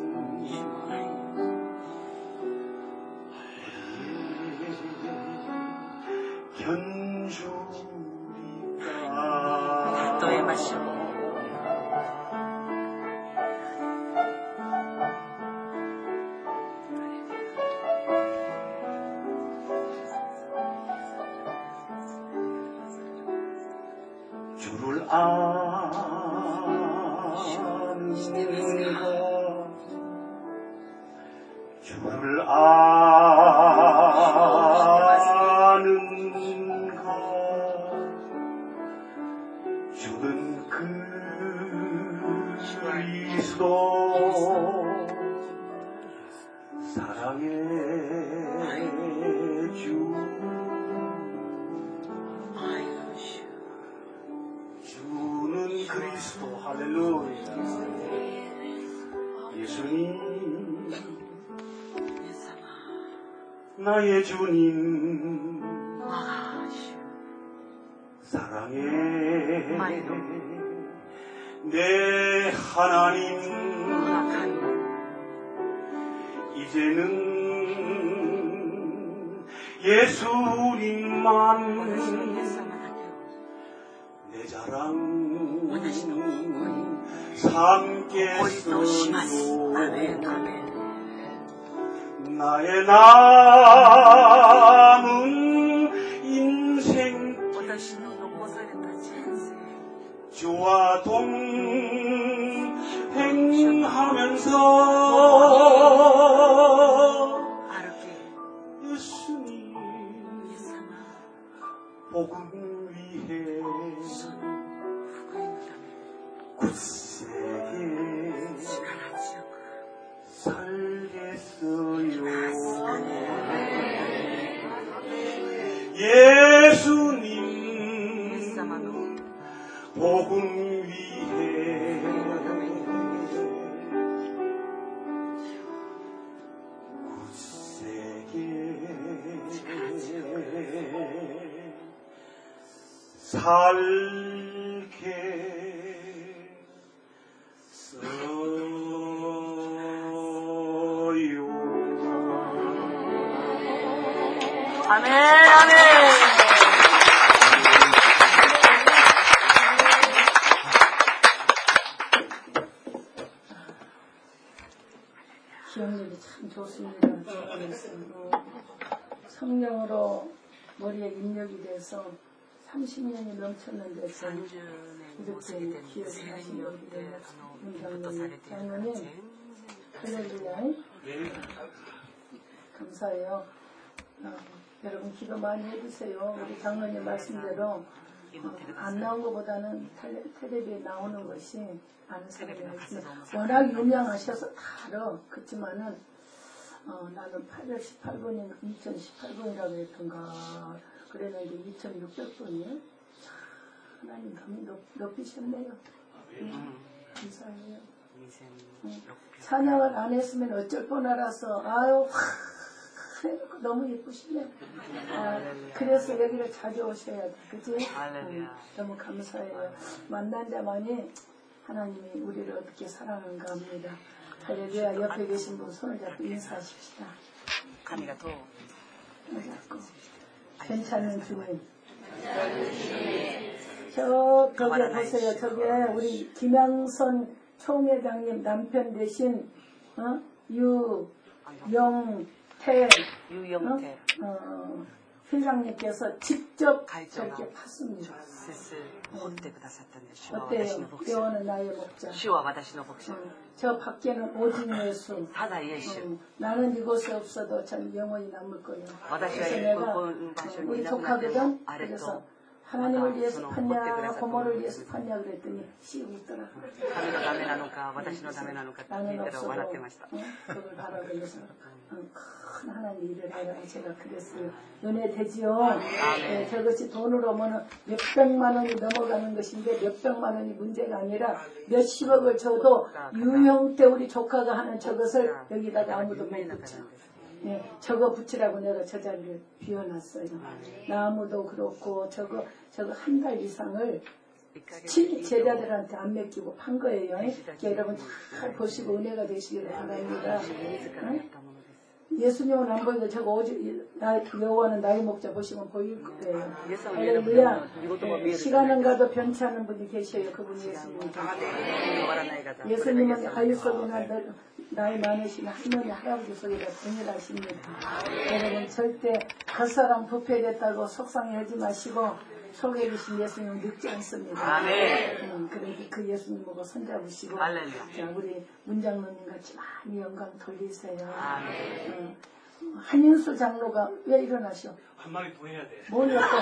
견주리까. 너의 마시고 주를 아는 것 주를 아는 것 주는 그리스도 사랑의 주 주는 그리스도 할렐루야. 예수님 나의 주님 사랑의 내 하나님 이제는 예수님만 내 자랑 삼겠어요. 나의 남은 인생 주와 동행하면서 예수님 복음 위해 굳세게 살겠어요. 예수님 복음 위해 굳세게 살겠어요. 아멘, 아멘. 기억력이 참 좋습니다. 성령으로 머리에 입력이 돼서 30년이 넘쳤는데 이렇게 기억하시는 우리 장로님 할렐루야 감사해요. 여러분 기도 많이 해주세요. 우리 장로님 말씀대로 안 나온 것보다는 텔레비에 나오는 것이 아는 사람이 있으면 워낙 유명하셔서 다 알아. 그렇지만은 나는 818번인가 2018번이라고 했던가 그랬는데 2600번이에요. 하나님 감히 높이셨네요. 감사해요. 찬양을 안 했으면 어쩔 뻔 알아서 아유 너무 예쁘시네. 그래서 여기를 자주 오셔야 돼. 그치? 너무 감사해요. 만난 자만이 하나님이 우리를 어떻게 사랑하는가 합니다. 할렐루야. 옆에 계신 분 손을 잡고 인사하십시다. 괜찮은 주님. 저기 보세요. 저기 우리 김양선 총회장님 남편 되신 유영태 회장님께서 직접 저렇게 팠습니다. 어때요? 여호와는 나의 목자. 저 밖에는 오직 예수. 나는 이곳에 없어도 전 영원히 남을 거예요. 그래서 내가 우리 조카거든. 그래서 하나님을 위해서 팠냐 고모를 위해서 팠냐 그랬더니 씌우고 있더라. 나는 없어도 그걸 바라보면서 큰 하나님 일을 해라. 제가 그랬어요. 은혜 되지요. 네, 저것이 돈으로 오면 몇백만 원이 넘어가는 것인데 몇백만 원이 문제가 아니라 몇십억을 줘도 유형 때 우리 조카가 하는 저것을 여기다가 아무도 못 붙여. 네, 저거 붙이라고 내가 저 자리를 비워놨어요. 나무도 그렇고 저거 한 달 이상을 제자들한테 안 맡기고 판 거예요. 여러분 잘 보시고 은혜가 되시기를 바랍니다. 예수님은 안 보이는데 저거 오직 여호와는 나의 목자 보시면 보일 거예요. 할렐루야. 시간은 가도 변치 않은 분이 계셔요. 그분이 예수님이죠. 예수님은 아유 속이나 나이 많으신 할머니 할아버지 속에다 동일하십니다. 여러분 절대 겉사람 부패됐다고 속상해하지 마시고 속에 계신 예수님은 늙지 않습니다. 그러니 그 예수님 보고 손잡으시고 자, 우리 문장로님 같이 많이 영광 돌리세요. 한인수 장로가 왜 일어나셔? 한 마리 더 해야 돼. 뭐였어?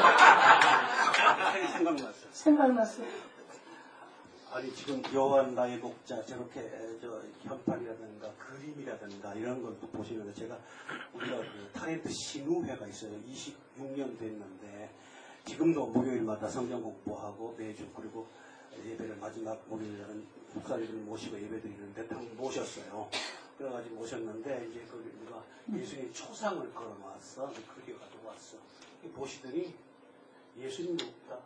생각났어. 아니 지금 여호와는 나의 목자 저렇게 현판이라든가 그림이라든가 이런 걸 또 보시는데 제가 우리가 그 타렌트 신우회가 있어요. 26년 됐는데 지금도 목요일마다 성경 공부하고 매주 그리고 예배를 마지막 목요일에는 목사님을 모시고 예배 드리는데 다 모셨어요. 그래가지고 모셨는데 이제 그 우리가 예수님 초상을 걸어놨어. 그게 가지고 왔어. 보시더니 예수님 없다.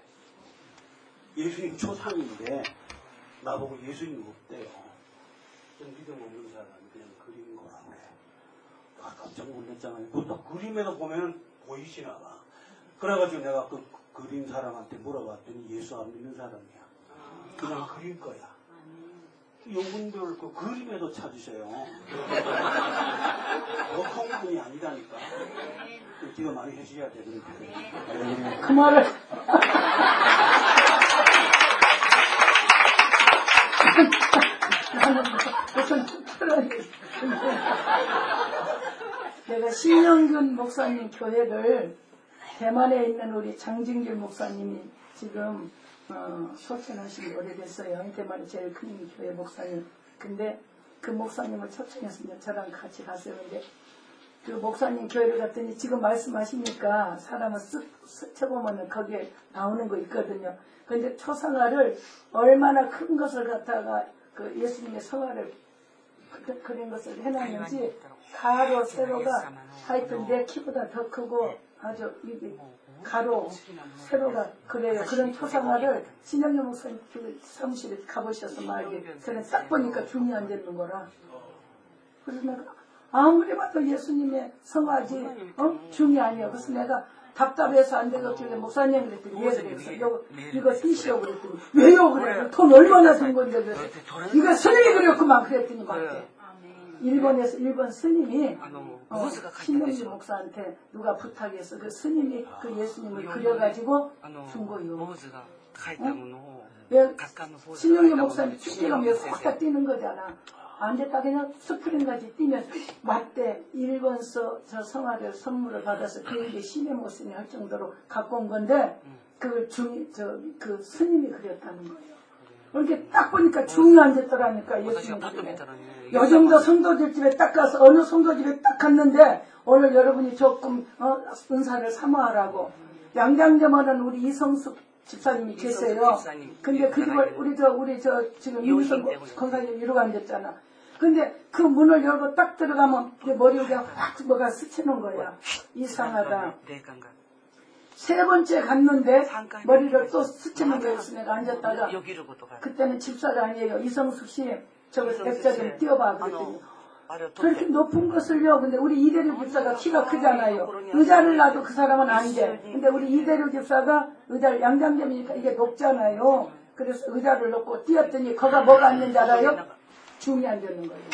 예수님 초상인데 나보고 예수님 없대요. 좀 믿음 없는 사람이 그냥 그린 거라 그래. 깜짝 놀랐잖아요. 그것도 그림에서 보면 보이시나 봐. 그래가지고 내가 그 그린 사람한테 물어봤더니 예수 안 믿는 사람이야. 그냥 그릴 거야. 영분별 그 그림에도 찾으세요. 보통 분이 아니라니까. 기도 많이 해주셔야 돼. 그 말을 내가 신영균 목사님 교회를 대만에 있는 우리 장진길 목사님이 지금 초청하신 지 오래됐어요. 대만에 제일 큰 교회 목사님. 근데 그 목사님을 초청했으면 저랑 같이 갔어요. 근데 그 목사님 교회를 갔더니 지금 말씀하시니까 사람을 쓱 스쳐보면 거기에 나오는 거 있거든요. 근데 초상화를 얼마나 큰 것을 갖다가 그 예수님의 성화를 그린 것을 해놨는지 가로 세로가 하여튼 내 키보다 더 크고 아주 이게 가로 세로가 그래요. 그런 초상화를 신영엽 목사님 사무실에 가보셔서 말이에요. 저는 딱 보니까 중이 안 되는 거라. 그래서 내가 아무리 봐도 예수님의 성화지 중이 아니에요. 그래서 내가 답답해서 안 되겠길래 목사님 그랬더니 왜 그랬어? 이거 띄시오 그랬더니 왜요 그래? 돈 얼마나 든 건데 그래? 이거 스님이 그랬구만 그랬더니 맞대. 일본에서 일본 스님이 신명주 목사한테 누가 부탁해서 그 스님이 그 예수님을 그려가지고 준 거요. 신명주 목사님 축제가 쏙다 뛰는 거잖아. 안 됐다 그냥 스프링까지 뛰면 맞대. 일본서 저 성화를 선물을 받아서 그에게 신의 모습이 할 정도로 갖고 온 건데 그 스님이 그렸다는 거예요. 이렇게 딱 보니까 중이 앉았더라니까 예수님 그림에. 요 정도 성도들 집에 딱 가서 어느 성도 집에 딱 갔는데 오늘 여러분이 조금 은사를 사모하라고 양장점하는 우리 이성숙 집사님이 계세요. 근데 그걸 우리 지금 이무성 권사님 이러고 앉았잖아. 근데 그 문을 열고 딱 들어가면 머리가 확 뭐가 스치는 거야. 이상하다. 세 번째 갔는데 머리를 또 스치는 거였어. 내가 앉았다가 그때는 집사가 아니에요. 이성숙 씨 저거 액자 좀 띄워봐 그랬더니 그렇게 높은 것을요. 근데 우리 이대륙 집사가 키가 크잖아요. 의자를 놔도 그 사람은 안 돼. 근데 우리 이대륙 집사가 의자를 양장점이니까 이게 높잖아요. 그래서 의자를 놓고 뛰었더니 거가 뭐가 앉는지 알아요? 중이 앉는 거예요.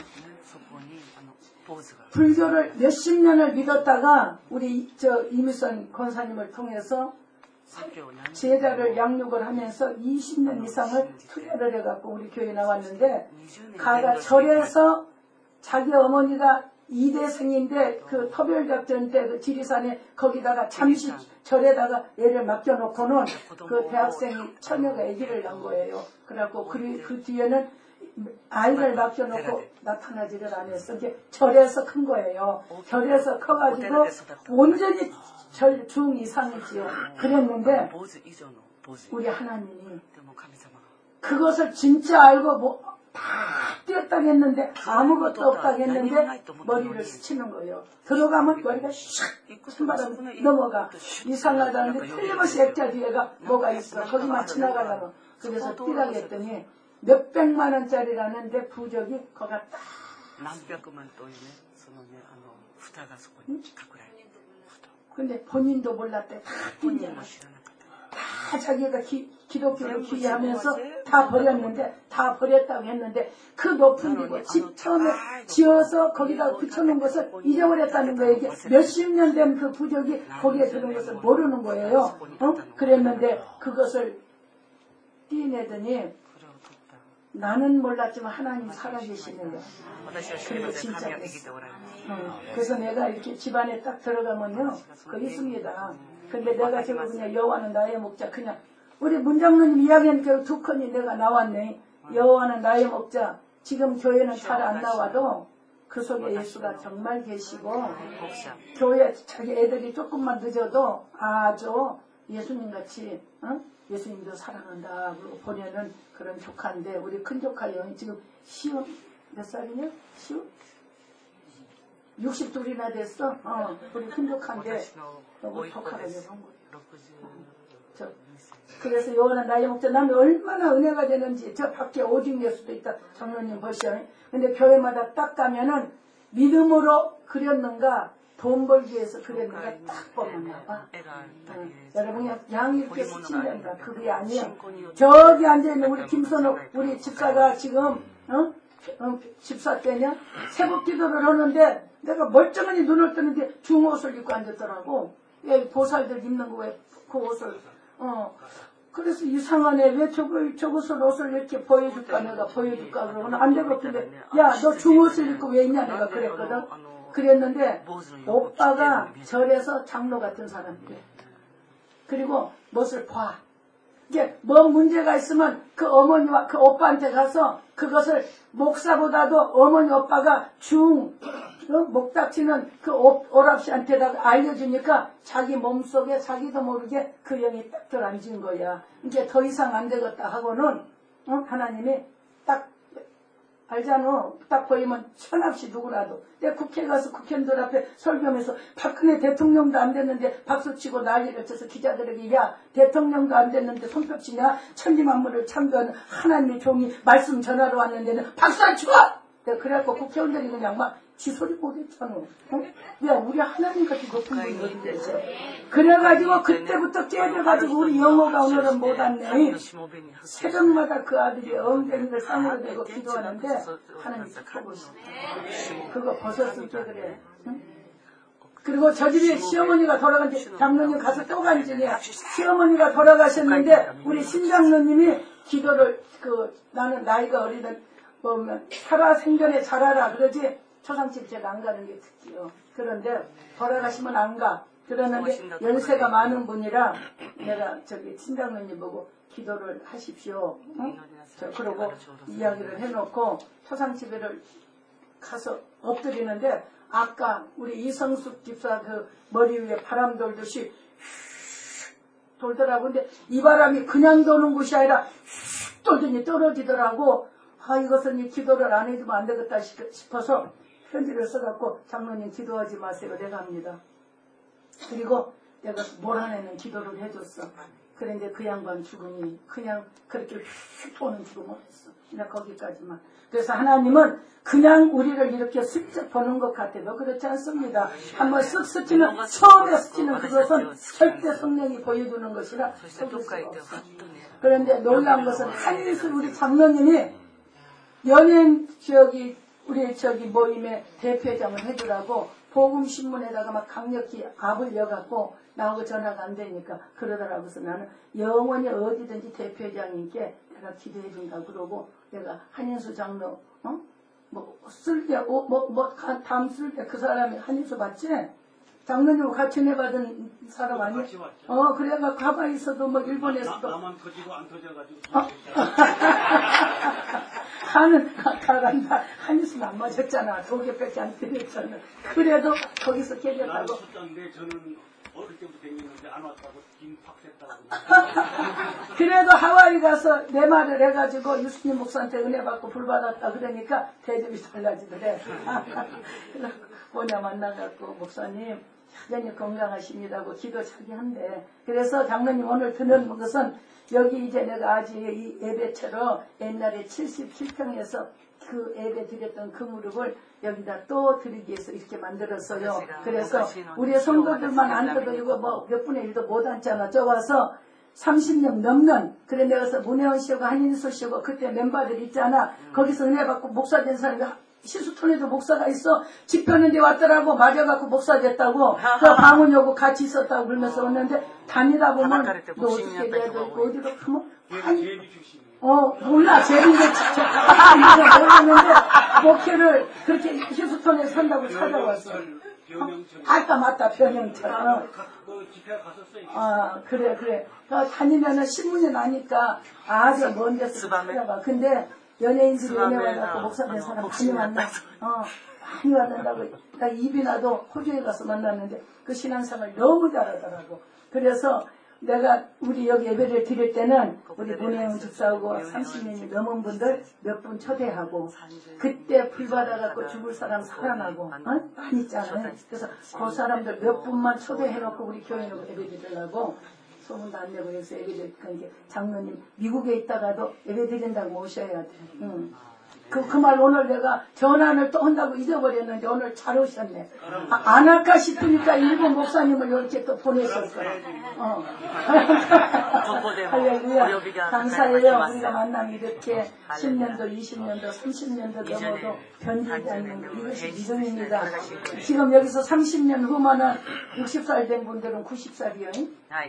불교를 몇십 년을 믿었다가 우리 이미선 권사님을 통해서 제자를 양육을 하면서 20년 이상을 투자를 해갖고 우리 교회에 나왔는데 가가 절에서 자기 어머니가 이대생인데 그 터별작전 때 그 지리산에 거기다가 잠시 절에다가 애를 맡겨놓고는 그 대학생이 처녀가 아기를 낳은 거예요. 그래갖고 그 뒤에는 아이를 맡겨놓고 나타나지를 않았어. 이제 절에서 큰 거예요. 절에서 커가지고 온전히 절 중 이상이지요. 그랬는데 우리 하나님이 그것을 진짜 알고 다 뛰었다고 했는데 아무것도 없다고 했는데 머리를 스치는 거예요. 들어가면 머리가 샥 한바람 넘어가. 이상하다는데 틀림없이 액자 뒤에가 뭐가 있어. 거기만 지나가려고. 그래서 뛰라고 했더니 몇백만 원짜리라는데 부적이 거가 딱. 근데 본인도 몰랐대. 다 뛰냐. 다 자기가 기독교를 기회하면서 다 버렸는데 다 버렸다고 했는데 그 높은 데고 집 처음에 지어서 거기다 붙여놓은 것을 잊어버렸다는 거예요. 이게 몇십 년 된 그 부적이 거기에 들은 것을 모르는 거예요. 그랬는데 그것을 띄내더니 나는 몰랐지만 하나님 살아계시네요. 그리고 진짜 됐어. 그래서 내가 이렇게 집안에 딱 들어가면요 그 있습니다. 근데 내가 지금 그냥 여호와는 나의 목자 그냥 우리 문장로님 이야기하니까 두 건이 내가 나왔네. 여호와는 나의 목자. 지금 교회는 잘 안 나와도 그 속에 예수가 정말 계시고 교회 자기 애들이 조금만 늦어도 아주 예수님같이 예수님도 사랑한다 보내는 그런 조카인데 우리 큰 조카 영이 지금 시우 몇 살이냐? 시우? 62이나 됐어. 우리 큰 조카인데 너무 조카를 해본 거예요. 그래서 여호와는 나의 목자. 나는 얼마나 은혜가 되는지. 저 밖에 오직 예수도 있다. 장로님 보시오. 근데 교회마다 딱 가면은 믿음으로 그렸는가 돈 벌기 위해서 그랬는가 딱 보면 나와. 여러분이 양이 이렇게 스친다니까 그게 아니에요. 저기 앉아있는 우리 김선옥 우리 집사가 지금 집사 때냐 새벽 기도를 하는데 내가 멀쩡하니 눈을 뜨는데 중옷을 입고 앉았더라고. 보살들 입는 거 왜 그 옷을 그래서 이상하네. 왜 저것을 옷을 이렇게 보여줄까 내가 보여줄까 그러면 안 되겠길래 야 너 중옷을 입고 왜 있냐 내가 그랬거든. 그랬는데 오빠가 절에서 장로 같은 사람이래. 그리고 무엇을 봐. 이게 뭐 문제가 있으면 그 어머니와 그 오빠한테 가서 그것을 목사보다도 어머니 오빠가 목닥치는 그 오랍시한테다가 알려주니까 자기 몸속에 자기도 모르게 그 영이 딱 들어앉은 거야. 이제 더 이상 안 되겠다 하고는 하나님이 딱 알잖아. 딱 보이면 천없이 누구라도. 내가 국회 가서 국회의원들 앞에 설교하면서 박근혜 대통령도 안 됐는데 박수치고 난리를 쳐서 기자들에게 야 대통령도 안 됐는데 손뼉치냐. 천지만물을 창조하는 하나님의 종이 말씀 전하러 왔는데는 박수 안 쳐! 내가 그래갖고 국회의원들이 그냥 막 지 소리 못했잖아. 야, 우리 하나님같이 높은 분이 어디 계셔? 그래가지고 그때부터 깨져가지고 우리 영어가 오늘은 못 왔네. 새벽마다 그 아들이 엉덩이를 쌍으로 대고 기도하는데 하나님 축복을 그거 벗었을 때 그래. 응? 그리고 저 집에 시어머니가 돌아간 지 장로님 가서 또 간 중에 시어머니가 돌아가셨는데 우리 신장로님이 기도를 나는 나이가 어리다 보면 살아생전에 잘하라 그러지 초상집 제가 안 가는 게 특기요. 그런데 돌아가시면 안 가. 그러는데 연세가 많은 분이라 내가 저기 신장로님 보고 기도를 하십시오. 응? 그러고 이야기를 해놓고 초상집에를 가서 엎드리는데 아까 우리 이성숙 집사 그 머리 위에 바람 돌듯이 돌더라고. 근데 이 바람이 그냥 도는 것이 아니라 돌더니 떨어지더라고. 아, 이것은 이 기도를 안 해주면 안 되겠다 싶어서 편지를 써갖고 장로님 기도하지 마세요. 내가 합니다. 그리고 내가 몰아내는 기도를 해줬어. 그런데 그 양반 죽으니 그냥 그렇게 휙 도는 죽음을 했어. 그냥 거기까지만. 그래서 하나님은 그냥 우리를 이렇게 슬쩍 보는 것 같아도 그렇지 않습니다. 한번 쓱 스치면 처음에 스치는 그것은 절대 성령이 보여주는 것이라 속일 수가 없어. 그런데 놀라운 것은 한일수 우리 장로님이 연예인 우리 모임의 대표장을 해주라고 복음신문에다가 막 강력히 압을 여갖고 나하고 전화가 안 되니까 그러더라고. 그래서 나는 영원히 어디든지 대표장님께 내가 기도해 준다 그러고 내가 한인수 장로 다음 쓸 때 그 사람이 한인수 맞지? 장로님 같이 내받은 사람 아니야? 그래가 가만히 있어도 일본에서도 나만 터지고 안 터져가지고 가간다. 한인수는 안 맞았잖아. 2개밖에 안 때렸잖아. 그래도 거기서 깨졌다고. 나는 숫자인데 저는 어릴 때부터 댕기는데 안 왔다고 김팍 했다고. 그래도 하와이 가서 내 말을 해가지고 유수님 목사한테 은혜 받고 불 받았다 그러니까 대접이 달라지더래. 뭐냐 만나갖고 목사님 여전히 건강하십니다고 기도 자기 한대. 그래서 장로님 오늘 드는 것은 여기 이제 내가 아직 이 예배처럼 옛날에 77평에서 그 예배 드렸던 그 무릎을 여기다 또 드리기 위해서 이렇게 만들었어요. 그래서 우리 성도들만 앉아도 몇 분의 1도 못 앉잖아. 좁아서 30년 넘는 그래 내가 문혜원 씨하고 한인수 씨하고 그때 멤버들 있잖아. 거기서 은혜 받고 목사 된 사람이 시수촌에도 목사가 있어. 집회하는 데 왔더라고. 맞아갖고 목사 됐다고. 그 방언여고 같이 있었다고 그러면서 왔는데 다니다 보면 너 어떻게 돼야 되고 어디로 가면 몰라. 제비가 모르겠는데 목회를 그렇게 시수촌에 산다고 찾아왔어. 아까 맞다. 변형철. 그래. 다니면은 신문에 나니까 아주 먼 데서 찾아가. 근데 연예인들이 연애 와갖고 목사 된 사람 많이 만나. 많이 만난다고. 나 입이 나도 호주에 가서 만났는데 그 신앙생활 너무 잘하더라고. 그래서 내가 우리 여기 예배를 드릴 때는 우리 문혜영 집사하고 30년이 넘은 분들 몇 분 초대하고 그때 불 받아갖고 죽을 사람 살아나고 많이 있잖아요. 그래서 그 사람들 몇 분만 초대해놓고 우리 교회로 예배 드리려고 소문도 안 내고 해서 예배 드리니까 장로님 미국에 있다가도 예배 드린다고 오셔야 돼. 그 말 오늘 내가 전화를 또 한다고 잊어버렸는데 오늘 잘 오셨네. 안 할까 싶으니까 일본 목사님을 이렇게 또 보내셨어요. 할렐루야. 감사해요. 우리가 만나면 이렇게 10년도, 20년도, 30년도 넘어도 변질되지 않는 이것이 믿음입니다. 지금 여기서 30년 후면은 60살 된 분들은 90살이요.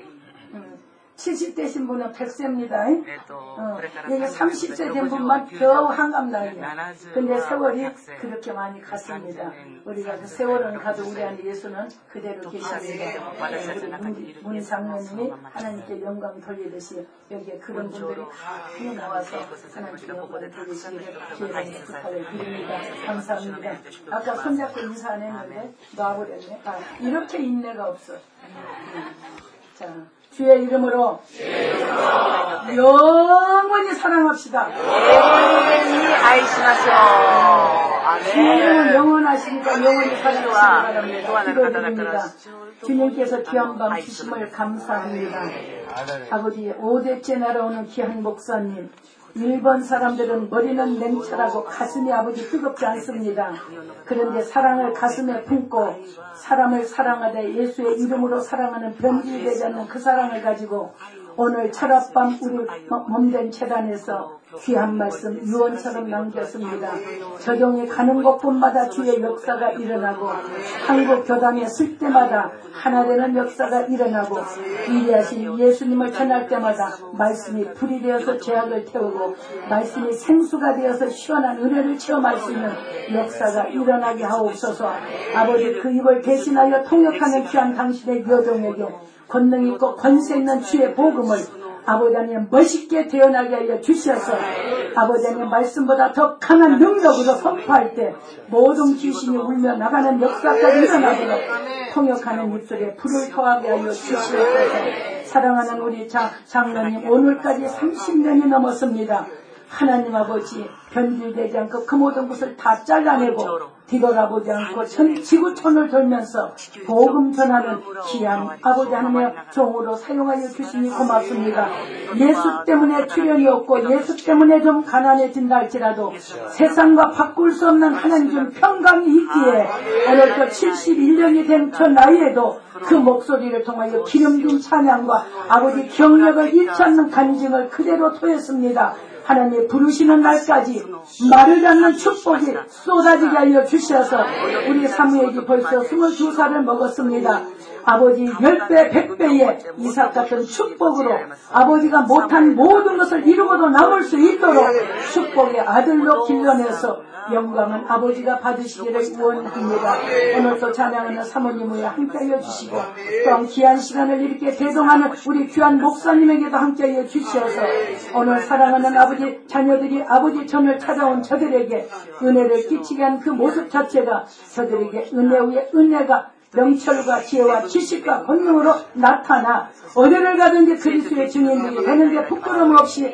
70대신 분은 100세입니다. 이게 30세 된 분만 겨우 한감 나이야. 근데 세월이 그렇게 많이 갔습니다. 우리가 그 세월은 가도 우리 안에 예수는 그대로 계십니다. 우리 문 장로님이 하나님께 영광 돌리듯이 여기에 그런 분들이 많이 나와서 하나님께 영광 돌리시기를 기회를 부탁을 드립니다. 감사합니다. 아까 손잡고 인사 안 했는데 놔버렸네. 이렇게 인내가 없어. 자. 주의 이름으로 영원히 사랑합시다. 주의 이름은 영원하시니까 영원히 사랑하시기 바랍니다. 기도드립니다. 주님께서 귀한 밤 주심을 감사합니다. 아버지 5대째 날아오는 귀한 목사님 일본 사람들은 머리는 냉철하고 가슴이 아버지 뜨겁지 않습니다. 그런데 사랑을 가슴에 품고 사람을 사랑하되 예수의 이름으로 사랑하는 변질이 되지 않는 그 사랑을 가지고 오늘 철합밤 우리 몸된 재단에서 귀한 말씀 유언처럼 남겼습니다. 저종이 가는 곳곳마다 주의 역사가 일어나고 한국 교단에 쓸 때마다 하나 되는 역사가 일어나고 위대하신 예수님을 전할 때마다 말씀이 불이 되어서 죄악을 태우고 말씀이 생수가 되어서 시원한 은혜를 체험할 수 있는 역사가 일어나게 하옵소서. 아버지 그 입을 대신하여 통역하는 귀한 당신의 여종에게 권능 있고 권세 있는 주의 복음을 아버지 하나님 멋있게 태어나게 하여 주셔서 아버지 하나님 말씀보다 더 강한 능력으로 선포할 때 모든 귀신이 울며 나가는 역사까지 일어나도록 통역하는 입술에 불을 토하게 하여 주시옵소서. 사랑하는 우리 장로님 오늘까지 30년이 넘었습니다. 하나님 아버지 변질되지 않고 그 모든 것을 다 잘라내고 뒤돌아보지 않고 지구촌을 돌면서 복음 전하는 귀한 아버지 하나님의 종으로 사용하여 주시니 고맙습니다. 예수 때문에 출현이 없고 예수 때문에 좀 가난해진다 할지라도 세상과 바꿀 수 없는 하나님 좀 평강이 있기에 오늘도 71년이 된 저 나이에도 그 목소리를 통하여 기름진 찬양과 아버지 경력을 잃지 않는 간증을 그대로 토했습니다. 하나님 부르시는 날까지 마르지 않는 축복이 쏟아지게 하여 주셔서 우리 사무엘이 벌써 22살을 먹었습니다. 아버지 10배 100배의 이삭 같은 축복으로 아버지가 못한 모든 것을 이루고도 남을 수 있도록 축복의 아들로 길러내서 영광은 아버지가 받으시기를 원합니다. 오늘도 찬양하는 사모님 위에 함께하여 주시고 또한 귀한 시간을 이렇게 대동하는 우리 귀한 목사님에게도 함께하여 주시어서 오늘 사랑하는 아버지 자녀들이 아버지 전을 찾아온 저들에게 은혜를 끼치게 한 그 모습 자체가 저들에게 은혜 위에 은혜가 명철과 지혜와 지식과 권능으로 나타나 어디를 가든지 그리스도의 증인들이 되는데 부끄러움 없이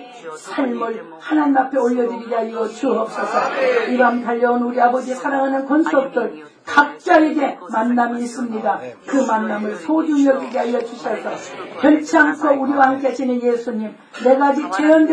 삶을 하나님 앞에 올려드리게 하여 주옵소서. 이 밤 달려온 우리 아버지 사랑하는 권속들 각자에게 만남이 있습니다. 그 만남을 소중히 여기게 하여 주셔서 변치 않고 우리와 함께 하시는 예수님, 내가 아직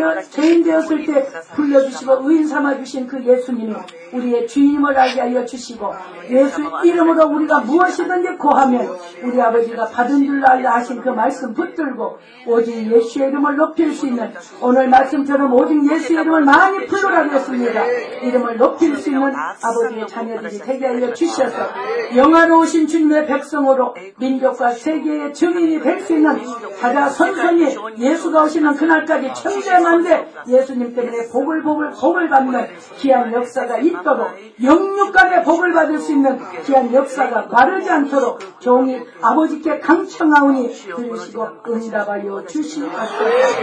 죄인 되었을 때 불러주시고 의인 삼아주신 그 예수님이 우리의 주임을 알게 하여 주시고 예수 이름으로 우리가 무엇이든지 고하면 우리 아버지가 받은 줄로 알라 하신 그 말씀 붙들고 오직 예수의 이름을 높일 수 있는 오늘 말씀처럼 오직 예수의 이름을 많이 부르라고 했습니다. 이름을 높일 수 있는 아버지의 자녀들이 되게 하여 주셔서 영화로우신 주님의 백성으로 민족과 세계의 증인이 될 수 있는 가자 선선히 예수가 오시는 그날까지 천대만대 예수님 때문에 복을 받는 귀한 역사가 있도록 영육간의 복을 받을 수 있는 귀한 역사가 마르지 않도록 종이 아버지께 강청하오니 들으시고 응답하여 주시옵소서.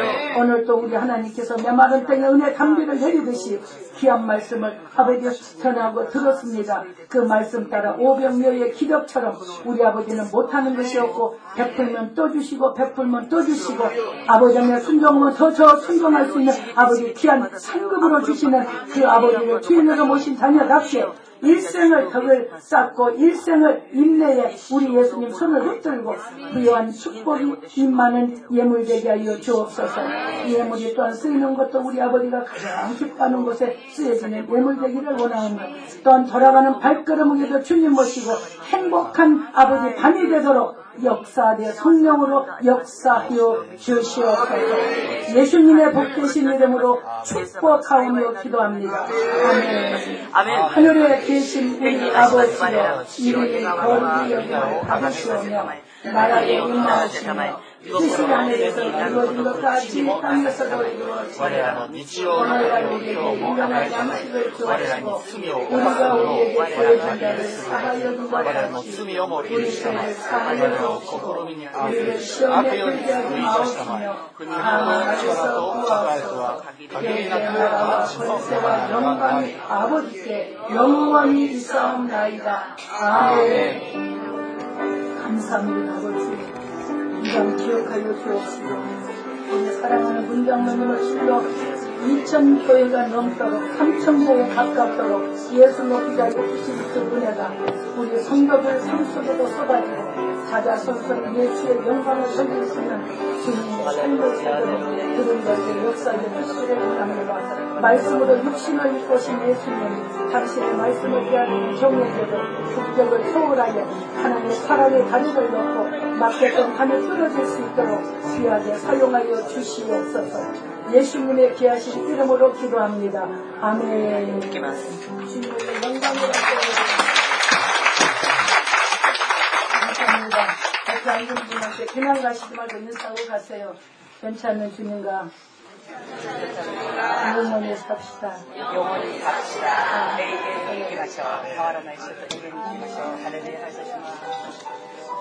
오늘 또 우리 하나님께서 메마른 땅에 은혜 담비를 내리듯이 귀한 말씀을 아버지 전하고 들었습니다. 그 말씀 따라 오병이어의 기적처럼 우리 아버지는 못하는 것이 없고 베풀면 또 주시고 베풀면 또 주시고 아버지의 순종하면 더 순종할 수 있는 아버지 귀한 상급으로 주시는 그 아버지를 주인으로 모신 자녀답게 일생을 덕을 쌓고 일생을 인내에 우리 예수님 손을 붙들고 부여한 축복이 임하는 예물되게 하여 주옵소서. 이 예물이 또한 쓰이는 것도 우리 아버지가 가장 기뻐하는 곳에 쓰여지는 예물되기를 원하오며 또한 돌아가는 발걸음에도 주님 모시고 행복한 아버지 밤이 되도록 역사되 성령으로 역사하여 주시옵소서. 예수님의 복되신 이름으로 축복하오며 기도합니다. 아멘. 하늘에 계신 우리 아버지여 이름이 거룩히 여김을 받으시오며 나라의 임하시며 뜻이 하늘에서 이루어진 것 같이 땅에서도 이루어지며 오늘날 우리에게 유명한 양식을 주옵시고 우리가 우리에게 죄진 자를 사하여 준 것 같이 우리 죄를 사하여 주옵시고 우리를 시험에 들게 하지 마옵시며 하나님께서 구하옵소서. 그의 나라와 권세와 영광이 아버지께 영원히 있사옵나이다. 아멘. 감사합니다. 아버지 이밤 기억하여 주옵시고 우리 사랑하는 문장로님을 실로 2000교회가 넘도록 3000교회 가깝도록 예수 높이가 높으신 그 은혜가 우리 성도들 삶속에도 쏟아지고 자자손손 예수의 영광을 돌릴 수 있는 주님의 삶을 살도록 그런 것을 역사에 뜻을 해봅니다. 말씀으로 육신을 입고 오신 예수님 당신의 말씀을 대하는 정예대로 국격을 초월하여 하나님의 사랑의 다리를 놓고 막혔던 담이 끊어질 수 있도록 귀하게 사용하여 주시옵소서. 예수님의 귀하신 이름으로 기도합니다. 아멘. 주님의 영광을 감사합니다. 같이 앉은 분한테 그냥 가시지 말고 인사하고 가세요. 괜찮은 주님과 영원히 삽시다. 영원히 삽시다. 내게 마셔. 가와라 날씨도 내게 마셔. 하늘에 하소시마.